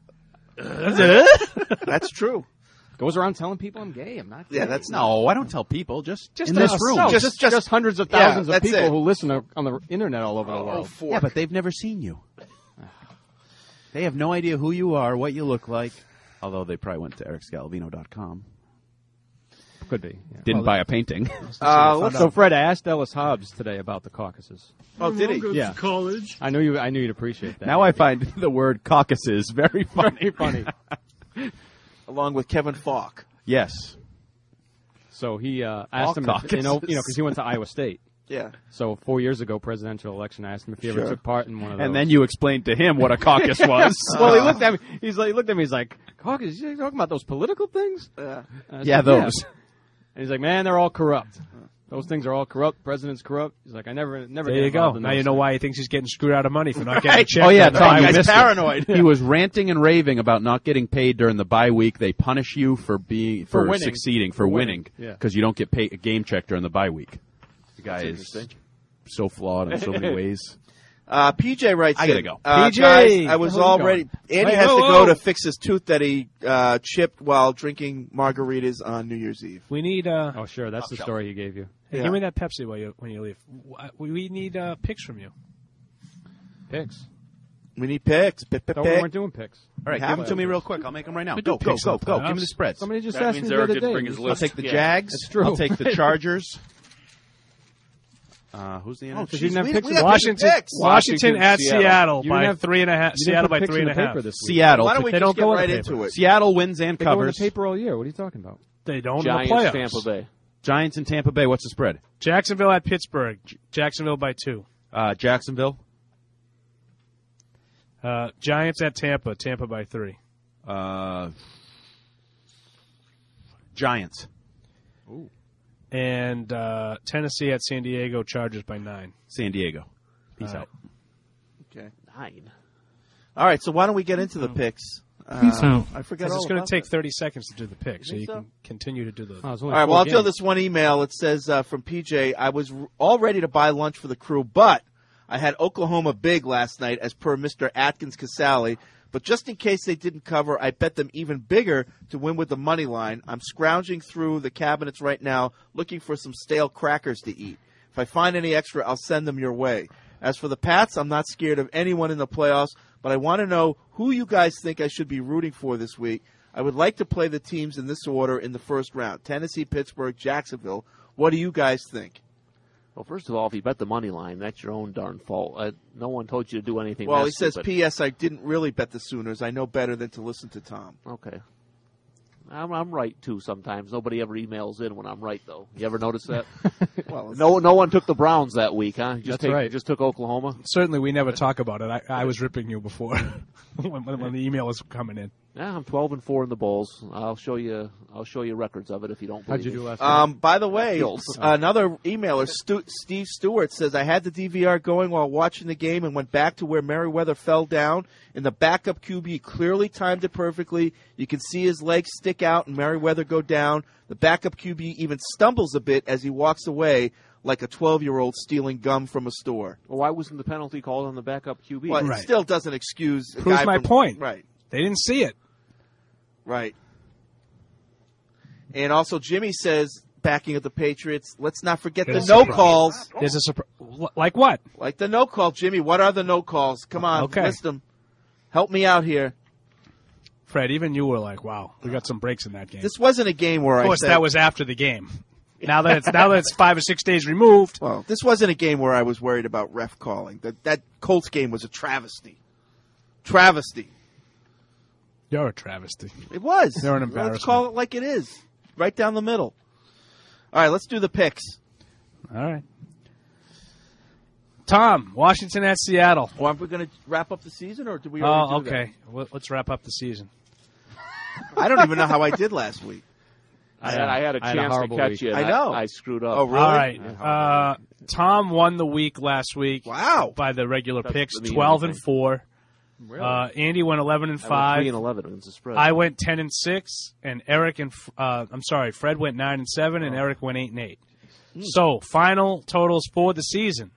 That's true. Goes around telling people I'm gay. I'm not gay. Yeah, that's I don't tell people. Just in us. this room. No, just hundreds of thousands of people it. who listen on the internet all over the world. Yeah, but they've never seen you. They have no idea who you are, what you look like. Although they probably went to ericscalvino.com. Could be. Yeah. Didn't buy a painting. So, Fred, I asked Ellis Hobbs today about the caucuses. Oh, did he? Yeah. College. I knew you'd appreciate that. Now I find the word caucuses very funny. Very funny. Along with Kevin Falk. Yes. So he asked him, because he went to Iowa State. Yeah. So 4 years ago, presidential election, I asked him if he ever took part in one of those. And then you explained to him what a caucus was. Well, he looked at me. He looked at me. He's like, "Caucus? You talking about those political things?" Yeah, those. Yeah. And he's like, "Man, they're all corrupt. Those things are all corrupt. President's corrupt." He's like, "I never." There you go. Now you know why he thinks he's getting screwed out of money for not getting a check. Oh yeah, Tom, he's paranoid. He was ranting and raving about not getting paid during the bye week. They punish you for succeeding, for winning, because you don't get paid a game check during the bye week. The guy is so flawed in so many ways. PJ writes, I gotta go. PJ, guys, I was all ready. Andy has to go to fix his tooth that he chipped while drinking margaritas on New Year's Eve. We need. Oh, sure, that's the story he gave you. Hey, give me that Pepsi when you leave. We need picks from you. Picks. We need picks. We weren't doing picks. All right, give them to me real quick. I'll make them right now. Go. Give me the spreads. Somebody just asked me the other day. I'll take the Jags. That's true. I'll take the Chargers. Who's the NFC? You didn't have picks. Washington at Seattle by 3.5. Seattle by 3.5. Seattle. Why don't we just get right into it? Seattle wins and covers. They go in the paper all year. What are you talking about? They don't Giants, in the playoffs. Tampa Bay. Giants and Tampa Bay. What's the spread? Jacksonville at Pittsburgh. Jacksonville by 2. Jacksonville. Giants at Tampa. Tampa by 3. Giants. Ooh. And Tennessee at San Diego. Chargers by 9. San Diego. Peace out. Okay. 9. All right, so why don't we get into the picks? Peace out. I forget. It's going to take 30 seconds to do the picks, so you so? can continue to do the. All right, well, I'll tell this one email. It says from PJ, I was all ready to buy lunch for the crew, but I had Oklahoma big last night as per Mr. Atkins Casale. But just in case they didn't cover, I bet them even bigger to win with the money line. I'm scrounging through the cabinets right now looking for some stale crackers to eat. If I find any extra, I'll send them your way. As for the Pats, I'm not scared of anyone in the playoffs, but I want to know who you guys think I should be rooting for this week. I would like to play the teams in this order in the first round: Tennessee, Pittsburgh, Jacksonville. What do you guys think? Well, first of all, if you bet the money line, that's your own darn fault. No one told you to do anything. Well, he says, P.S. I didn't really bet the Sooners. I know better than to listen to Tom. Okay. I'm right, too, sometimes. Nobody ever emails in when I'm right, though. You ever notice that? Well, no one took the Browns that week, huh? That's right. Just took Oklahoma? Certainly, we never talk about it. I was ripping you before when the email was coming in. Yeah, I'm 12-4 in the bowls. I'll show you records of it if you don't believe How'd you do me. last week? By the way, another emailer, Steve Stewart, says, I had the DVR going while watching the game and went back to where Merriweather fell down. And the backup QB clearly timed it perfectly. You can see his legs stick out and Merriweather go down. The backup QB even stumbles a bit as he walks away like a 12-year-old stealing gum from a store. Well, why wasn't the penalty called on the backup QB? Well, it still doesn't excuse a Proves guy my from, point. Right. They didn't see it. Right. And also, Jimmy says, backing up the Patriots, let's not forget There's the a no surprise. calls. There's a surprise. Like what? Like the no call, Jimmy. What are the no calls? Come on, Okay. list them. Help me out here. Fred, even you were like, wow, we got some breaks in that game. This wasn't a game where Of course, I said, that was after the game. Now that it's 5 or 6 days removed. Well, this wasn't a game where I was worried about ref calling. That Colts game was a travesty. Travesty. You're a travesty. It was. You're an Let's embarrassment. call it like it is. Right down the middle. All right, let's do the picks. All right. Tom, Washington at Seattle. Well, are we going to wrap up the season, or did we already do okay. Well, let's wrap up the season. that? I don't even know how I did last week. I had a chance to horrible catch week. you. I know. I screwed up. Oh, really? All right. Tom won the week last week. Wow. By the regular That's picks, the mean 12-4. Really? Andy went 11-5. 3-11 against the spread. I went 10-6, and Eric and Fred went 9-7, and Eric went 8-8. So final totals for the season.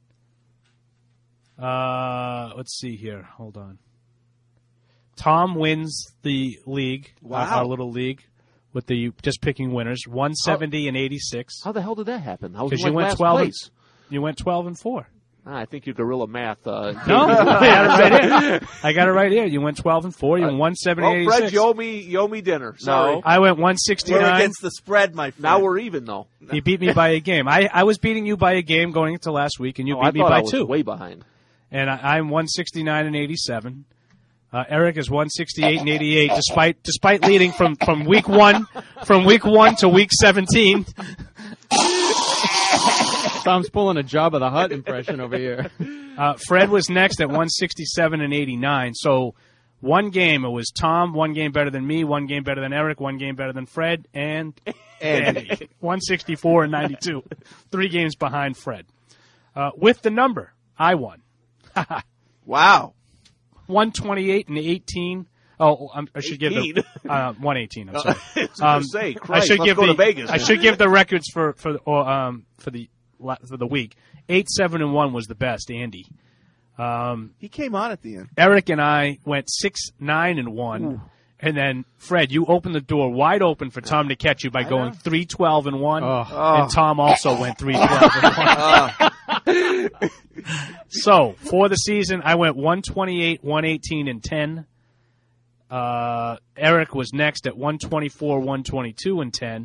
Let's see here. Hold on. Tom wins the league, our little league, with the just picking winners, 170 and 86. How the hell did that happen? I was Because in you went last 12. place. You went 12-4. I think your guerrilla math. No, I got it right here. I got it right here. You went 12-4. You went 170 and 86. Fred, you owe me dinner. Sorry. I went 169. We're against the spread, my friend. Now we're even, though. He beat me by a game. I was beating you by a game going into last week, and you beat me by I was 2. way behind. And I'm 169 and 87. Eric is 168 and 88, despite leading from week 1 to week 17. Tom's pulling a Jabba the Hutt impression over here. Fred was next at 167 and 89. So one game, it was Tom, one game better than me, one game better than Eric, one game better than Fred, and Andy. 164 and 92. 3 games behind Fred. With the number, I won. Wow. 128 and 18. Oh, I should give the 118. I'm sorry. I should give go to Vegas. I should give the records for the week. 8-7-1 was the best. Andy. He came on at the end. Eric and I went 6-9-1, and then Fred, you opened the door wide open for Tom to catch you by going 3-12-1, and Tom also went 3-12-1. So for the season, I went 128, 118, and 10. Eric was next at 124, 122, and 10.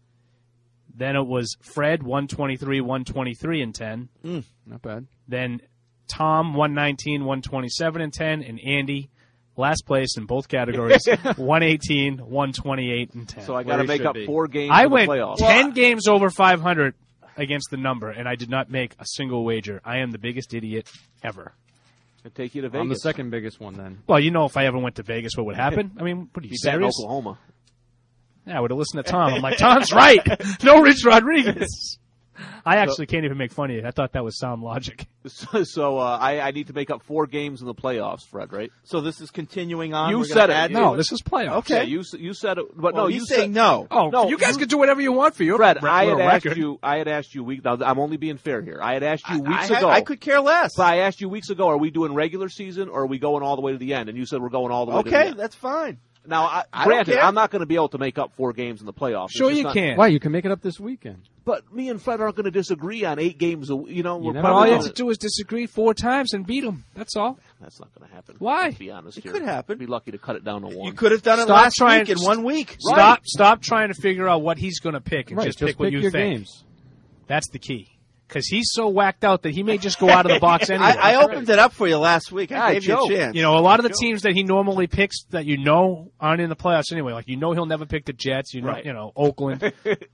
Then it was Fred, 123, 123, and 10. Not bad. Then Tom, 119, 127, and 10. And Andy, last place in both categories, 118, 128, and 10. So I got to make up 4 games I in the went playoffs. 10 games over 500 against the number, and I did not make a single wager. I am the biggest idiot ever. I'd take you to Vegas. I'm the second biggest one then. Well, you know, if I ever went to Vegas, what would happen? I mean, what are you, Be back in serious? Oklahoma. Yeah, I would have listened to Tom. I'm like, Tom's right. No Rich Rodriguez. I actually can't even make fun of you. I thought that was sound logic. So I need to make up 4 games in the playoffs, Fred, right? So this is continuing on? You We're said gonna it. add No, to this is playoffs. Okay. Yeah, you said it, but Well, no, he's you saying said, no. Oh, No, you guys can do whatever you want for your Fred, I had asked record. you. I had asked you weeks. I'm only being fair here. I had asked you weeks ago. I could care less. So I asked you weeks ago, are we doing regular season or are we going all the way to the end? And you said we're going all the way to the Okay, end. that's fine. Now, I don't granted, care. I'm not going to be able to make up 4 games in the playoffs. Sure It's you just can. Why? You can make it up this weekend. But me and Fred aren't going to disagree on 8 games. We're never But all you have gonna- to do is disagree 4 times and beat them. That's all. That's not going to happen. Why? Let's be honest It here. could happen. Be lucky to cut it down to 1. You could have done it Stop last trying- week in 1 week. Stop trying to figure out what he's going to pick and Right, just pick what you your think. games. That's the key. Because he's so whacked out that he may just go out of the box anyway. I opened it up for you last week. I gave you a chance. You know, a lot of the teams that he normally picks that you know aren't in the playoffs anyway. Like, you know he'll never pick the Jets. Right. You know, Oakland.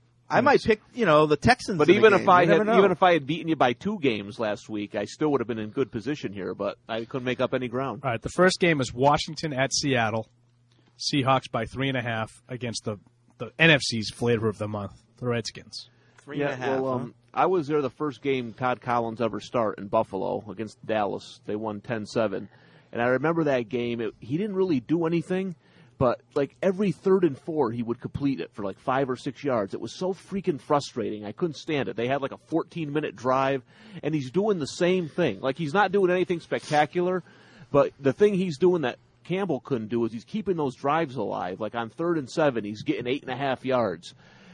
I might pick, the Texans. But in the even game. if I You had never know. even if I had beaten you by 2 games last week, I still would have been in good position here. But I couldn't make up any ground. All right, the first game is Washington at Seattle. Seahawks by 3.5 against the NFC's flavor of the month, the Redskins. 3.5. Well, I was there the first game Todd Collins ever start in Buffalo against Dallas. They won 10-7. And I remember that game. He didn't really do anything, but like every 3rd and 4, he would complete it for like 5 or 6 yards. It was so freaking frustrating. I couldn't stand it. They had like a 14-minute drive, and he's doing the same thing. Like, he's not doing anything spectacular, but the thing he's doing that Campbell couldn't do is he's keeping those drives alive. Like on 3rd and 7, he's getting 8.5 yards.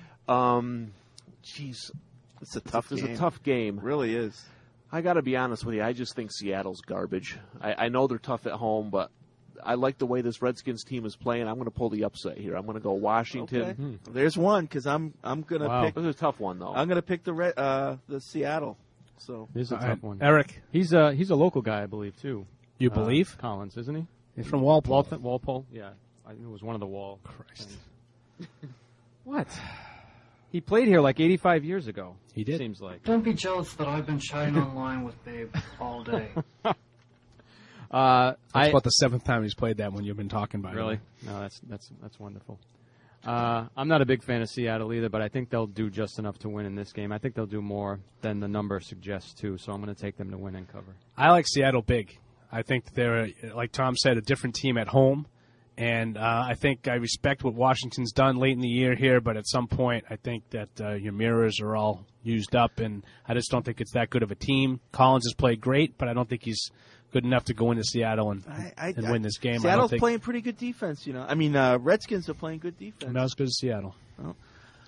Jeez, it's a tough game. It's a tough game. It really is. I got to be honest with you. I just think Seattle's garbage. I know they're tough at home, but I like the way this Redskins team is playing. I'm going to pull the upset here. I'm going to go Washington. Okay. There's one because I'm going to pick. This is a tough one though. I'm going to pick the Seattle. So this is a tough one. Eric, he's a local guy, I believe, too. You believe? Collins, isn't he? He's from Walpole. Walpole. Yeah, I knew it was one of the Wall. Christ. What? He played here like 85 years ago. He did. Seems like. Don't be jealous that I've been chatting online with Babe all day. That's about the 7th time he's played that one you've been talking about. Really? No, that's wonderful. I'm not a big fan of Seattle either, but I think they'll do just enough to win in this game. I think they'll do more than the number suggests, too, so I'm going to take them to win and cover. I like Seattle big. I think they're, like Tom said, a different team at home. And I think I respect what Washington's done late in the year here, but at some point I think that your mirrors are all used up, and I just don't think it's that good of a team. Collins has played great, but I don't think he's good enough to go into Seattle and win this game. Seattle's playing pretty good defense, you know. I mean, Redskins are playing good defense. Not as good as Seattle. Well,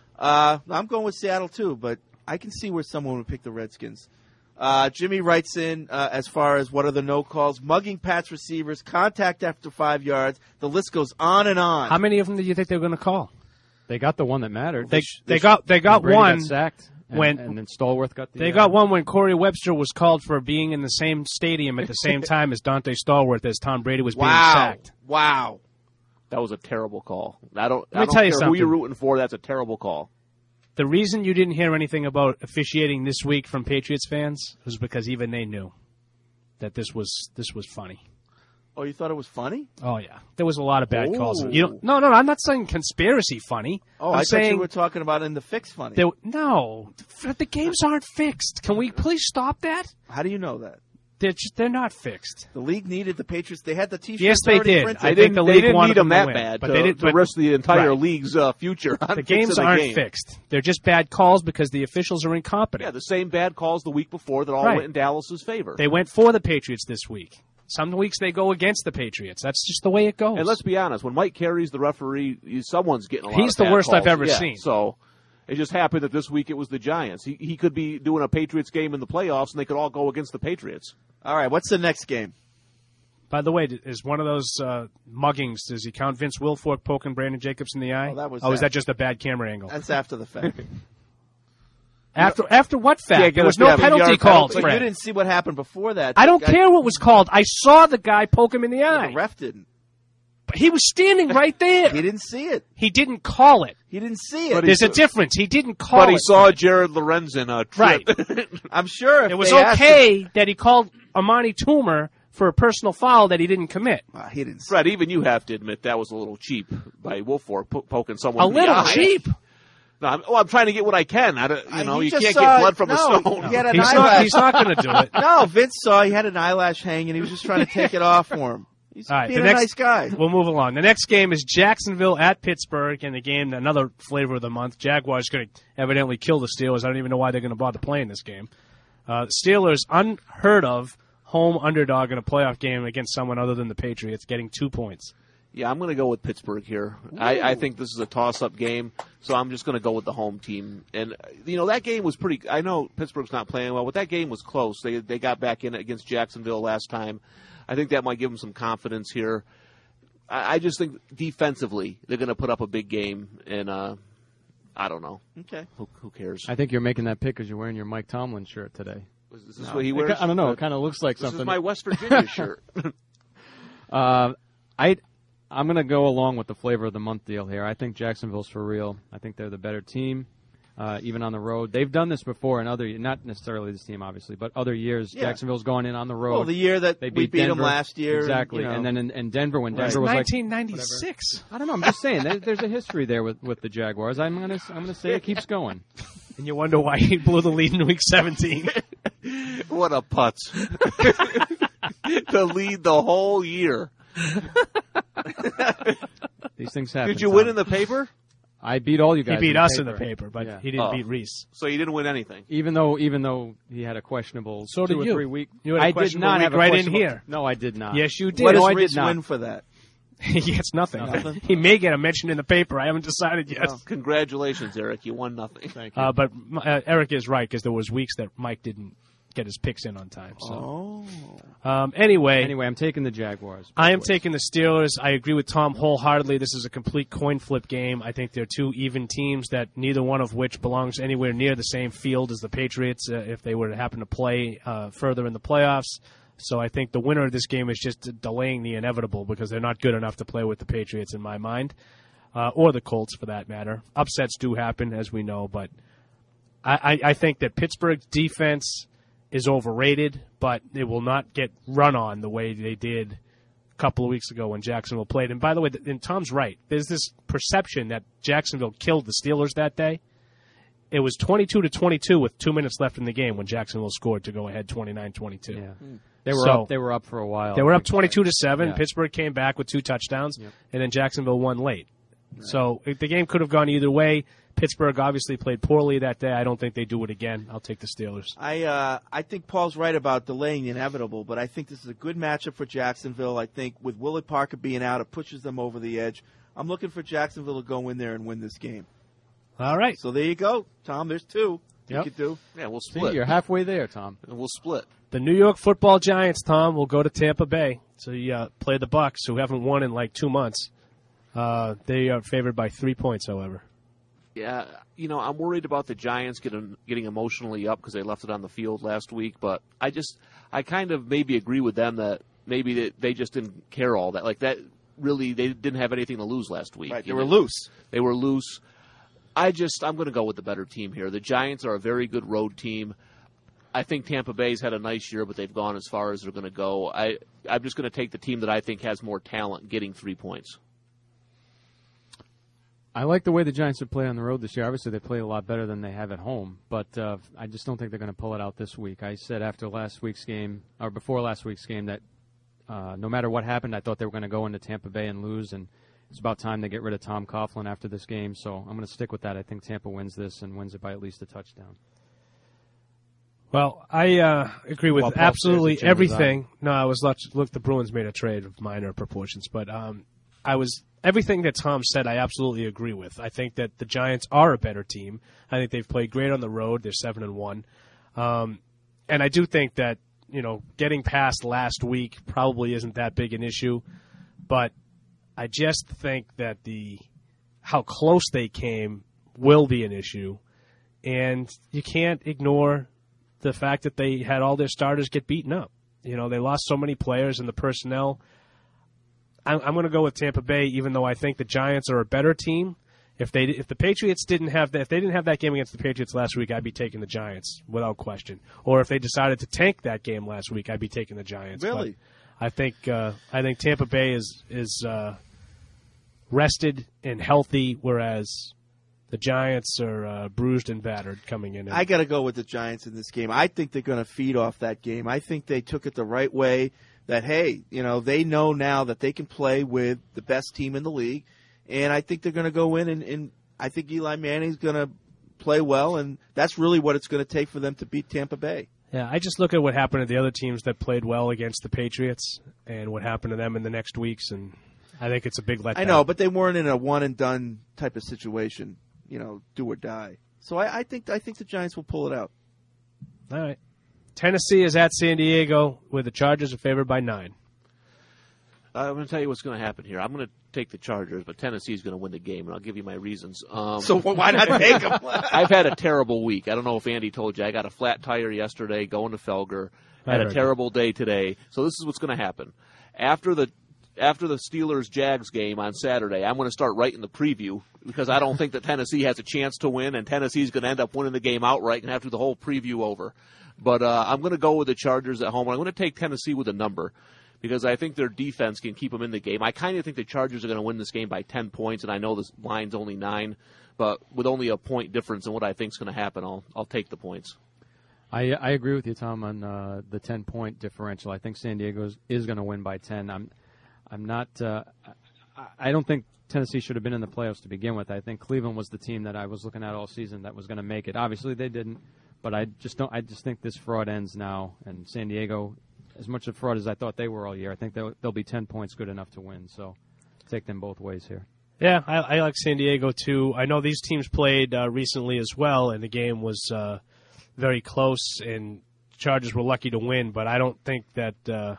I'm going with Seattle, too, but I can see where someone would pick the Redskins. Jimmy writes in as far as what are the no calls, mugging Pats receivers, contact after 5 yards. The list goes on and on. How many of them do you think they're going to call? They got the one that mattered. They got one got sacked, and then Stallworth got the. They got one when Corey Webster was called for being in the same stadium at the same time as Dante Stallworth as Tom Brady was being sacked. Wow, that was a terrible call. I don't tell you care something. Who you're rooting for. That's a terrible call. The reason you didn't hear anything about officiating this week from Patriots fans was because even they knew that this was funny. Oh, you thought it was funny? Oh yeah, there was a lot of bad calls. No, I'm not saying conspiracy funny. Oh, I'm I saying thought you were talking about in the fix funny. No, the games aren't fixed. Can we please stop that? How do you know that? They're not fixed. The league needed the Patriots. They had the T-shirts. Yes, they already did. printed. I think the league didn't wanted need them that win, bad but to, they did, to risk the entire right. league's future. The games aren't fixed. They're just bad calls because the officials are incompetent. Yeah, the same bad calls the week before that all went in Dallas's favor. They went for the Patriots this week. Some weeks they go against the Patriots. That's just the way it goes. And let's be honest, when Mike Carey's the referee, someone's getting a lot He's of the bad worst calls. I've ever Yeah, seen. So it just happened that this week it was the Giants. He could be doing a Patriots game in the playoffs, and they could all go against the Patriots. All right, what's the next game? By the way, is one of those muggings, does he count Vince Wilfork poking Brandon Jacobs in the eye? Is that just a bad camera angle? That's after the fact. After what fact? There was no penalty called, But Fred. you didn't see what happened before that. I don't care what was called. I saw the guy poke him in the eye. The ref didn't. But he was standing right there. He didn't see it. He didn't call it. He didn't see it. But There's a difference. He didn't call it. But he saw Jared Lorenzen trip. Right. I'm sure if it was they asked okay that he called Amani Toomer for a personal foul that he didn't commit. He didn't. Fred, even you have to admit that was a little cheap by Wilfork poking someone A in the little eye. cheap. No, I'm trying to get what I can. You just can't saw get blood it. from a No, stone. he had an He's eyelash. not going to do it. No, Vince saw he had an eyelash hanging. He was just trying to take it off for him. He's All right, being the a next, nice guy. We'll move along. The next game is Jacksonville at Pittsburgh, and the game, another flavor of the month. Jaguars going to evidently kill the Steelers. I don't even know why they're going to bother playing this game. Steelers, unheard of, home underdog in a playoff game against someone other than the Patriots, getting 2 points. Yeah, I'm going to go with Pittsburgh here. I think this is a toss-up game, so I'm just going to go with the home team. And, that game was pretty – I know Pittsburgh's not playing well, but that game was close. They got back in it against Jacksonville last time. I think that might give them some confidence here. I just think defensively they're going to put up a big game, and I don't know. Okay. Who cares? I think you're making that pick because you're wearing your Mike Tomlin shirt today. Is this what he wears? I don't know. It kind of looks like something. This is my West Virginia shirt. I'm going to go along with the flavor of the month deal here. I think Jacksonville's for real. I think they're the better team, even on the road. They've done this before in other, not necessarily this team, obviously, but other years. Yeah. Jacksonville's going in on the road. Well, the year that they we beat Denver. them last year. Exactly. And then in Denver, when Denver was 1996. I don't know. I'm just saying. There's a history there with the Jaguars. I'm going to say it keeps going. And you wonder why he blew the lead in Week 17. What a putz. To lead the whole year. These things happen. Did you win in the paper? I beat all you guys. He beat us in the paper, but he didn't beat Reese. So you didn't win anything. Even though he had a questionable so 2 or did 3 week. You had a I did not have a right in questionable. here. No, I did not. Yes, you did. What does I Reese did not. win for that? He gets nothing. Nothing? He may get a mention in the paper. I haven't decided yet. Well, congratulations, Eric. You won nothing. Thank you. But Eric is right because there was weeks that Mike didn't get his picks in on time. So. Anyway, I'm taking the Jaguars. I am taking the Steelers. I agree with Tom wholeheartedly. This is a complete coin flip game. I think they're two even teams that neither one of which belongs anywhere near the same field as the Patriots if they were to happen to play further in the playoffs. So I think the winner of this game is just delaying the inevitable because they're not good enough to play with the Patriots in my mind, or the Colts for that matter. Upsets do happen, as we know, but I think that Pittsburgh's defense is overrated, but it will not get run on the way they did a couple of weeks ago when Jacksonville played. And by the way, and Tom's right, there's this perception that Jacksonville killed the Steelers that day. It was 22-22 with 2 minutes left in the game when Jacksonville scored to go ahead 29-22. Yeah. They were up for a while. They were up 22-7. Yeah. Pittsburgh came back with 2 touchdowns, and then Jacksonville won late. Right. So the game could have gone either way. Pittsburgh obviously played poorly that day. I don't think they do it again. I'll take the Steelers. I think Paul's right about delaying the inevitable, but I think this is a good matchup for Jacksonville. I think with Willie Parker being out, it pushes them over the edge. I'm looking for Jacksonville to go in there and win this game. All right. So there you go, Tom. There's 2 you could do. Yeah, we'll split. See, you're halfway there, Tom. And we'll split. The New York Football Giants, Tom, will go to Tampa Bay to play the Bucs, who haven't won in like 2 months. They are favored by 3 points, however. Yeah, I'm worried about the Giants getting emotionally up because they left it on the field last week. But I kind of maybe agree with them that maybe they just didn't care all that. Like that, really, they didn't have anything to lose last week. Right, they were loose. They were loose. I'm going to go with the better team here. The Giants are a very good road team. I think Tampa Bay's had a nice year, but they've gone as far as they're going to go. I'm just going to take the team that I think has more talent getting 3 points. I like the way the Giants have played on the road this year. Obviously, they play a lot better than they have at home, but I just don't think they're going to pull it out this week. I said after last week's game, or before last week's game, that no matter what happened, I thought they were going to go into Tampa Bay and lose, and it's about time they get rid of Tom Coughlin after this game, so I'm going to stick with that. I think Tampa wins this and wins it by at least a touchdown. Well, I agree with absolutely everything. No, I was look. The Bruins made a trade of minor proportions, but everything that Tom said. I absolutely agree with. I think that the Giants are a better team. I think they've played great on the road. They're 7-1, and I do think that getting past last week probably isn't that big an issue, but I just think that how close they came will be an issue, and you can't ignore the fact that they had all their starters get beaten up. They lost so many players and the personnel. I'm going to go with Tampa Bay, even though I think the Giants are a better team. If the Patriots didn't have that game against the Patriots last week, I'd be taking the Giants without question. Or if they decided to tank that game last week, I'd be taking the Giants. Really? But I think Tampa Bay is rested and healthy, whereas the Giants are bruised and battered coming in. I got to go with the Giants in this game. I think they're going to feed off that game. I think they took it the right way, that, hey, they know now that they can play with the best team in the league, and I think they're going to go in, and I think Eli Manning's going to play well, and that's really what it's going to take for them to beat Tampa Bay. Yeah, I just look at what happened to the other teams that played well against the Patriots and what happened to them in the next weeks, and I think it's a big letdown. I know, but they weren't in a one-and-done type of situation. Do or die. So I think the Giants will pull it out. All right. Tennessee is at San Diego, where the Chargers are favored by 9. I'm going to tell you what's going to happen here. I'm going to take the Chargers, but Tennessee is going to win the game, and I'll give you my reasons. So why not take them? I've had a terrible week. I don't know if Andy told you. I got a flat tire yesterday going to Felger. Had a terrible day today. So this is what's going to happen. After the Steelers-Jags game on Saturday, I'm going to start writing the preview because I don't think that Tennessee has a chance to win, and Tennessee's going to end up winning the game outright and have to do the whole preview over. But I'm going to go with the Chargers at home, and I'm going to take Tennessee with a number because I think their defense can keep them in the game. I kind of think the Chargers are going to win this game by 10 points, and I know this line's only 9, but with only a point difference in what I think is going to happen, I'll take the points. I agree with you, Tom, on the 10-point differential. I think San Diego is going to win by 10. I'm not. I don't think Tennessee should have been in the playoffs to begin with. I think Cleveland was the team that I was looking at all season that was going to make it. Obviously, they didn't, but I just think this fraud ends now. And San Diego, as much a fraud as I thought they were all year, I think they'll be 10 points good enough to win. So take them both ways here. Yeah, I like San Diego, too. I know these teams played recently as well, and the game was very close, and Chargers were lucky to win, but I don't think that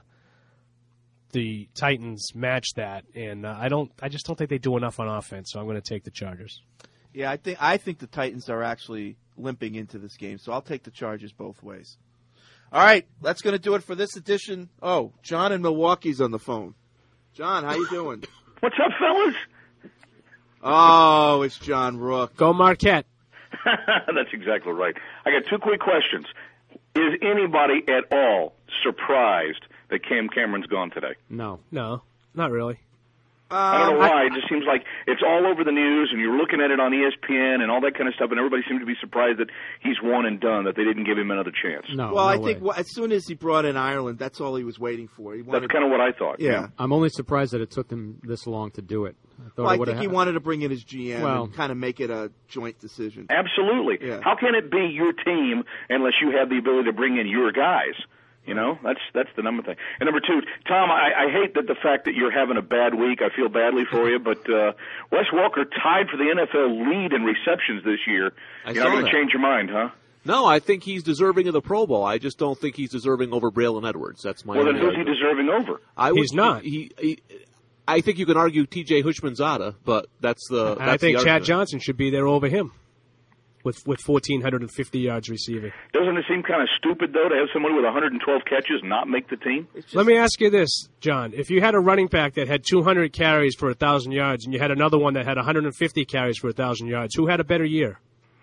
the Titans match that, and I just don't think they do enough on offense, so I'm going to take the Chargers. Yeah, I think the Titans are actually limping into this game, so I'll take the Chargers both ways. All right, that's going to do it for this edition. Oh, John in Milwaukee's on the phone. John, how you doing? What's up, fellas? Oh, it's John Rook. Go Marquette. That's exactly right. I got 2 quick questions. Is anybody at all surprised that Cam Cameron's gone today? No, not really. I don't know why. It just seems like it's all over the news, and you're looking at it on ESPN and all that kind of stuff, and everybody seems to be surprised that he's one and done, that they didn't give him another chance. I think as soon as he brought in Ireland, that's all he was waiting for. That's kind of what I thought. Yeah. I'm only surprised that it took them this long to do it. I think he wanted to bring in his GM and kind of make it a joint decision. Absolutely. Yeah. How can it be your team unless you have the ability to bring in your guys? You know, that's the number thing. And number 2, Tom, I hate that the fact that you're having a bad week. I feel badly for you, but Wes Welker tied for the NFL lead in receptions this year. You're not going to change your mind, huh? No, I think he's deserving of the Pro Bowl. I just don't think he's deserving over Braylon Edwards. That's my. Well, then who's he deserving over? He's not. I think you can argue T.J. Houshmandzadeh, but that's the. I think Chad Johnson should be there over him. With 1,450 yards receiving. Doesn't it seem kind of stupid, though, to have somebody with 112 catches not make the team? Let me ask you this, John. If you had a running back that had 200 carries for 1,000 yards and you had another one that had 150 carries for 1,000 yards, who had a better year?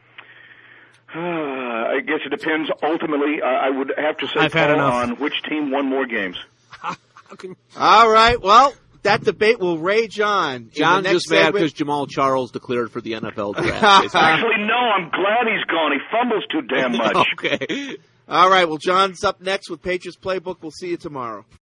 I guess it depends. Ultimately, I would have to say Paul on which team won more games. All right, well, that debate will rage on. John's just mad because Jamal Charles declared for the NFL draft. Actually, no, I'm glad he's gone. He fumbles too damn much. Okay. All right, well, John's up next with Patriots Playbook. We'll see you tomorrow.